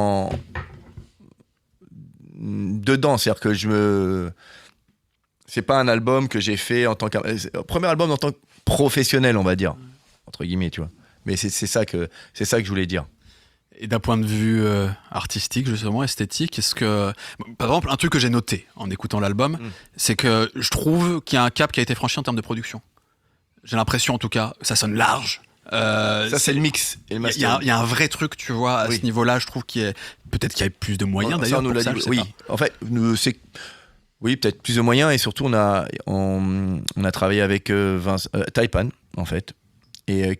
dedans, c'est-à-dire que c'est pas un album que j'ai fait en tant premier album en tant que professionnel, on va dire, entre guillemets, tu vois. Mais c'est ça que je voulais dire. Et d'un point de vue artistique, justement, esthétique, est-ce que, par exemple, un truc que j'ai noté en écoutant l'album, c'est que je trouve qu'il y a un cap qui a été franchi en termes de production. J'ai l'impression, en tout cas, ça sonne large. Ça c'est le mix et le master. Il y a un vrai truc, tu vois, à ce niveau-là, je trouve peut-être qu'il y a plus de moyens d'ailleurs. Pour ça, oui, en fait, oui, peut-être plus de moyens et surtout on a travaillé avec Taipan en fait et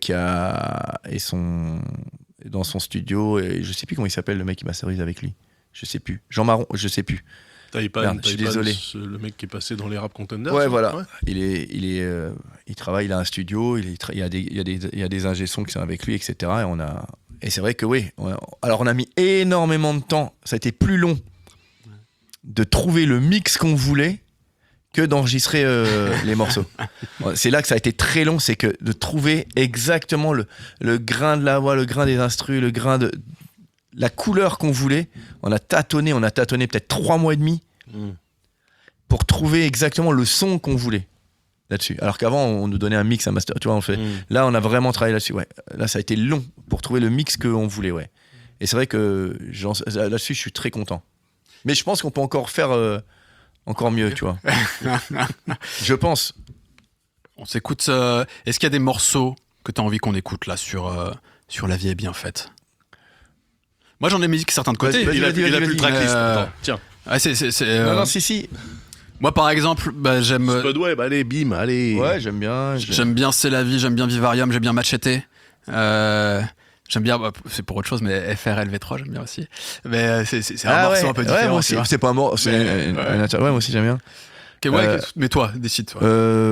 dans son studio et je sais plus comment il s'appelle le mec qui masterise avec lui. Je sais plus. Jean Marron, je sais plus. Taipan, je suis désolé. Le mec qui est passé dans les Rap Contenders. Ouais, voilà. Ouais. Il travaille, il a un studio, il y a des ingé sons qui sont avec lui, etc. Et c'est vrai que oui. Alors on a mis énormément de temps. Ça a été plus long de trouver le mix qu'on voulait que d'enregistrer les morceaux. C'est là que ça a été très long, c'est que de trouver exactement le grain de la voix, le grain des instrus, le grain de la couleur qu'on voulait. On a tâtonné peut-être 3 mois et demi pour trouver exactement le son qu'on voulait là-dessus. Alors qu'avant, on nous donnait un mix, un master, tu vois, on fait. Là, on a vraiment travaillé là-dessus, ouais. Là, ça a été long pour trouver le mix qu'on voulait, ouais. Et c'est vrai que là-dessus, je suis très content. Mais je pense qu'on peut encore faire encore mieux, tu vois. Je pense. On s'écoute. Est-ce qu'il y a des morceaux que tu as envie qu'on écoute là sur La vie est bien faite? Moi, j'en ai mis certains de côté. Il a plus le tracklist. Attends, tiens. Ah, Non, si. Moi, par exemple, j'aime. Spudweb, allez, bim, allez. Ouais, j'aime bien. J'aime bien C'est la vie, j'aime bien Vivarium, j'aime bien Machete. J'aime bien, c'est pour autre chose, mais FRLV3, j'aime bien aussi. Mais c'est un morceau un peu différent. Ouais, moi aussi. C'est pas un morceau. Ouais, moi aussi, j'aime bien. Mais toi, décide, toi.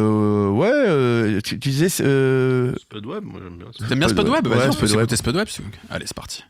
Tu disais. Spudweb, moi j'aime bien ça. T'aimes bien Spudweb? Vas-y, on peut Spudweb. écouter Spudweb. Allez, c'est parti.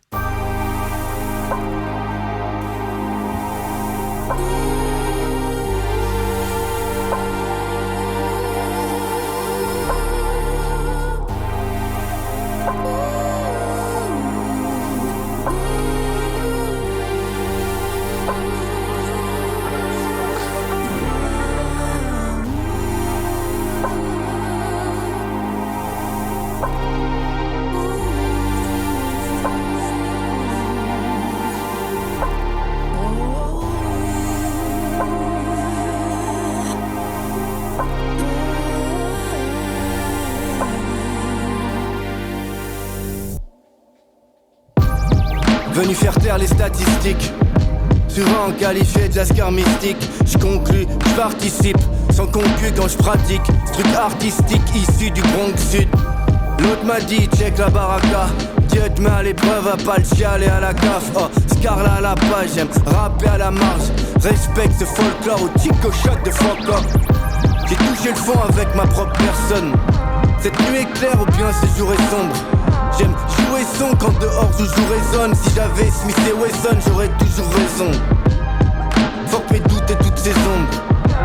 Venu faire taire les statistiques, souvent qualifié de lascar mystique. Je conclus, je participe, sans concu quand je pratique. Ce truc artistique issu du Bronx Sud. L'autre m'a dit check la baraka, Dieu te met à l'épreuve à pas le chialer à la CAF. Oh, Scarla à la page, j'aime rapper à la marge. Respecte ce folklore au chico shot de fuck up. J'ai touché le fond avec ma propre personne. Cette nuit est claire ou bien ce jour est sombre. J'aime jouer son quand dehors toujours résonne. Si j'avais Smith et Wesson, j'aurais toujours raison. Fuck mes doutes et toutes ces ombres.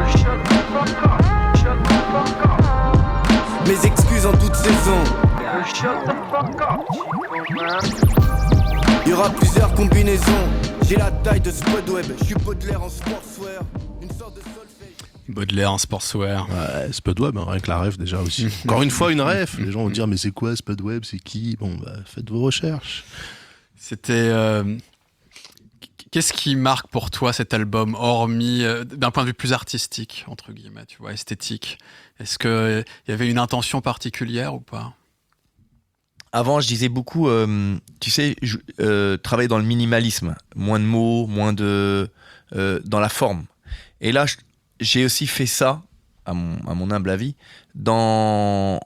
Mes excuses en toute saison. Y'aura plusieurs combinaisons. J'ai la taille de Spudweb. J'suis Baudelaire en sportswear. Une sorte de solfège. Baudelaire en sportswear. Ouais, Spudweb, rien que la ref déjà aussi. Encore une fois, une ref. Les gens vont dire, mais c'est quoi Spudweb? C'est qui? Bon, faites vos recherches. C'était. Qu'est-ce qui marque pour toi cet album, hormis d'un point de vue plus artistique, entre guillemets, tu vois, esthétique? Est-ce qu'il y avait une intention particulière ou pas? Avant, je disais beaucoup, tu sais, travailler dans le minimalisme. Moins de mots, moins de. Dans la forme. Et là, j'ai aussi fait ça, à mon humble avis, dans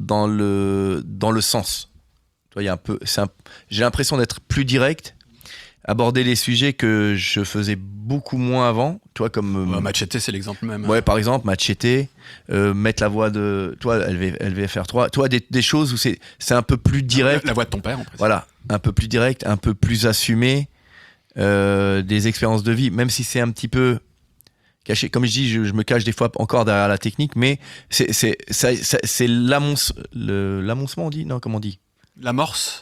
le sens. Tu vois, il y a un peu, j'ai l'impression d'être plus direct, aborder les sujets que je faisais beaucoup moins avant. Tu vois, comme Machete, c'est l'exemple même. Ouais, par exemple, Machete, mettre la voix de toi, LVFR3, toi, des choses où c'est un peu plus direct. La voix de ton père, en fait. Voilà, un peu plus direct, un peu plus assumé, des expériences de vie, même si c'est un petit peu caché. Comme je dis, je me cache des fois encore derrière la technique, mais c'est l'amoncement, on dit? Non, comment on dit? L'amorce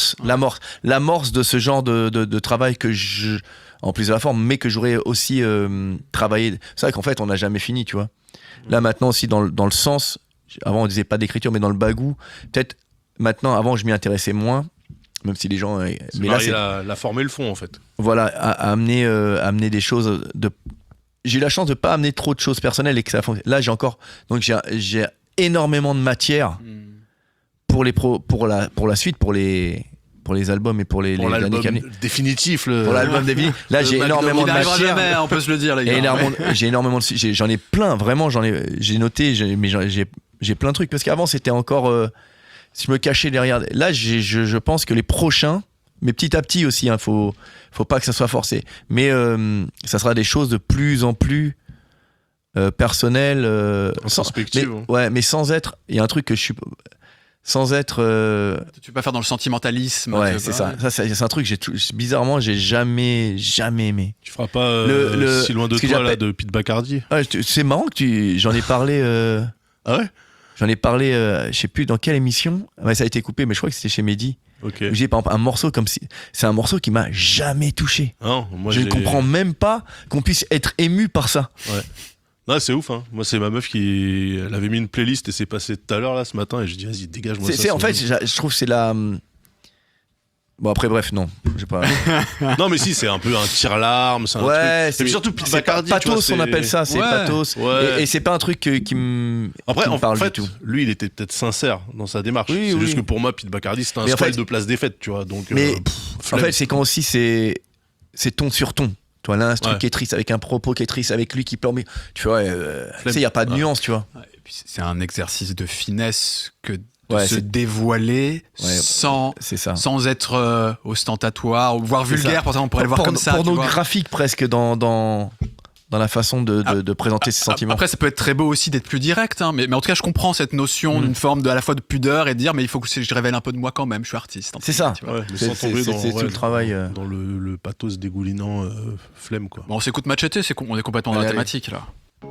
de ce genre de travail que en plus de la forme, mais que j'aurais aussi travaillé. C'est vrai qu'en fait, on n'a jamais fini, tu vois. Là, maintenant aussi, dans le sens, avant, on disait pas d'écriture, mais dans le bagou, peut-être, maintenant, avant, je m'y intéressais moins, même si les gens... Mais là, c'est la forme et le fond, en fait. Voilà, à amener des choses de... J'ai eu la chance de pas amener trop de choses personnelles et que ça fonctionne. Là, j'ai énormément de matière pour la suite, pour les albums et pour les l'album années définitif. Pour l'album définitif. Là, j'ai énormément de matière. Jamais, on peut se le dire, les gars. J'ai énormément de... J'en ai plein, vraiment, j'ai noté, mais j'ai plein de trucs. Parce qu'avant, c'était encore... je me cachais derrière... Là, je pense que les prochains, mais petit à petit aussi, hein, faut pas que ça soit forcé. Mais ça sera des choses de plus en plus personnelles. En perspective. Ouais, mais sans être... Il y a un truc que sans être. Tu peux pas faire dans le sentimentalisme. Ouais, c'est ça. Ça, c'est un truc, bizarrement, j'ai jamais aimé. Tu feras pas Si loin de ce que toi là, j'appelle- de Pete Bacardi. Ah, c'est marrant que j'en ai parlé. Ah ouais? J'en ai parlé, je sais plus dans quelle émission. Ouais, ça a été coupé, mais je crois que c'était chez Mehdi. Ok. Où j'ai par exemple un morceau comme si. C'est un morceau qui m'a jamais touché. Non, moi Je ne comprends même pas qu'on puisse être ému par ça. Ouais. Non, c'est ouf, hein. Moi, c'est ma meuf qui. Elle avait mis une playlist et c'est passé tout à l'heure, là, ce matin, et j'ai dit, vas-y, dégage-moi ça. En fait, je trouve que c'est la. Bon, après, bref, non. J'ai pas. Non, mais si, c'est un peu un tire-larme, c'est un Ouais, truc. Et puis surtout, Pete Bacardi. pathos, tu vois, on appelle ça, c'est Ouais, pathos. ouais. Et c'est pas un truc qui me. Après, qui me en parle fait, du tout. lui, il était peut-être sincère dans sa démarche. Oui, c'est oui. juste que pour moi, Pete Bacardi, c'était un Mais en swell fait- de place des fêtes, tu vois. Donc, Mais en flemme. fait, c'est quand aussi c'est ton sur ton. Tu vois, là, un truc Ouais. qui est triste, avec un propos qui est triste, avec lui qui pleure. Mais tu vois, tu sais, il n'y a pas de Ouais. nuance, tu vois. Et puis c'est un exercice de finesse que de Ouais, se c'est- dévoiler Ouais, sans c'est ça. sans être ostentatoire, voire C'est vulgaire. ça. Pourtant, on pourrait le voir comme ça. tu vois. Pornographique presque dans la façon de présenter ses sentiments. Après, ça peut être très beau aussi d'être plus direct, hein, mais en tout cas, je comprends cette notion d'une forme à la fois de pudeur et de dire, mais il faut que je révèle un peu de moi quand même, je suis artiste. C'est ça. Tu vois. Ouais, mais C'est- sans tomber c'est- dans, c'est tout le travail, dans le pathos dégoulinant flemme, quoi. Bon, on s'écoute Machete, on est complètement dans Allez, la allez. thématique là.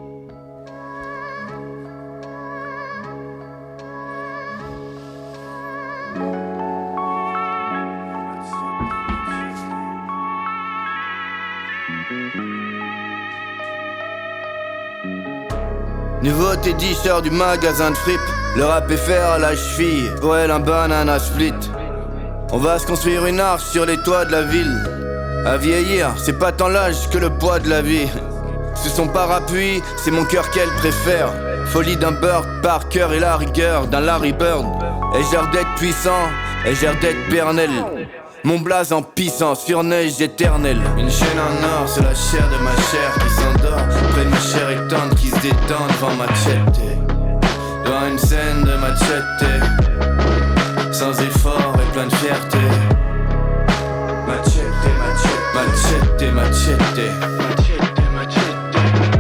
Nouveauté t-shirt du magasin de fripe. Le rap est fer à la cheville. Pour elle, un banana split. On va se construire une arche sur les toits de la ville. À vieillir, c'est pas tant l'âge que le poids de la vie. Sous son parapluie, c'est mon cœur qu'elle préfère. Folie d'un Burt Parker et la rigueur d'un Larry Bird. Ai-je l'air d'être puissant? Ai-je l'air d'être pernel? Mon blaze en pissant sur neige éternelle. Une chaîne en or sur la chair de ma chair qui s'endort. Près de ma chair et tendre qui se détend devant Machete. Devant une scène de Machete. Sans effort et plein de fierté. Machete, Machete, Machete, Machete. Machete, Machete.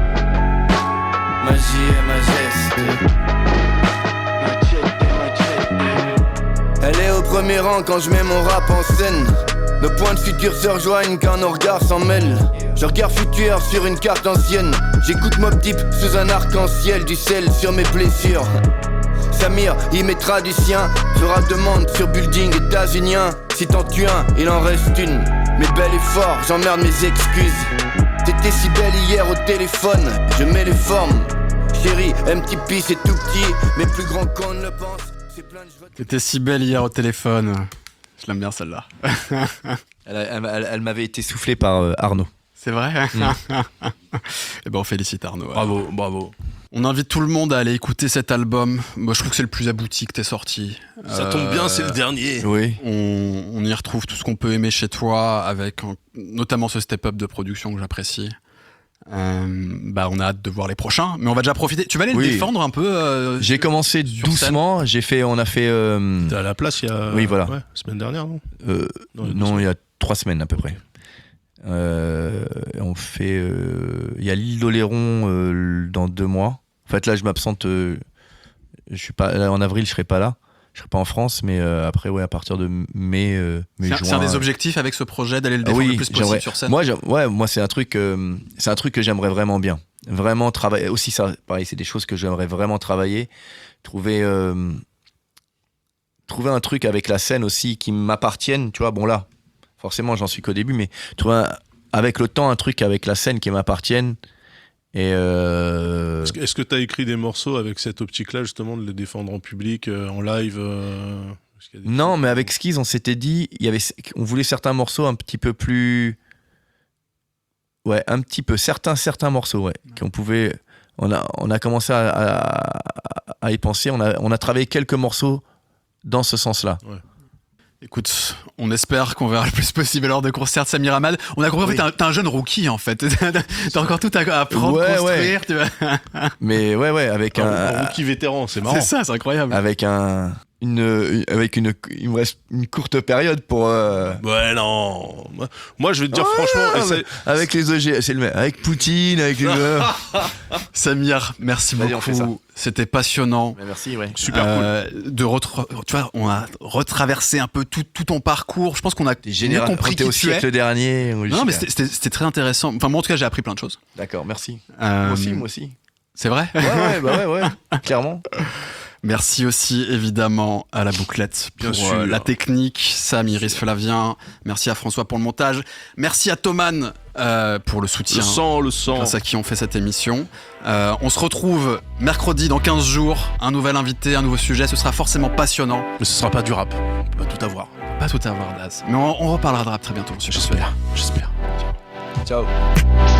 Magie et majesté. Elle est au premier rang quand je mets mon rap en scène. Nos points de futur se rejoignent quand nos regards s'en mêlent. Je regarde futur sur une carte ancienne. J'écoute Mobb Deep sous un arc-en-ciel. Du sel sur mes blessures. Samir y mettra du sien. Fera demande sur building états-unien. Si t'en tues un, il en reste une. Mais bel et fort, j'emmerde mes excuses. T'étais si belle hier au téléphone. Je mets les formes. Chérie, MTP c'est tout petit, mais plus grand qu'on ne le pense. T'étais si belle hier au téléphone. Je l'aime bien celle-là. Elle m'avait été soufflée par Arnaud. C'est vrai. Eh ben on félicite Arnaud. Bravo, bravo. On invite tout le monde à aller écouter cet album. Moi, je trouve que c'est le plus abouti que t'es sorti. Ça tombe bien, c'est le dernier. Oui. On y retrouve tout ce qu'on peut aimer chez toi, avec notamment ce step-up de production que j'apprécie. On a hâte de voir les prochains, mais on va déjà profiter. Tu vas aller le défendre un peu J'ai commencé doucement. On a fait. T'es à la place il y a. Oui, voilà. Ouais, semaine dernière, non? Non, il y a 3 semaines à peu près. On fait. Il y a l'île d'Oléron dans 2 mois. En fait, là, je m'absente. Je suis pas. Là, en avril, je serai pas là. Je serai pas en France, mais après, ouais, à partir de mai, juin. C'est un des objectifs avec ce projet d'aller le défendre le plus possible sur scène. Moi, c'est un truc que j'aimerais vraiment bien. Vraiment travailler. Aussi, ça, pareil, c'est des choses que j'aimerais vraiment travailler. Trouver un truc avec la scène aussi qui m'appartienne. Tu vois, bon là, forcément, j'en suis qu'au début, mais trouver avec le temps un truc avec la scène qui m'appartienne. Et Est-ce que tu as écrit des morceaux avec cette optique-là, justement, de les défendre en public, en live Non, mais avec Skiz, on s'était dit, on voulait certains morceaux un petit peu plus. Ouais, un petit peu. Certains morceaux, ouais. Qu'on pouvait. On a commencé à y penser. On a travaillé quelques morceaux dans ce sens-là. Ouais. Écoute, on espère qu'on verra le plus possible lors de concerts de Samir Hamad. On a compris que t'es un jeune rookie en fait. T'as encore tout à apprendre, construire. Tu vois. Mais ouais, avec un rookie vétéran, c'est marrant. C'est ça, c'est incroyable. Avec un il me reste une courte période pour. Ouais, non. Moi, je vais te dire franchement. Avec les OG, c'est le même. Avec Poutine, avec les. Samir, merci Vas-y, on fait ça. beaucoup. C'était passionnant. Merci, ouais. Super cool. Tu vois, on a retraversé un peu tout ton parcours. Je pense qu'on a mieux compris qui au tu es. siècle dernier. Non, mais c'était très intéressant. Enfin, moi, en tout cas, j'ai appris plein de choses. D'accord, merci. Moi aussi. C'est vrai ? Ouais, clairement. Merci aussi évidemment à la bouclette pour Bien sûr. la technique, Sam, Iris, Flavien. Merci à François pour le montage. Merci à Thoman pour le soutien. Le sang. Grâce à qui on fait cette émission. On se retrouve mercredi dans 15 jours. Un nouvel invité, un nouveau sujet. Ce sera forcément passionnant. Mais ce sera pas du rap. On peut pas tout avoir. Pas tout avoir, Daz. Mais on reparlera de rap très bientôt. J'espère. Ciao.